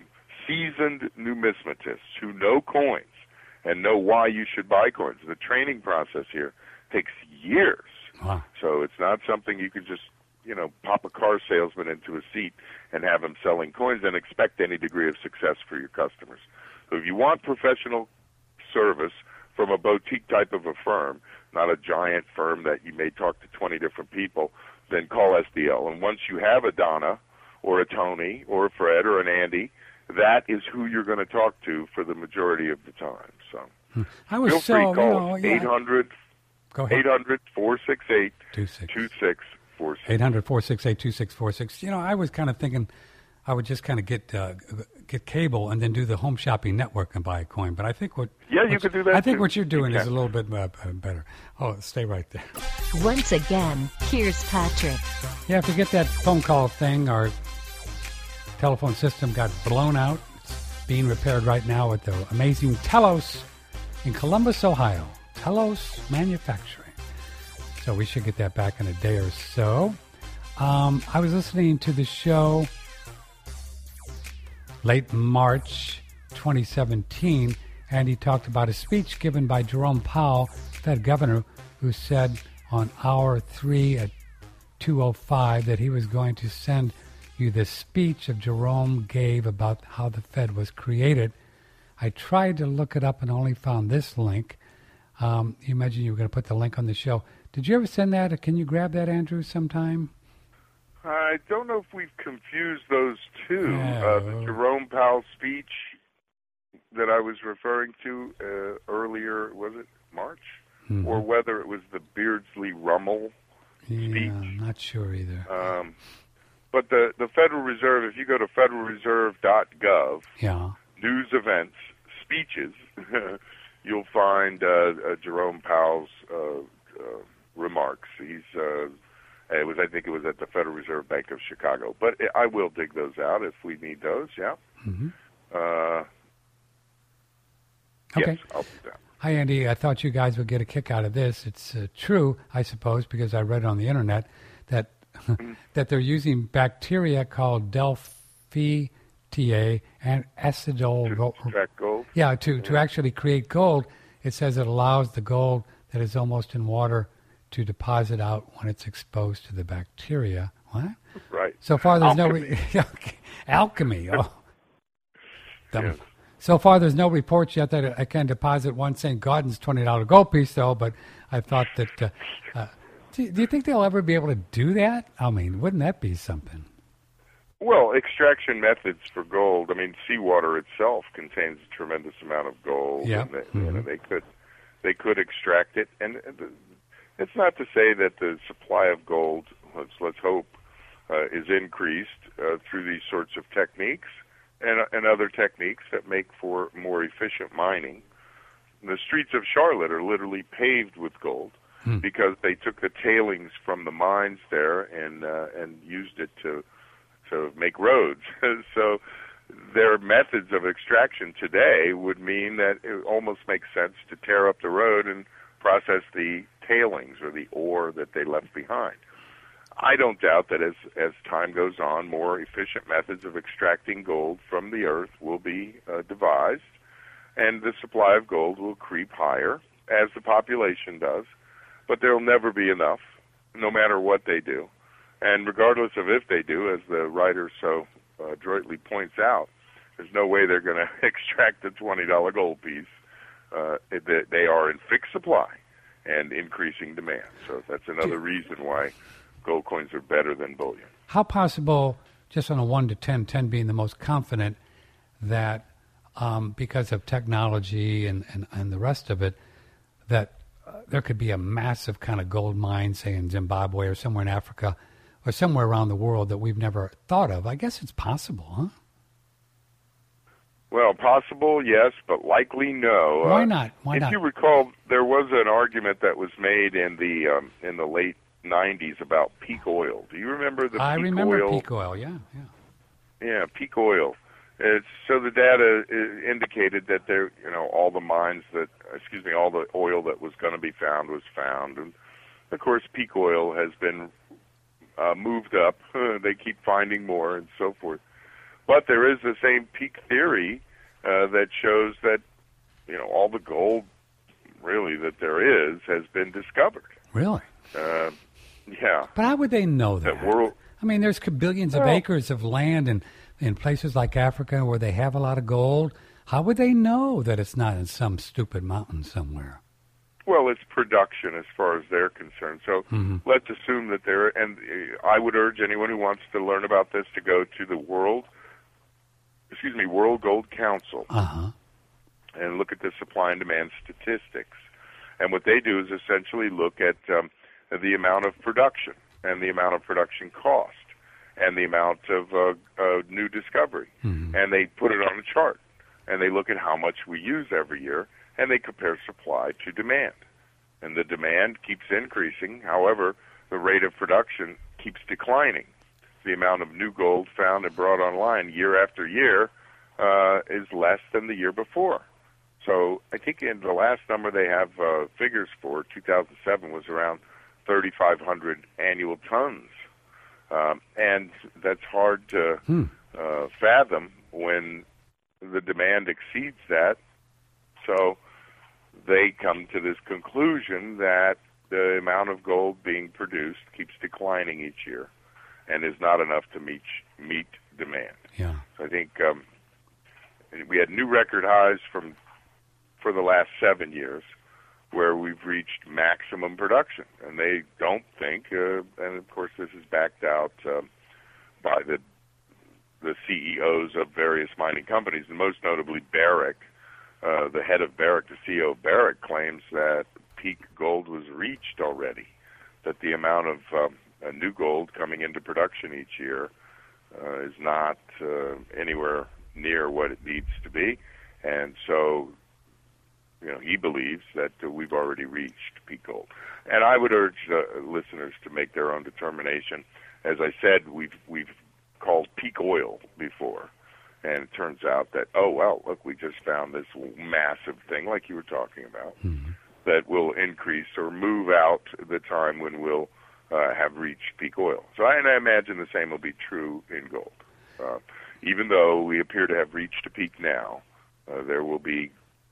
A: seasoned numismatists who know coins and know why you should buy coins. The training process here takes years.
B: Wow.
A: So it's not something you can just, you know, pop a car salesman into a seat and have him selling coins and expect any degree of success for your customers. So if you want professional service from a boutique type of a firm, not a giant firm that you may talk to twenty different people, then call S D L. And once you have a Donna or a Tony or a Fred or an Andy, that is who you're going to talk to for the majority of the time. So
B: I was
A: feel
B: so,
A: free to call
B: you know, yeah.
A: eight hundred, eight hundred, four six eight, two six four six.
B: eight hundred, four six eight, two six four six. You know, I was kind of thinking I would just kind of get uh, get cable and then do the Home Shopping Network and buy a coin. But I think what
A: yeah, you could do that.
B: I think
A: too.
B: what you're doing
A: you
B: is a little bit uh, better. Oh, stay right there.
C: Once again, here's Patrick.
B: Yeah, forget that phone call thing. Our telephone system got blown out. It's being repaired right now at the amazing Telos in Columbus, Ohio. Telos Manufacturing. So we should get that back in a day or so. Um, I was listening to the show late March twenty seventeen, and he talked about a speech given by Jerome Powell, Fed governor, who said on hour three at two oh five that he was going to send you the speech of Jerome gave about how the Fed was created. I tried to look it up and only found this link. Um, you imagine you were going to put the link on the show. Did you ever send that? Can you grab that, Andrew, sometime?
A: I don't know if we've confused those two.
B: Yeah.
A: Uh, the Jerome Powell speech that I was referring to uh, earlier, was it March? Mm-hmm. Or whether it was the Beardsley Rummel
B: yeah,
A: speech.
B: I'm not sure either.
A: Um, but the, the Federal Reserve, if you go to federal reserve dot gov,
B: yeah.
A: news events, speeches, you'll find uh, uh, Jerome Powell's uh, uh, remarks. He's... Uh, It was, I think it was at the Federal Reserve Bank of Chicago. But I will dig those out if we need those, yeah.
B: Mm-hmm.
A: Uh,
B: okay.
A: Yes, I'll do that.
B: Hi, Andy. I thought you guys would get a kick out of this. It's uh, true, I suppose, because I read it on the Internet, that mm-hmm. that they're using bacteria called Delphi T A and acetyl
A: To
B: gold.
A: extract gold?
B: Yeah, to, to actually create gold. It says it allows the gold that is almost in water to deposit out when it's exposed to the bacteria. What?
A: Right.
B: So far, there's
A: Alchemy.
B: no re- alchemy. Oh,
A: Yes.
B: So far, there's no reports yet that I can deposit one Saint Gaudens twenty dollar gold piece, though. But I thought that. Uh, uh, do, do you think they'll ever be able to do that? I mean, wouldn't that be something?
A: Well, extraction methods for gold. I mean, seawater itself contains a tremendous amount of gold.
B: Yeah.
A: And they,
B: Mm-hmm.
A: you know, they could they could extract it, and the, it's not to say that the supply of gold, let's, let's hope, uh, is increased uh, through these sorts of techniques and, and other techniques that make for more efficient mining. The streets of Charlotte are literally paved with gold hmm. because they took the tailings from the mines there and uh, and used it to to make roads. So their methods of extraction today would mean that it almost makes sense to tear up the road and process the tailings or the ore that they left behind. I don't doubt that as as time goes on, more efficient methods of extracting gold from the earth will be uh, devised, and the supply of gold will creep higher as the population does, but there will never be enough, no matter what they do. And regardless of if they do, as the writer so uh, adroitly points out, there's no way they're going to extract a twenty dollar gold piece. Uh, they, they are in fixed supply and increasing demand. So that's another reason why gold coins are better than bullion.
B: How possible, just on a one to ten, ten being the most confident, that um, because of technology and, and, and the rest of it, that uh, there could be a massive kind of gold mine, say in Zimbabwe or somewhere in Africa or somewhere around the world that we've never thought of? I guess it's possible, huh?
A: Well, possible, yes, but likely no.
B: Why
A: uh,
B: not? Why
A: if
B: not?
A: you recall, there was an argument that was made in the um, in the late nineties about peak oil. Do you remember the
B: I
A: peak
B: remember
A: oil?
B: peak oil, yeah, yeah.
A: Yeah, peak oil. It's, so the data uh, indicated that there, you know, all the mines that, excuse me, all the oil that was going to be found was found, and of course, peak oil has been uh, moved up. They keep finding more and so forth. But there is the same peak theory uh, that shows that, you know, all the gold, really, that there is has been discovered.
B: Really?
A: Uh, yeah.
B: But how would they know that?
A: That world,
B: I mean, there's billions of
A: well,
B: acres of land in, in places like Africa where they have a lot of gold. How would they know that it's not in some stupid mountain somewhere?
A: Well, it's production as far as they're concerned. So mm-hmm. let's assume that there, and I would urge anyone who wants to learn about this to go to the World, excuse me, World Gold Council
B: uh-huh.
A: and look at the supply and demand statistics. And what they do is essentially look at um, the amount of production and the amount of production cost. and the amount of uh, uh, new discovery. Mm-hmm. And they put it on a chart, and they look at how much we use every year, and they compare supply to demand. And the demand keeps increasing. However, the rate of production keeps declining. The amount of new gold found and brought online year after year uh, is less than the year before. So I think in the last number they have uh, figures for, two thousand seven, was around thirty-five hundred annual tons. Um, and that's hard to hmm. uh, fathom when the demand exceeds that. So they come to this conclusion that the amount of gold being produced keeps declining each year and is not enough to meet meet demand.
B: Yeah.
A: So I think um, we had new record highs from for the last seven years where we've reached maximum production, and they don't think, uh, and of course this is backed out uh, by the the C E Os of various mining companies, and most notably Barrick. Uh, the head of Barrick, the C E O of Barrick, claims that peak gold was reached already, that the amount of um, uh, new gold coming into production each year uh, is not uh, anywhere near what it needs to be. And so, you know, he believes that uh, we've already reached peak gold. And I would urge uh, listeners to make their own determination. As I said, we've we've called peak oil before. And it turns out that, oh, well, look, we just found this massive thing, like you were talking about, mm-hmm. that will increase or move out the time when we'll uh, have reached peak oil. So I, and I imagine the same will be true in gold. Uh, even though we appear to have reached a peak now, uh, there will be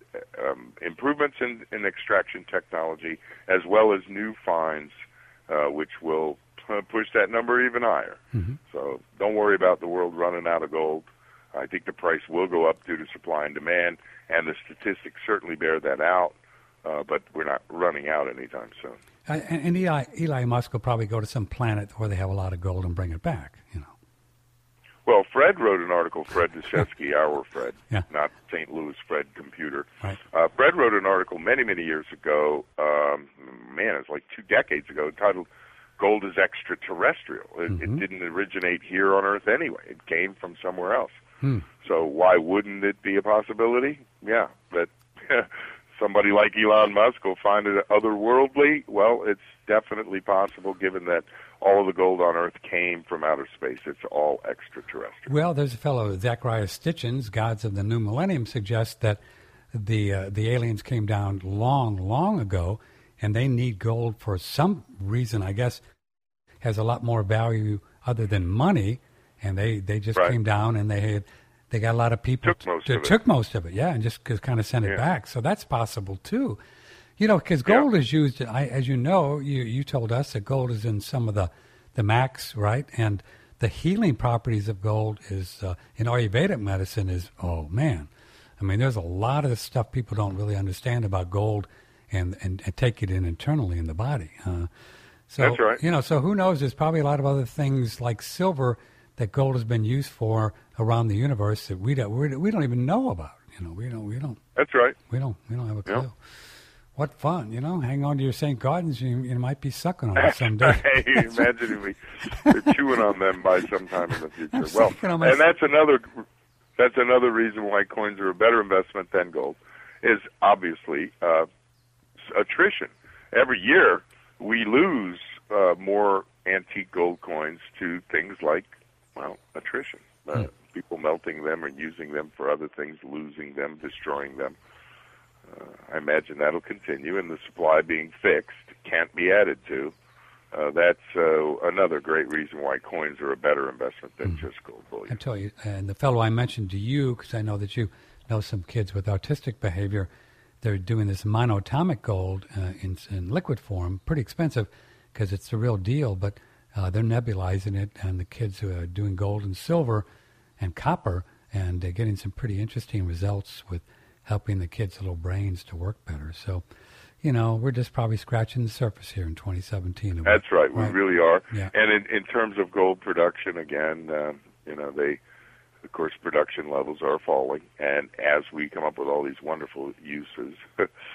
A: um, improvements in, in extraction technology as well as new finds, uh, which will push that number even higher. Mm-hmm. So don't worry about the world running out of gold. I think the price will go up due to supply and demand, and the statistics certainly bear that out, uh, but we're not running out anytime soon.
B: Uh, and and Eli, Eli Musk will probably go to some planet where they have a lot of gold and bring it back, you know.
A: Well, Fred wrote an article, Fred Deshefsky, our Fred,
B: yeah.
A: not Saint Louis Fred Computer.
B: Right.
A: Uh, Fred wrote an article many, many years ago, um, man, it was like two decades ago, entitled Gold is Extraterrestrial. It, mm-hmm. it didn't originate here on Earth anyway. It came from somewhere else. Hmm. So why wouldn't it be a possibility? Yeah, but somebody like Elon Musk will find it otherworldly. Well, it's definitely possible given that all of the gold on Earth came from outer space. It's all extraterrestrial.
B: Well, there's a fellow, Zacharias Stitchins, Gods of the New Millennium, suggests that the uh, the aliens came down long, long ago, and they need gold for some reason, I guess, has a lot more value other than money. And they, they just
A: right.
B: came down, and they had they got a lot of people
A: took most
B: to,
A: of it.
B: took most of it, yeah, and just kind of sent it
A: yeah.
B: back. So that's possible too, you know, because gold
A: yeah.
B: is used. I, as you know, you, you told us that gold is in some of the the Macs, right? And the healing properties of gold is uh, in Ayurvedic medicine is oh man, I mean, there's a lot of stuff people don't really understand about gold, and and, and take it in internally in the body. Uh, so
A: that's right.
B: You know, so who knows? There's probably a lot of other things like silver that gold has been used for around the universe that we don't we don't even know about. You know, we don't we don't.
A: That's right.
B: We don't we don't have a clue.
A: Yeah.
B: What fun, you know! Hang on to your Saint Gardens. You, you might be sucking on it someday.
A: Hey, imagine me chewing on them by sometime in the future.
B: I'm
A: well, and that's another that's another reason why coins are a better investment than gold. Is obviously uh, attrition. Every year we lose uh, more antique gold coins to things like well attrition. Uh, hmm. People melting them or using them for other things, losing them, destroying them. Uh, I imagine that'll continue, and the supply being fixed can't be added to. Uh, that's uh, another great reason why coins are a better investment than mm. just gold bullion.
B: I tell you, and the fellow I mentioned to you, because I know that you know some kids with autistic behavior, they're doing this monatomic gold uh, in, in liquid form, pretty expensive because it's the real deal, but uh, they're nebulizing it, and the kids who are doing gold and silver and copper, and they're getting some pretty interesting results with helping the kids' little brains to work better. So, you know, we're just probably scratching the surface here in twenty seventeen.
A: That's right. We
B: right.
A: really are.
B: Yeah.
A: And in, in terms of gold production, again, um, you know, they, of course, production levels are falling. And as we come up with all these wonderful uses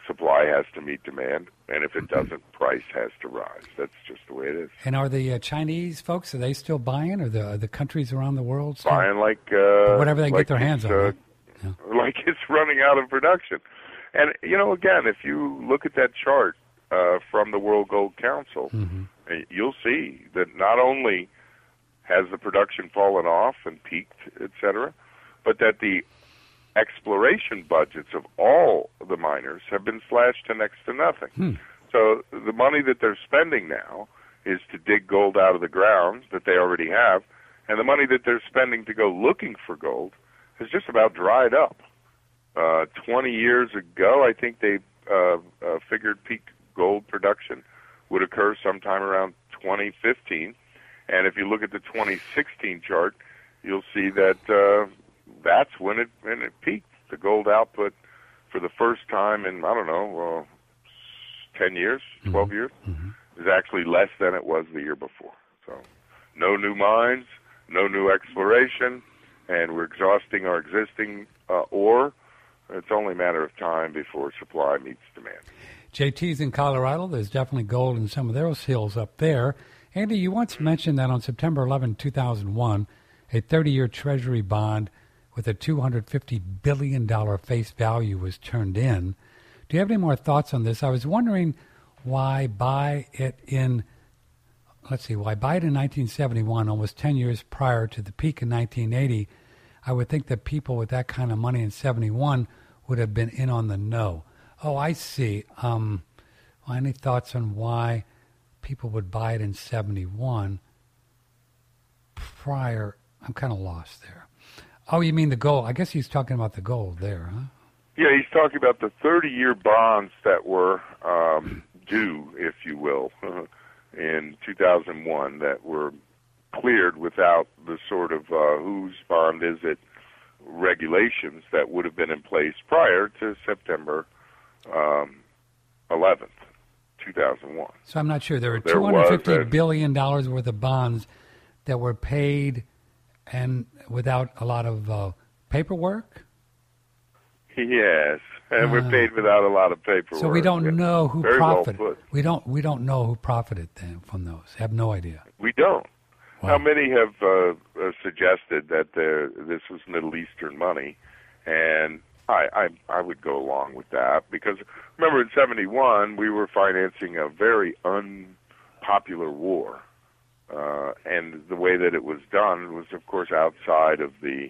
A: supply has to meet demand, and if it doesn't, price has to rise. That's just the way it is.
B: And are the uh, Chinese folks, are they still buying, or the the countries around the world still?
A: Buying like uh,
B: whatever they
A: like
B: get their hands on.
A: Uh,
B: huh?
A: yeah. Like it's running out of production. And, you know, again, if you look at that chart uh, from the World Gold Council, mm-hmm. you'll see that not only has the production fallen off and peaked, et cetera, but that the exploration budgets of all the miners have been slashed to next to nothing. Hmm. So the money that they're spending now is to dig gold out of the ground that they already have, and the money that they're spending to go looking for gold has just about dried up. Uh, twenty years ago, I think they uh, uh, figured peak gold production would occur sometime around twenty fifteen. And if you look at the twenty sixteen chart, you'll see that uh, that's when it when it peaked. The gold output for the first time in, I don't know, uh, ten years, twelve mm-hmm. years, mm-hmm. is actually less than it was the year before. So no new mines, no new exploration, and we're exhausting our existing uh, ore. It's only a matter of time before supply meets demand.
B: J T's in Colorado. There's definitely gold in some of those hills up there. Andy, you once mentioned that on September eleventh, two thousand one, a thirty-year Treasury bond with a two hundred fifty billion dollars face value was turned in. Do you have any more thoughts on this? I was wondering why buy it in, let's see, why buy it in nineteen seventy-one, almost ten years prior to the peak in nineteen eighty. I would think that people with that kind of money in seventy-one would have been in on the know. Oh, I see. Um, well, any thoughts on why people would buy it in seventy-one prior? I'm kind of lost there. Oh, you mean the gold? I guess he's talking about the gold there, huh?
A: Yeah, he's talking about the thirty-year bonds that were um, due, if you will, in two thousand one that were cleared without the sort of uh, whose bond is it regulations that would have been in place prior to September um, eleventh, two thousand one.
B: So I'm not sure. There were
A: there
B: two hundred fifty billion dollars worth of bonds that were paid and without a lot of uh, paperwork?
A: Yes, and uh, we're paid without a lot of paperwork.
B: So we don't
A: yeah.
B: know who
A: Very
B: profited.
A: Well put.
B: We don't. We don't know who profited then from those. Have no idea.
A: We don't.
B: Wow.
A: Now, many have uh, uh, suggested that there, this was Middle Eastern money, and I, I I would go along with that because remember in seventy-one we were financing a very unpopular war, uh, and the way that it was done was, of course, outside of the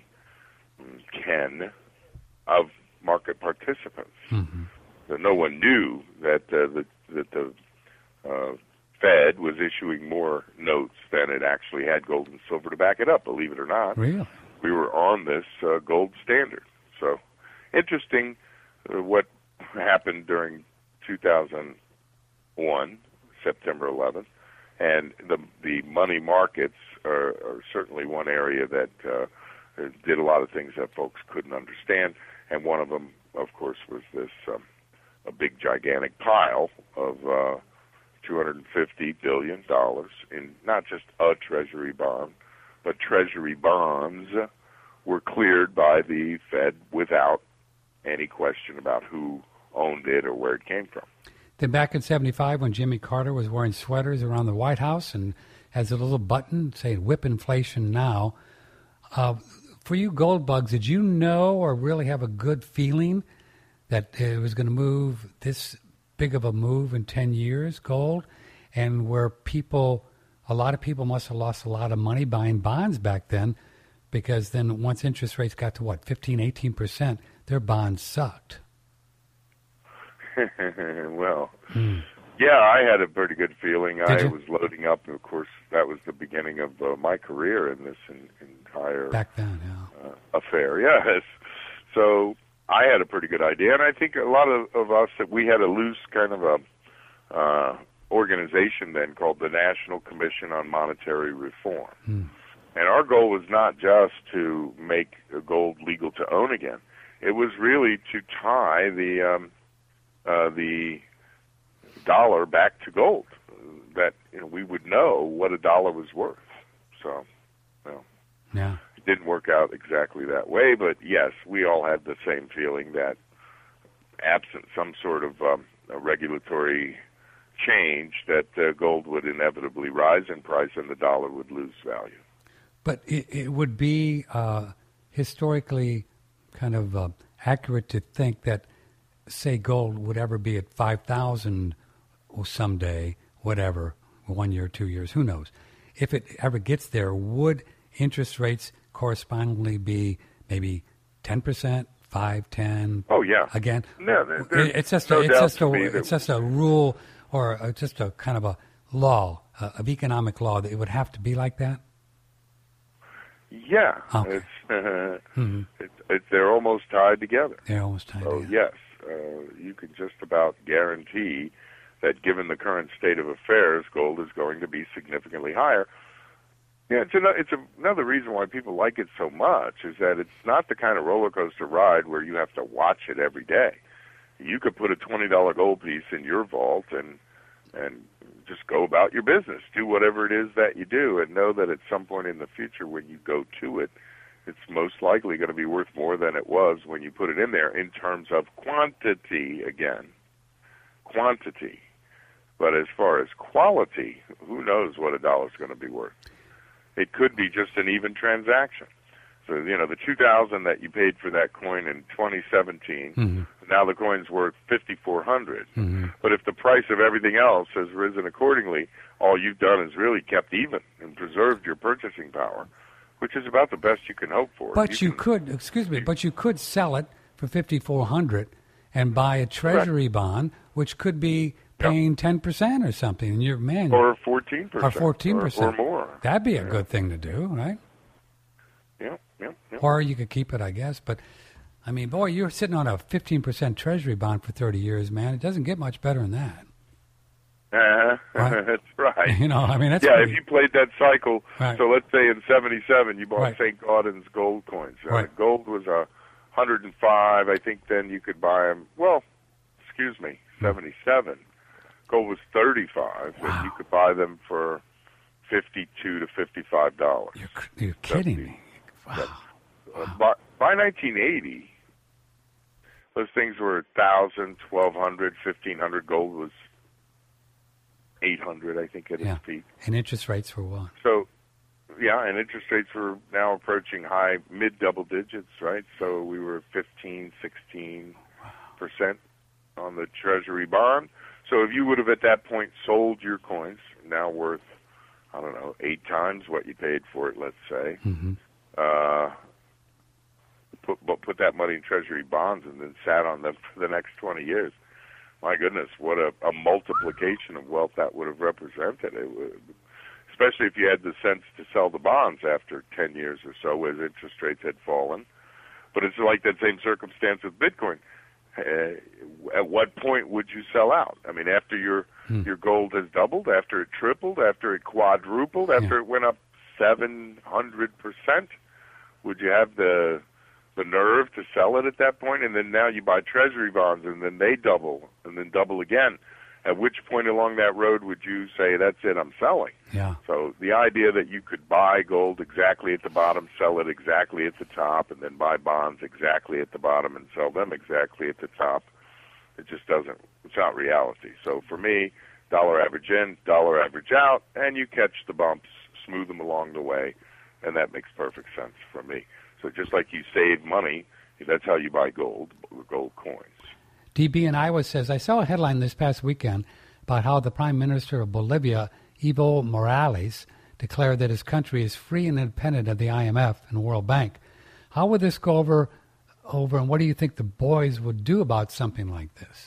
A: ken of market participants. Mm-hmm. So no one knew that uh, the that the uh, Fed was issuing more notes than it actually had gold and silver to back it up, believe it or not.
B: Really?
A: We were on this uh, gold standard. So interesting uh, what happened during two thousand one, September eleventh. And the the money markets are, are certainly one area that uh, did a lot of things that folks couldn't understand. And one of them, of course, was this um, a big, gigantic pile of uh, two hundred fifty billion dollars in not just a Treasury bond, but Treasury bonds were cleared by the Fed without any question about who owned it or where it came from.
B: Then back in seventy-five, when Jimmy Carter was wearing sweaters around the White House and has a little button saying "Whip Inflation Now," uh, for you gold bugs, did you know or really have a good feeling that it was going to move this big of a move in ten years, gold, and where people, a lot of people must have lost a lot of money buying bonds back then, because then once interest rates got to, what, fifteen, eighteen percent, their bonds sucked.
A: Well,
B: hmm.
A: yeah, I had a pretty good feeling.
B: Did
A: I
B: you?
A: was loading up, and of course, that was the beginning of uh, my career in this in, entire
B: Back then, yeah.
A: uh, affair. Yes. So I had a pretty good idea, and I think a lot of, of us, that we had a loose kind of a uh, organization then called the National Commission on Monetary Reform. Hmm. And our goal was not just to make gold legal to own again. It was really to tie the um, uh, the dollar back to gold, that you know, we would know what a dollar was worth. So, well,
B: yeah.
A: It didn't work out exactly that way, but yes, we all had the same feeling that absent some sort of um, a regulatory change, that uh, gold would inevitably rise in price and the dollar would lose value.
B: But it, it would be uh, historically kind of uh, accurate to think that, say, gold would ever be at five thousand someday, whatever, one year, two years, who knows. If it ever gets there, would interest rates correspondingly be maybe ten percent, five, ten?
A: Oh, yeah.
B: Again?
A: No,
B: it's just
A: no
B: a, it's just a,
A: that
B: it's just a rule or a, just a kind of a law, uh, of economic law, that it would have to be like that?
A: Yeah.
B: Okay.
A: It's, uh,
B: mm-hmm.
A: it's, it's, they're almost tied together.
B: They're almost tied
A: so,
B: together.
A: yes, uh, you can just about guarantee that given the current state of affairs, gold is going to be significantly higher. Yeah, it's, another, it's another reason why people like it so much, is that it's not the kind of roller coaster ride where you have to watch it every day. You could put a twenty dollar gold piece in your vault and and just go about your business, do whatever it is that you do, and know that at some point in the future when you go to it, it's most likely going to be worth more than it was when you put it in there, in terms of quantity again. Quantity. But as far as quality, who knows what a dollar's going to be worth. It could be just an even transaction. So, you know, the two thousand dollars that you paid for that coin in twenty seventeen, mm-hmm. now the coin's worth fifty-four hundred dollars. Mm-hmm. But if the price of everything else has risen accordingly, all you've done is really kept even and preserved your purchasing power, which is about the best you can hope for.
B: But you,
A: you
B: can, could, excuse me, but you could sell it for fifty-four hundred dollars and buy a treasury correct. bond, which could be paying yep. ten percent or something. And you're, man,
A: or fourteen percent.
B: Or fourteen percent.
A: Or, or more.
B: That'd be a
A: yeah.
B: good thing to do, right?
A: Yeah, yeah, yeah.
B: Or you could keep it, I guess. But, I mean, boy, you're sitting on a fifteen percent treasury bond for thirty years, man. It doesn't get much better than that.
A: Uh,
B: right?
A: That's right.
B: You know, I mean, that's
A: yeah.
B: pretty...
A: If you played that cycle,
B: right.
A: so let's say in seventy-seven you bought
B: right.
A: Saint Gaudens gold coins. Uh,
B: right.
A: Gold was a hundred and five. I think then you could buy them. Well, excuse me, seventy-seven. Gold was thirty-five,
B: wow.
A: and you could buy them for fifty-two to fifty-five dollars.
B: You're, you're kidding me. Wow.
A: That, uh, by, by nineteen eighty, those things were a thousand, twelve hundred, fifteen hundred. Gold was eight hundred, I think, at
B: yeah.
A: its peak.
B: And interest rates were what?
A: So, yeah, and interest rates were now approaching high, mid double digits, right? So we were fifteen, sixteen percent on the Treasury bond. So if you would have at that point sold your coins, now worth, I don't know, eight times what you paid for it, let's say,
B: mm-hmm.
A: uh, put put that money in Treasury bonds and then sat on them for the next twenty years. My goodness, what a, a multiplication of wealth that would have represented. It would, especially if you had the sense to sell the bonds after ten years or so as interest rates had fallen. But it's like that same circumstance with Bitcoin. Uh, at what point would you sell out? I mean, after your hmm. your gold has doubled, after it tripled, after it quadrupled, after yeah. it went up seven hundred percent, would you have the the nerve to sell it at that point? And then now you buy Treasury bonds, and then they double, and then double again. At which point along that road would you say, that's it, I'm selling?
B: Yeah.
A: So the idea that you could buy gold exactly at the bottom, sell it exactly at the top, and then buy bonds exactly at the bottom and sell them exactly at the top, it just doesn't, it's not reality. So for me, dollar average in, dollar average out, and you catch the bumps, smooth them along the way, and that makes perfect sense for me. So just like you save money, that's how you buy gold, gold coins.
B: D B in Iowa says, I saw a headline this past weekend about how the Prime Minister of Bolivia, Evo Morales, declared that his country is free and independent of the I M F and World Bank. How would this go over, over, and what do you think the boys would do about something like this?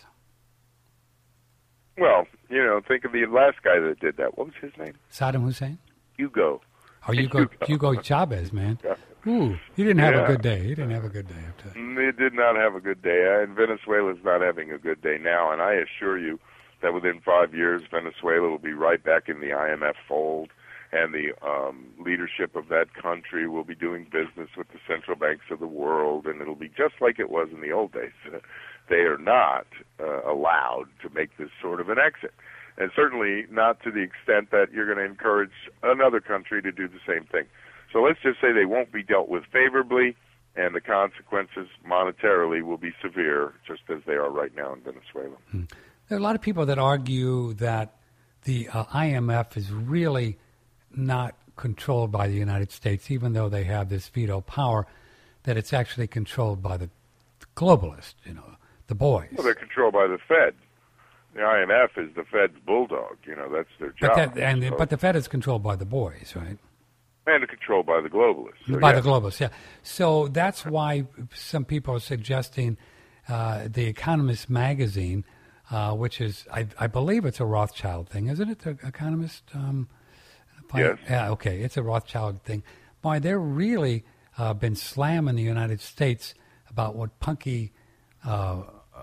A: Well, you know, think of the last guy that did that. What was his name?
B: Saddam Hussein?
A: Hugo.
B: Oh, Hugo, Hugo Chavez, man. Ooh, he didn't have yeah. a good day. He didn't have a good day.
A: He did not have a good day, and Venezuela's not having a good day now. And I assure you that within five years, Venezuela will be right back in the I M F fold, and the um, leadership of that country will be doing business with the central banks of the world, and it'll be just like it was in the old days. They are not uh, allowed to make this sort of an exit, and certainly not to the extent that you're going to encourage another country to do the same thing. So let's just say they won't be dealt with favorably, and the consequences monetarily will be severe, just as they are right now in Venezuela.
B: Hmm. There are a lot of people that argue that the uh, I M F is really not controlled by the United States, even though they have this veto power, that it's actually controlled by the globalists, you know, the boys.
A: Well, they're controlled by the Fed. The I M F is the Fed's bulldog. You know, that's their job.
B: But, that, and
A: so.
B: but the Fed is controlled by the boys, right?
A: And they're controlled by the globalists. So
B: by
A: yeah.
B: the globalists, yeah. So that's why some people are suggesting uh, the Economist magazine, uh, which is, I, I believe it's a Rothschild thing, isn't it, the Economist? Um,
A: yes.
B: Yeah, okay, it's a Rothschild thing. Boy, they're really uh, been slamming the United States about what punky uh,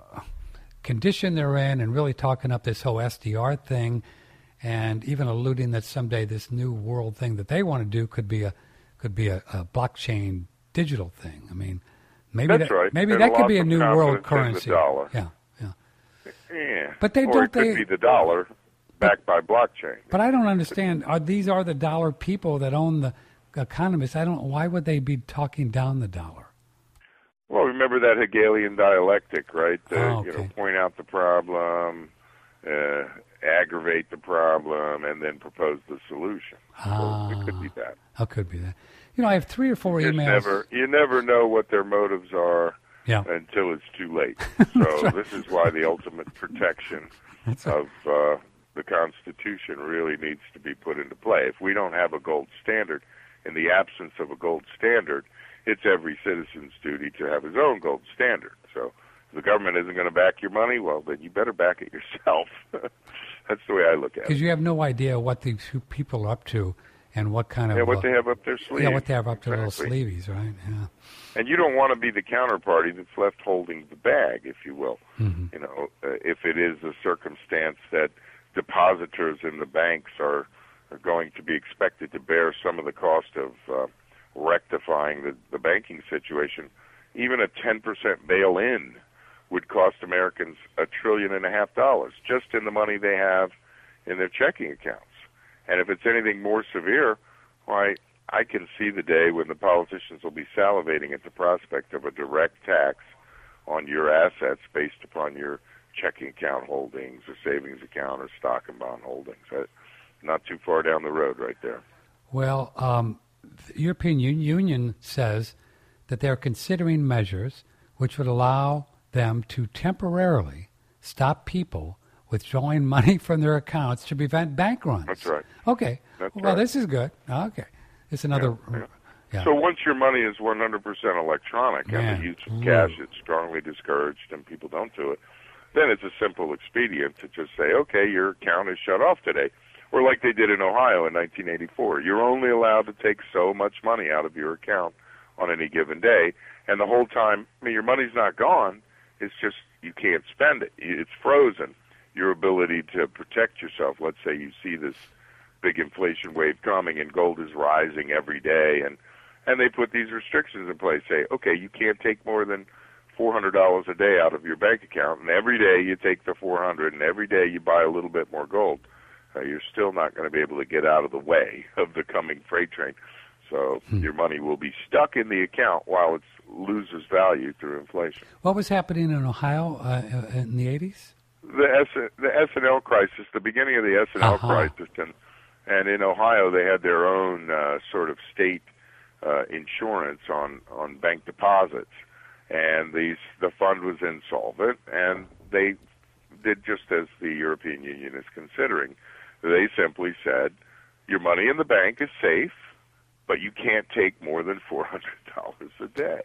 B: condition they're in and really talking up this whole S D R thing, and even alluding that someday this new world thing that they want to do could be a could be a, a blockchain digital thing. I mean, maybe
A: That's
B: that,
A: right.
B: maybe
A: There's
B: that could be a
A: lots
B: new
A: of
B: world
A: confidence
B: currency.
A: in the dollar.
B: Yeah, yeah.
A: Yeah.
B: But they
A: or
B: don't
A: it could
B: they
A: be the dollar backed by blockchain.
B: But I don't understand. Are these are the dollar people that own the economists? I don't. Why would they be talking down the dollar?
A: Well, remember that Hegelian dialectic, right? The,
B: oh, okay.
A: You know, point out the problem, uh, aggravate the problem, and then propose the solution.
B: Ah,
A: so it could be that.
B: How could be that? You know, I have three or four
A: you
B: emails.
A: Never, you never know what their motives are
B: yeah.
A: until it's too late. So
B: right.
A: This is why the ultimate protection
B: That's
A: of uh, the Constitution really needs to be put into play. If we don't have a gold standard, in the absence of a gold standard, it's every citizen's duty to have his own gold standard. So if the government isn't going to back your money, well, then you better back it yourself. That's the way I look at it.
B: Because you have no idea what these people are up to and what kind of...
A: Yeah, what
B: uh,
A: they have up their sleeves.
B: Yeah, what they have up their
A: exactly.
B: little sleeveys, right? Yeah.
A: And you don't want to be the counterparty that's left holding the bag, if you will.
B: Mm-hmm.
A: You know, uh, if it is a circumstance that depositors in the banks are, are going to be expected to bear some of the cost of uh, rectifying the, the banking situation, even a ten percent bail-in would cost Americans a trillion and a half dollars just in the money they have in their checking accounts. And if it's anything more severe, why, I can see the day when the politicians will be salivating at the prospect of a direct tax on your assets based upon your checking account holdings or savings account or stock and bond holdings. That, not too far down the road right there.
B: Well, um, the European Union says that they're considering measures which would allow them to temporarily stop people withdrawing money from their accounts to prevent bank runs.
A: That's right.
B: Okay.
A: That's
B: well,
A: right.
B: this is good. Okay. It's another...
A: Yeah, yeah.
B: Yeah.
A: So once your money is one hundred percent electronic
B: Man.
A: and the use of cash is strongly discouraged and people don't do it, then it's a simple expedient to just say, okay, your account is shut off today. Or like they did in Ohio in nineteen eighty-four. You're only allowed to take so much money out of your account on any given day. And the whole time, I mean, your money's not gone. It's just you can't spend it. It's frozen. Your ability to protect yourself. Let's say you see this big inflation wave coming and gold is rising every day, and and they put these restrictions in place. Say, okay, you can't take more than four hundred dollars a day out of your bank account, and every day you take the four hundred dollars, and every day you buy a little bit more gold. Uh, you're still not going to be able to get out of the way of the coming freight train. So hmm. your money will be stuck in the account while it loses value through inflation.
B: What was happening in Ohio uh, in the eighties?
A: The S the S and L crisis, the beginning of the S and L
B: uh-huh.
A: crisis, and and in Ohio they had their own uh, sort of state uh, insurance on on bank deposits, and these the fund was insolvent, and they did just as the European Union is considering. They simply said, your money in the bank is safe, but you can't take more than four hundred dollars a day.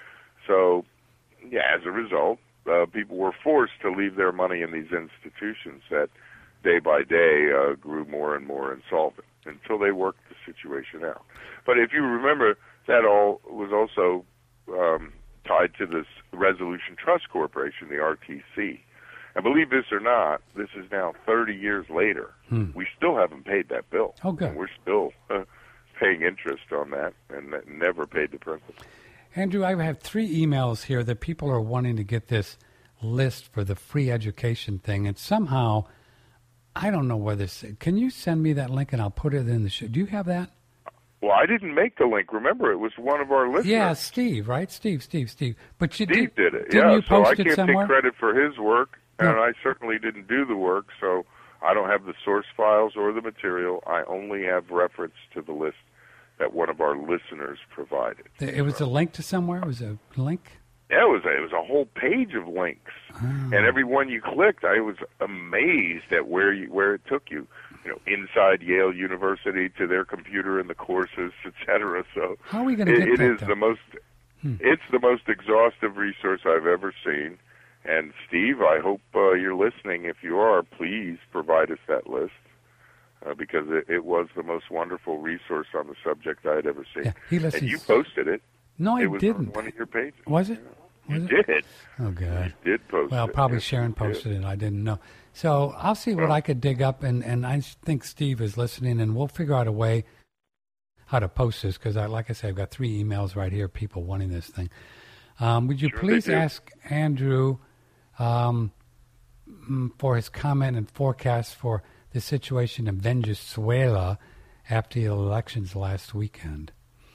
A: So, yeah, as a result, uh, people were forced to leave their money in these institutions that day by day uh, grew more and more insolvent until they worked the situation out. But if you remember, that all was also um, tied to this Resolution Trust Corporation, the R T C. And believe this or not, this is now thirty years later. Hmm. We still haven't paid that bill.
B: Oh, good.
A: And we're still uh, paying interest on that and never paid the principal.
B: Andrew, I have three emails here that people are wanting to get this list for the free education thing. And somehow, I don't know where this... Can you send me that link and I'll put it in the show? Do you have that?
A: Well, I didn't make the link. Remember, it was one of our listeners.
B: Yeah, Steve, right? Steve, Steve, Steve. But you
A: Steve
B: did,
A: did it.
B: Didn't
A: yeah,
B: you
A: so
B: post
A: I
B: it
A: can't
B: somewhere?
A: take credit for his work, and
B: No.
A: I certainly didn't do the work. So I don't have the source files or the material. I only have reference to the list that one of our listeners provided.
B: It was
A: so.
B: a link to somewhere? It was a link?
A: Yeah, it was a, it was a whole page of links,
B: Oh.
A: and every one you clicked, I was amazed at where you where it took you. You know, inside Yale University to their computer and the courses, et cetera. So
B: How are we going to
A: it,
B: get
A: it
B: that
A: is
B: done?
A: the most
B: Hmm.
A: it's the most exhaustive resource I've ever seen. And Steve, I hope uh, you're listening. If you are, please provide us that list. Uh, because it, it was the most wonderful resource on the subject I had ever seen.
B: Yeah, he listens.
A: And you posted it.
B: No, I
A: it was
B: didn't.
A: on one of your pages.
B: Was it?
A: You
B: Was it?
A: did.
B: Oh, God.
A: You did post
B: Well,
A: it.
B: probably
A: Yes,
B: Sharon
A: you did.
B: posted it. I didn't know. So I'll see what
A: Well.
B: I could dig up, and, and I think Steve is listening, and we'll figure out a way how to post this, because, I, like I said, I've got three emails right here, people wanting this thing. Um, would you
A: Sure
B: please
A: they do.
B: ask Andrew um, mm, for his comment and forecast for the situation in Venezuela after the elections last weekend?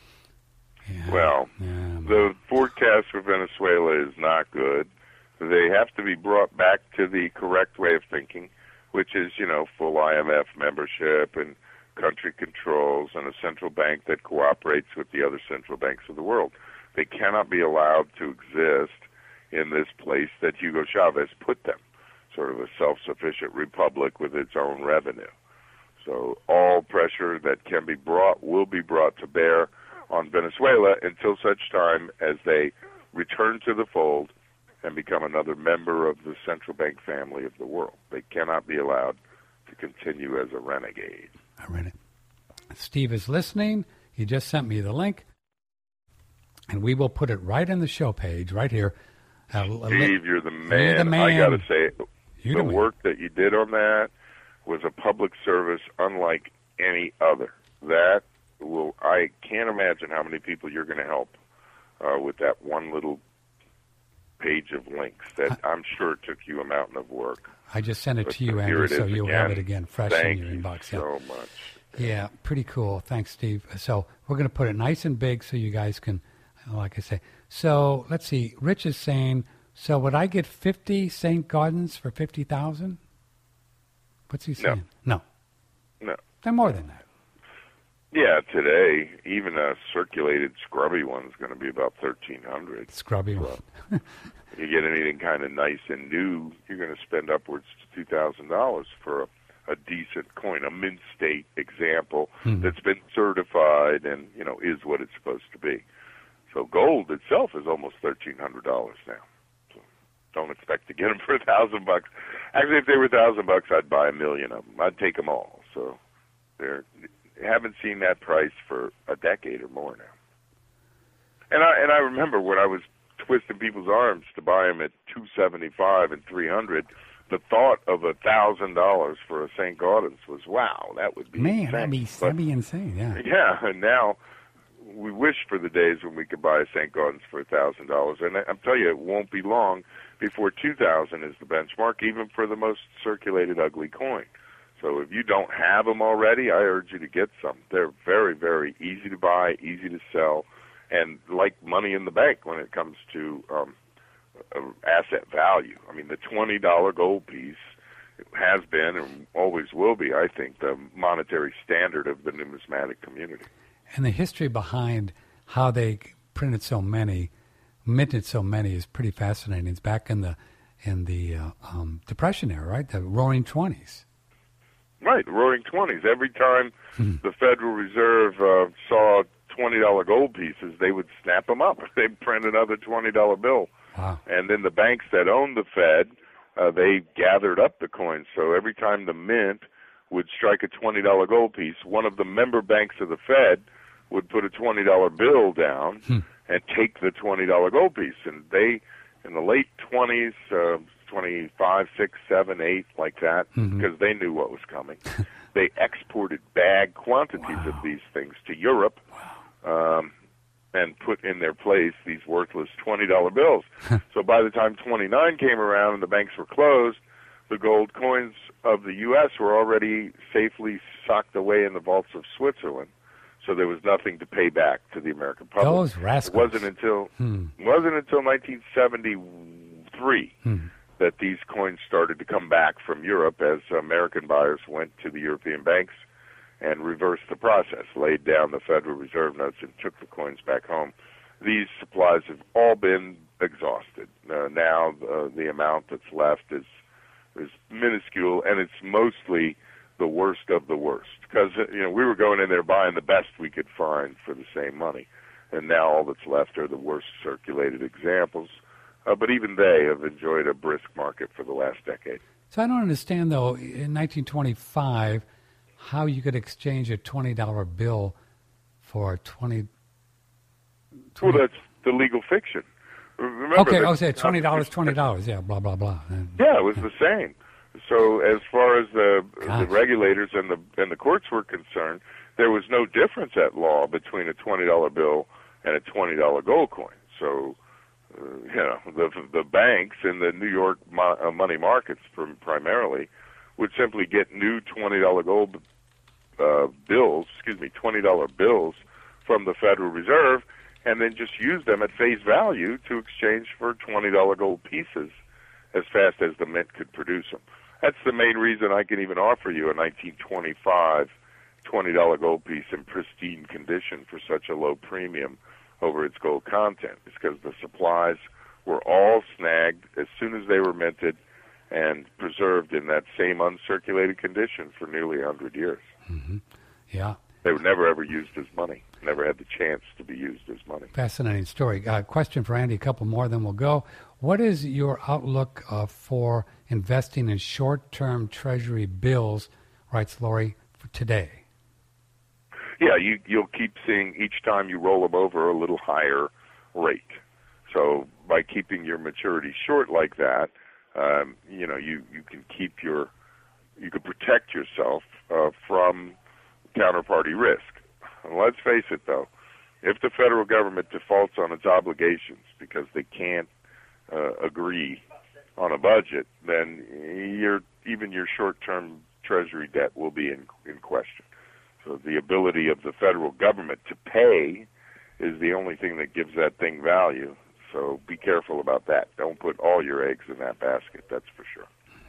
B: Yeah.
A: Well,
B: yeah.
A: the forecast for Venezuela is not good. They have to be brought back to the correct way of thinking, which is, you know, full I M F membership and country controls and a central bank that cooperates with the other central banks of the world. They cannot be allowed to exist in this place that Hugo Chavez put them, sort of a self-sufficient republic with its own revenue. So all pressure that can be brought will be brought to bear on Venezuela until such time as they return to the fold and become another member of the central bank family of the world. They cannot be allowed to continue as a renegade.
B: I read it. Steve is listening. He just sent me the link, and we will put it right in the show page, right here. Uh,
A: Steve, you're the man.
B: You're the man.
A: I got to say,
B: You're
A: the
B: the man.
A: work that you did on that was a public service unlike any other. That will, I can't imagine how many people you're going to help uh, with that one little page of links that I'm sure took you a mountain of work.
B: I just sent it
A: But
B: to you,
A: here
B: Andrew,
A: it
B: so
A: is
B: you'll
A: again.
B: have it again fresh
A: Thank
B: in your
A: you
B: inbox. Yeah.
A: so much.
B: Yeah, pretty cool. Thanks, Steve. So we're going to put it nice and big so you guys can, like I say. So let's see. Rich is saying, so would I get fifty Saint Gardens for fifty thousand? What's he saying? No.
A: No.
B: They're more than that.
A: Yeah, today, even a circulated scrubby one's going to be about thirteen hundred.
B: Scrubby one.
A: You get anything kind of nice and new, you're going to spend upwards to two thousand dollars for a, a decent coin, a mint state example
B: Mhm.
A: that's been certified and, you know, is what it's supposed to be. So gold itself is almost thirteen hundred dollars now. So don't expect to get them for a thousand bucks. Actually, if they were a thousand bucks, I'd buy a million of them. I'd take them all. So they're haven't seen that price for a decade or more now. And I and I remember when I was twisting people's arms to buy them at two seventy five and three hundred. The thought of a thousand dollars for a Saint Gaudens was wow, that would be
B: Man,
A: insane.
B: that'd be,
A: But-
B: that'd be insane, yeah.
A: yeah, and now we wish for the days when we could buy a Saint Gaudens for a thousand dollars, and I- I'm telling you, it won't be long before two thousand is the benchmark, even for the most circulated ugly coin. So if you don't have them already, I urge you to get some. They're very, very easy to buy, easy to sell, and like money in the bank when it comes to um, uh, asset value. I mean, the twenty dollar gold piece has been and always will be, I think, the monetary standard of the numismatic community.
B: And the history behind how they printed so many, minted so many, is pretty fascinating. It's back in the in the uh, um, Depression era, right? The Roaring Twenties.
A: Right, the Roaring Twenties. Every time the Federal Reserve uh, saw twenty dollar gold pieces, they would snap them up. They'd print another twenty dollar bill.
B: Wow.
A: And then the banks that owned the Fed, uh, they gathered up the coins. So every time the mint would strike a twenty dollar gold piece, one of the member banks of the Fed would put a twenty dollar bill down
B: Hmm.
A: and take the twenty dollar gold piece. And they, in the late twenties, uh, twenty-five, six, seven, eight, like that,
B: Mhm.
A: because they knew what was coming. They exported bag quantities
B: Wow.
A: of these things to Europe um, and put in their place these worthless twenty dollar bills. So by the time twenty-nine came around and the banks were closed, the gold coins of the U S were already safely socked away in the vaults of Switzerland. so there was nothing to pay back to the American public.
B: Those rascals.
A: It wasn't until
B: hmm.
A: wasn't until nineteen seventy-three
B: hmm.
A: that these coins started to come back from Europe as American buyers went to the European banks and reversed the process, laid down the Federal Reserve notes, and took the coins back home. These supplies have all been exhausted. Uh, now uh, the amount that's left is is minuscule, and it's mostly the worst of the worst. Because you know we were going in there buying the best we could find for the same money, and now all that's left are the worst circulated examples. Uh, but even they have enjoyed a brisk market for the last decade.
B: So I don't understand, though, in nineteen twenty-five, how you could exchange a twenty dollar bill for a twenty...
A: Well, that's the legal fiction. Remember
B: okay,
A: that,
B: I'll say twenty dollars, twenty dollars, yeah, blah, blah, blah.
A: Yeah, it was the same. So as far as the,
B: Gosh.
A: the regulators and the and the courts were concerned, there was no difference at law between a twenty dollar bill and a twenty dollar gold coin. So, uh, you know, the the banks in the New York mo- uh, money markets prim- primarily would simply get new twenty dollar gold uh, bills, excuse me, twenty dollar bills from the Federal Reserve, and then just use them at face value to exchange for twenty dollar gold pieces as fast as the mint could produce them. That's the main reason I can even offer you a nineteen twenty-five twenty dollar gold piece in pristine condition for such a low premium over its gold content. It's because the supplies were all snagged as soon as they were minted and preserved in that same uncirculated condition for nearly one hundred years.
B: Mm-hmm. Yeah.
A: They were never, ever used as money, never had the chance to be used as money.
B: Fascinating story. Uh, question for Andy, a couple more, then we'll go. What is your outlook uh, for investing in short-term Treasury bills, writes Lori, for today?
A: Yeah, you, you'll keep seeing each time you roll them over a little higher rate. So by keeping your maturity short like that, um, you know, you, you can keep your, you can protect yourself uh, from counterparty risk. And let's face it, though, if the federal government defaults on its obligations because they can't uh, agree on a budget, then your even your short-term Treasury debt will be in, in question. So the ability of the federal government to pay is the only thing that gives that thing value. So be careful about that. Don't put all your eggs in that basket, that's for sure.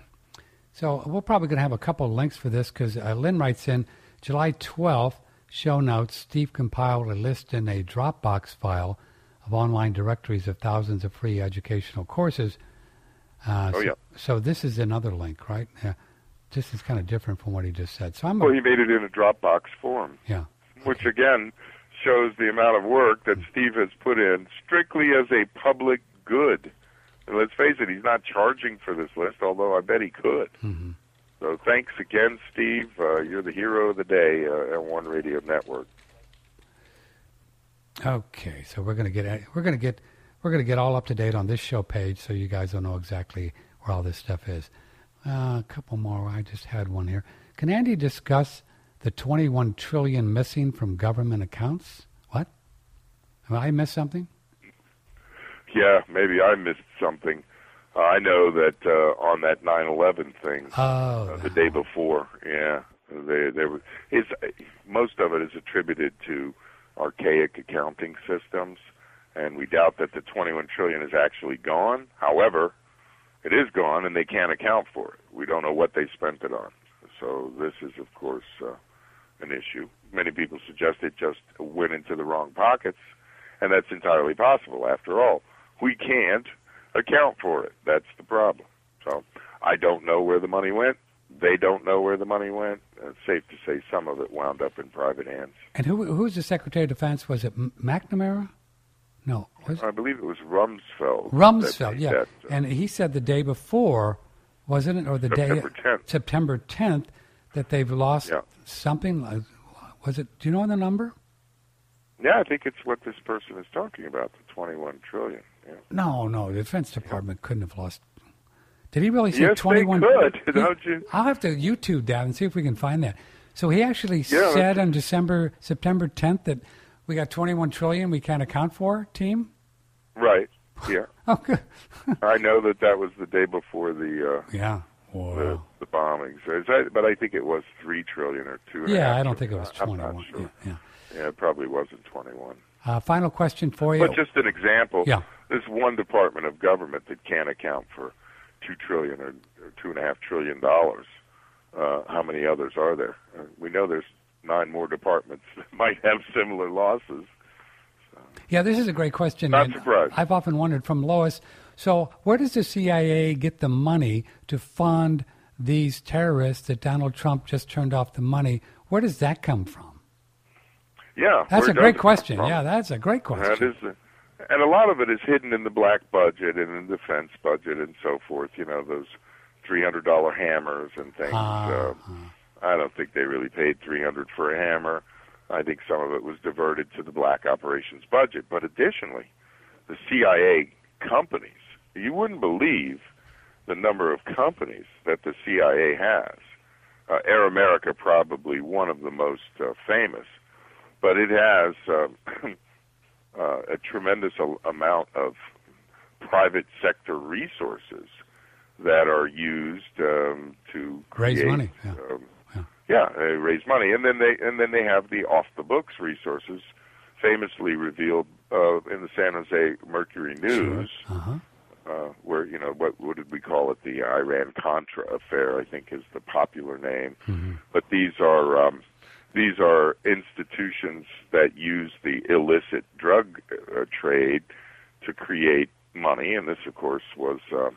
B: So we're probably going to have a couple of links for this because uh, Lynn writes in, July twelfth, show notes, Steve compiled a list in a Dropbox file of online directories of thousands of free educational courses. Uh,
A: oh,
B: so,
A: yeah.
B: So this is another link, right? Yeah. This is kind of different from what he just said. So I'm.
A: Well, he made it in a Dropbox form.
B: Yeah.
A: Which, again, shows the amount of work that Steve has put in strictly as a public good. And let's face it, he's not charging for this list, although I bet he could.
B: Mm-hmm.
A: So thanks again, Steve. Uh, you're the hero of the day uh, at One Radio Network.
B: Okay, so we're gonna get we're gonna get we're gonna get all up to date on this show page, so you guys will know exactly where all this stuff is. Uh, a couple more. I just had one here. Can Andy discuss the twenty-one trillion dollars missing from government accounts? What? Have I missed something?
A: Yeah, maybe I missed something. Uh, I know that uh, on that nine eleven thing,
B: oh,
A: uh, the day before, yeah, they they were. It's, most of it is attributed to archaic accounting systems, and we doubt that the twenty-one trillion is actually gone. However, it is gone, and they can't account for it. We don't know what they spent it on. So this is, of course, uh, an issue. Many people suggest it just went into the wrong pockets, and that's entirely possible. After all, we can't account for it. That's the problem. So I don't know where the money went. They don't know where the money went. It's safe to say some of it wound up in private hands.
B: And who who was the Secretary of Defense? Was it M- McNamara? No. Was
A: I believe it was Rumsfeld.
B: Rumsfeld, yeah.
A: That, uh,
B: and he said the day before, wasn't it, or the
A: September
B: day
A: tenth.
B: September tenth, that they've lost
A: Yeah.
B: something. Like, was it? Do you know the number?
A: Yeah, I think it's what this person is talking about, the twenty-one trillion. Yeah.
B: No, no. The Defense Department couldn't have lost. Did he really say
A: Yes,
B: twenty-one?
A: they could,
B: He-
A: don't you?
B: I'll have to YouTube that and see if we can find that. So he actually
A: Yeah,
B: said
A: that's-
B: on December September tenth that we got twenty-one trillion we can't account for. Team.
A: Right. Yeah.
B: Oh, good.
A: I know that that was the day before the uh,
B: Yeah. Wow.
A: the, the bombings. Is that, but I think it was three trillion or two. And
B: Yeah,
A: a half
B: I don't think it
A: trillion.
B: was
A: I'm
B: twenty-one.
A: not sure.
B: Yeah, yeah.
A: Yeah, it probably wasn't twenty-one.
B: Uh, final question for you.
A: But just an example.
B: Yeah.
A: There's one department of government that can't account for two trillion or, or two and a half trillion dollars. Uh, how many others are there? Uh, we know there's nine more departments that might have similar losses. So.
B: Yeah, this is a great question.
A: Not
B: and
A: surprised.
B: I've often wondered from Lois. So, where does the C I A get the money to fund these terrorists that Donald Trump just turned off the money? Where does that come from?
A: Yeah,
B: that's
A: where
B: a great
A: does it
B: question.
A: come from?
B: Yeah, that's a great question.
A: That is, a, and a lot of it is hidden in the black budget and in the defense budget and so forth. You know, those three hundred dollar hammers and things.
B: Uh,
A: uh,
B: uh.
A: I don't think they really paid three hundred for a hammer. I think some of it was diverted to the black operations budget. But additionally, the C I A companies, you wouldn't believe the number of companies that the C I A has. Uh, Air America, probably one of the most uh, famous, but it has uh, uh, a tremendous a- amount of private sector resources that are used um, to create,
B: raise money. Yeah.
A: Um,
B: yeah.
A: yeah, they raise money, and then they and then they have the off-the-books resources, famously revealed uh, in the San Jose Mercury News.
B: Sure. Uh-huh.
A: Uh, where, you know, what, what did we call it? The Iran-Contra affair, I think, is the popular name.
B: Mm-hmm.
A: But these are um, these are institutions that use the illicit drug uh, trade to create money, and this, of course, was uh,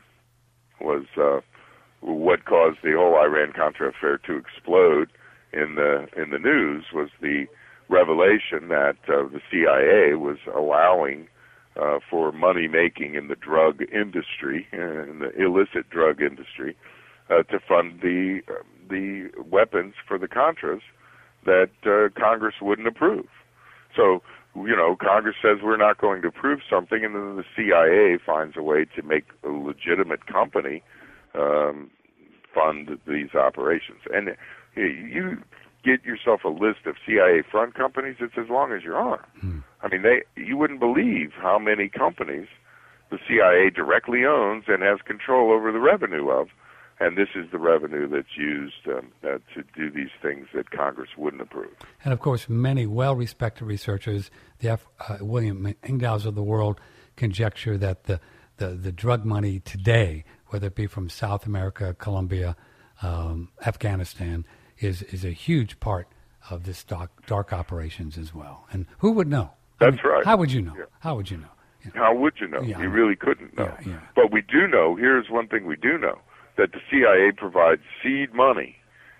A: was uh, what caused the whole Iran-Contra affair to explode in the in the news. Was the revelation that uh, the C I A was allowing Uh, for money making in the drug industry, uh, in the illicit drug industry, uh, to fund the uh, the weapons for the Contras that uh, Congress wouldn't approve. So, you know, Congress says we're not going to approve something, and then the C I A finds a way to make a legitimate company um, fund these operations. And you get yourself a list of C I A front companies, it's as long as your arm. Hmm. I mean, they you wouldn't believe how many companies the C I A directly owns and has control over the revenue of, and this is the revenue that's used um, uh, to do these things that Congress wouldn't approve.
B: And, of course, many well-respected researchers, the F, uh, William Engdahl's of the world, conjecture that the, the, the drug money today, whether it be from South America, Colombia, um, Afghanistan, is is a huge part of this dark, dark operations as well. And who would know?
A: That's
B: I mean,
A: right.
B: How would you know?
A: Yeah.
B: How would you know? Yeah.
A: How would you know?
B: Yeah,
A: you
B: I
A: really couldn't know.
B: Yeah, yeah.
A: But we do know, here's one thing we do know, that the C I A provides seed money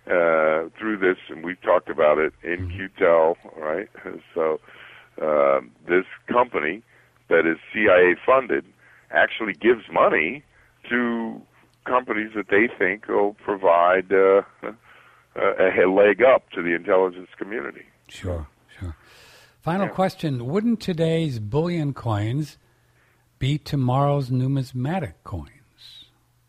A: uh, through this, and we've talked about it in mm-hmm. Q T E L, right? So uh, this company that is C I A funded actually gives money to companies that they think will provide uh, a leg up to the intelligence community.
B: Sure, sure. Final
A: yeah.
B: question. Wouldn't today's bullion coins be tomorrow's numismatic coins?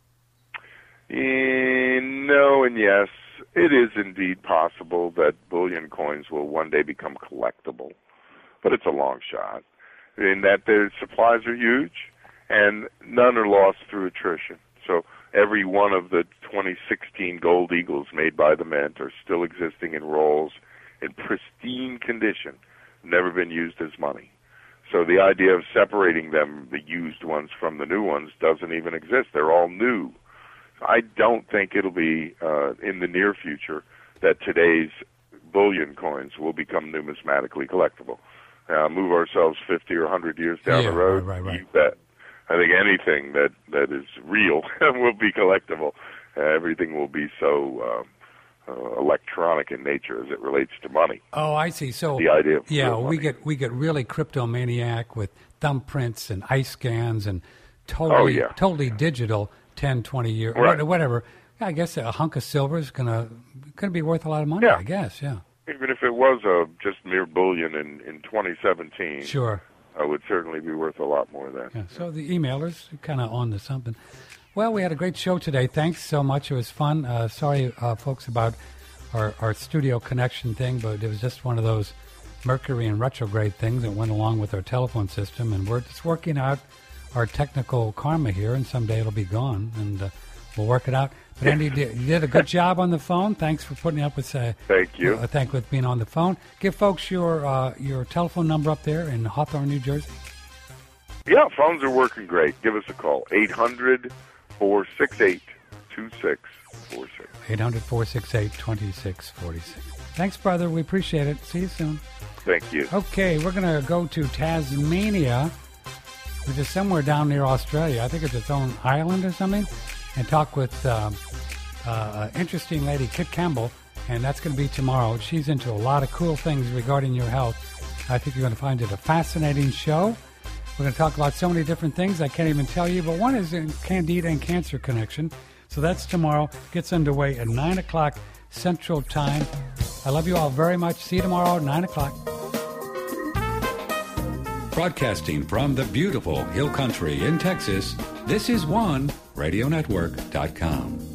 A: Uh, no and yes. It is indeed possible that bullion coins will one day become collectible, but it's a long shot in that their supplies are huge and none are lost through attrition. So every one of the twenty sixteen gold eagles made by the Mint are still existing in rolls in pristine condition, never been used as money. So the idea of separating them, the used ones from the new ones, doesn't even exist. They're all new. I don't think it'll be uh, in the near future that today's bullion coins will become numismatically collectible. Uh, move ourselves fifty or one hundred years down
B: yeah,
A: the road,
B: right, right, right.
A: you bet. I think anything that, that is real will be collectible. Uh, everything will be so uh, uh, electronic in nature as it relates to money.
B: Oh, I see. So
A: the idea of
B: yeah,
A: real
B: we
A: money.
B: get we get really cryptomaniac with thumbprints and eye scans and totally
A: oh, yeah.
B: totally digital ten, twenty years,
A: right.
B: whatever. I guess a hunk of silver is gonna gonna be worth a lot of money.
A: Yeah.
B: I guess, yeah.
A: Even if it was a just mere bullion in, in twenty seventeen,
B: sure.
A: Uh, would certainly be worth a lot more then.
B: Yeah, so the emailers are kind of on to something. Well, we had a great show today. Thanks so much. It was fun. Uh, sorry, uh, folks, about our, our studio connection thing, but it was just one of those Mercury and retrograde things that went along with our telephone system, and we're just working out our technical karma here, and someday it'll be gone, and uh, we'll work it out. But Andy, you did a good job on the phone. Thanks for putting up with. Uh,
A: Thank you.
B: Uh, thank with being on the phone. Give folks your uh, your telephone number up there in Hawthorne, New Jersey.
A: Yeah, phones are working great. Give us a call. eight hundred, four six eight, two six four six.
B: eight hundred, four six eight, two six four six. Thanks, brother. We appreciate it. See you soon.
A: Thank you.
B: Okay, we're going to go to Tasmania, which is somewhere down near Australia. I think it's its own island or something, and talk with um, uh, an interesting lady, Kit Campbell, and that's going to be tomorrow. She's into a lot of cool things regarding your health. I think you're going to find it a fascinating show. We're going to talk about so many different things I can't even tell you, but one is in Candida and Cancer Connection. So that's tomorrow. Gets underway at nine o'clock Central Time. I love you all very much. See you tomorrow at nine o'clock.
D: Broadcasting from the beautiful Hill Country in Texas, this is one radio network dot com.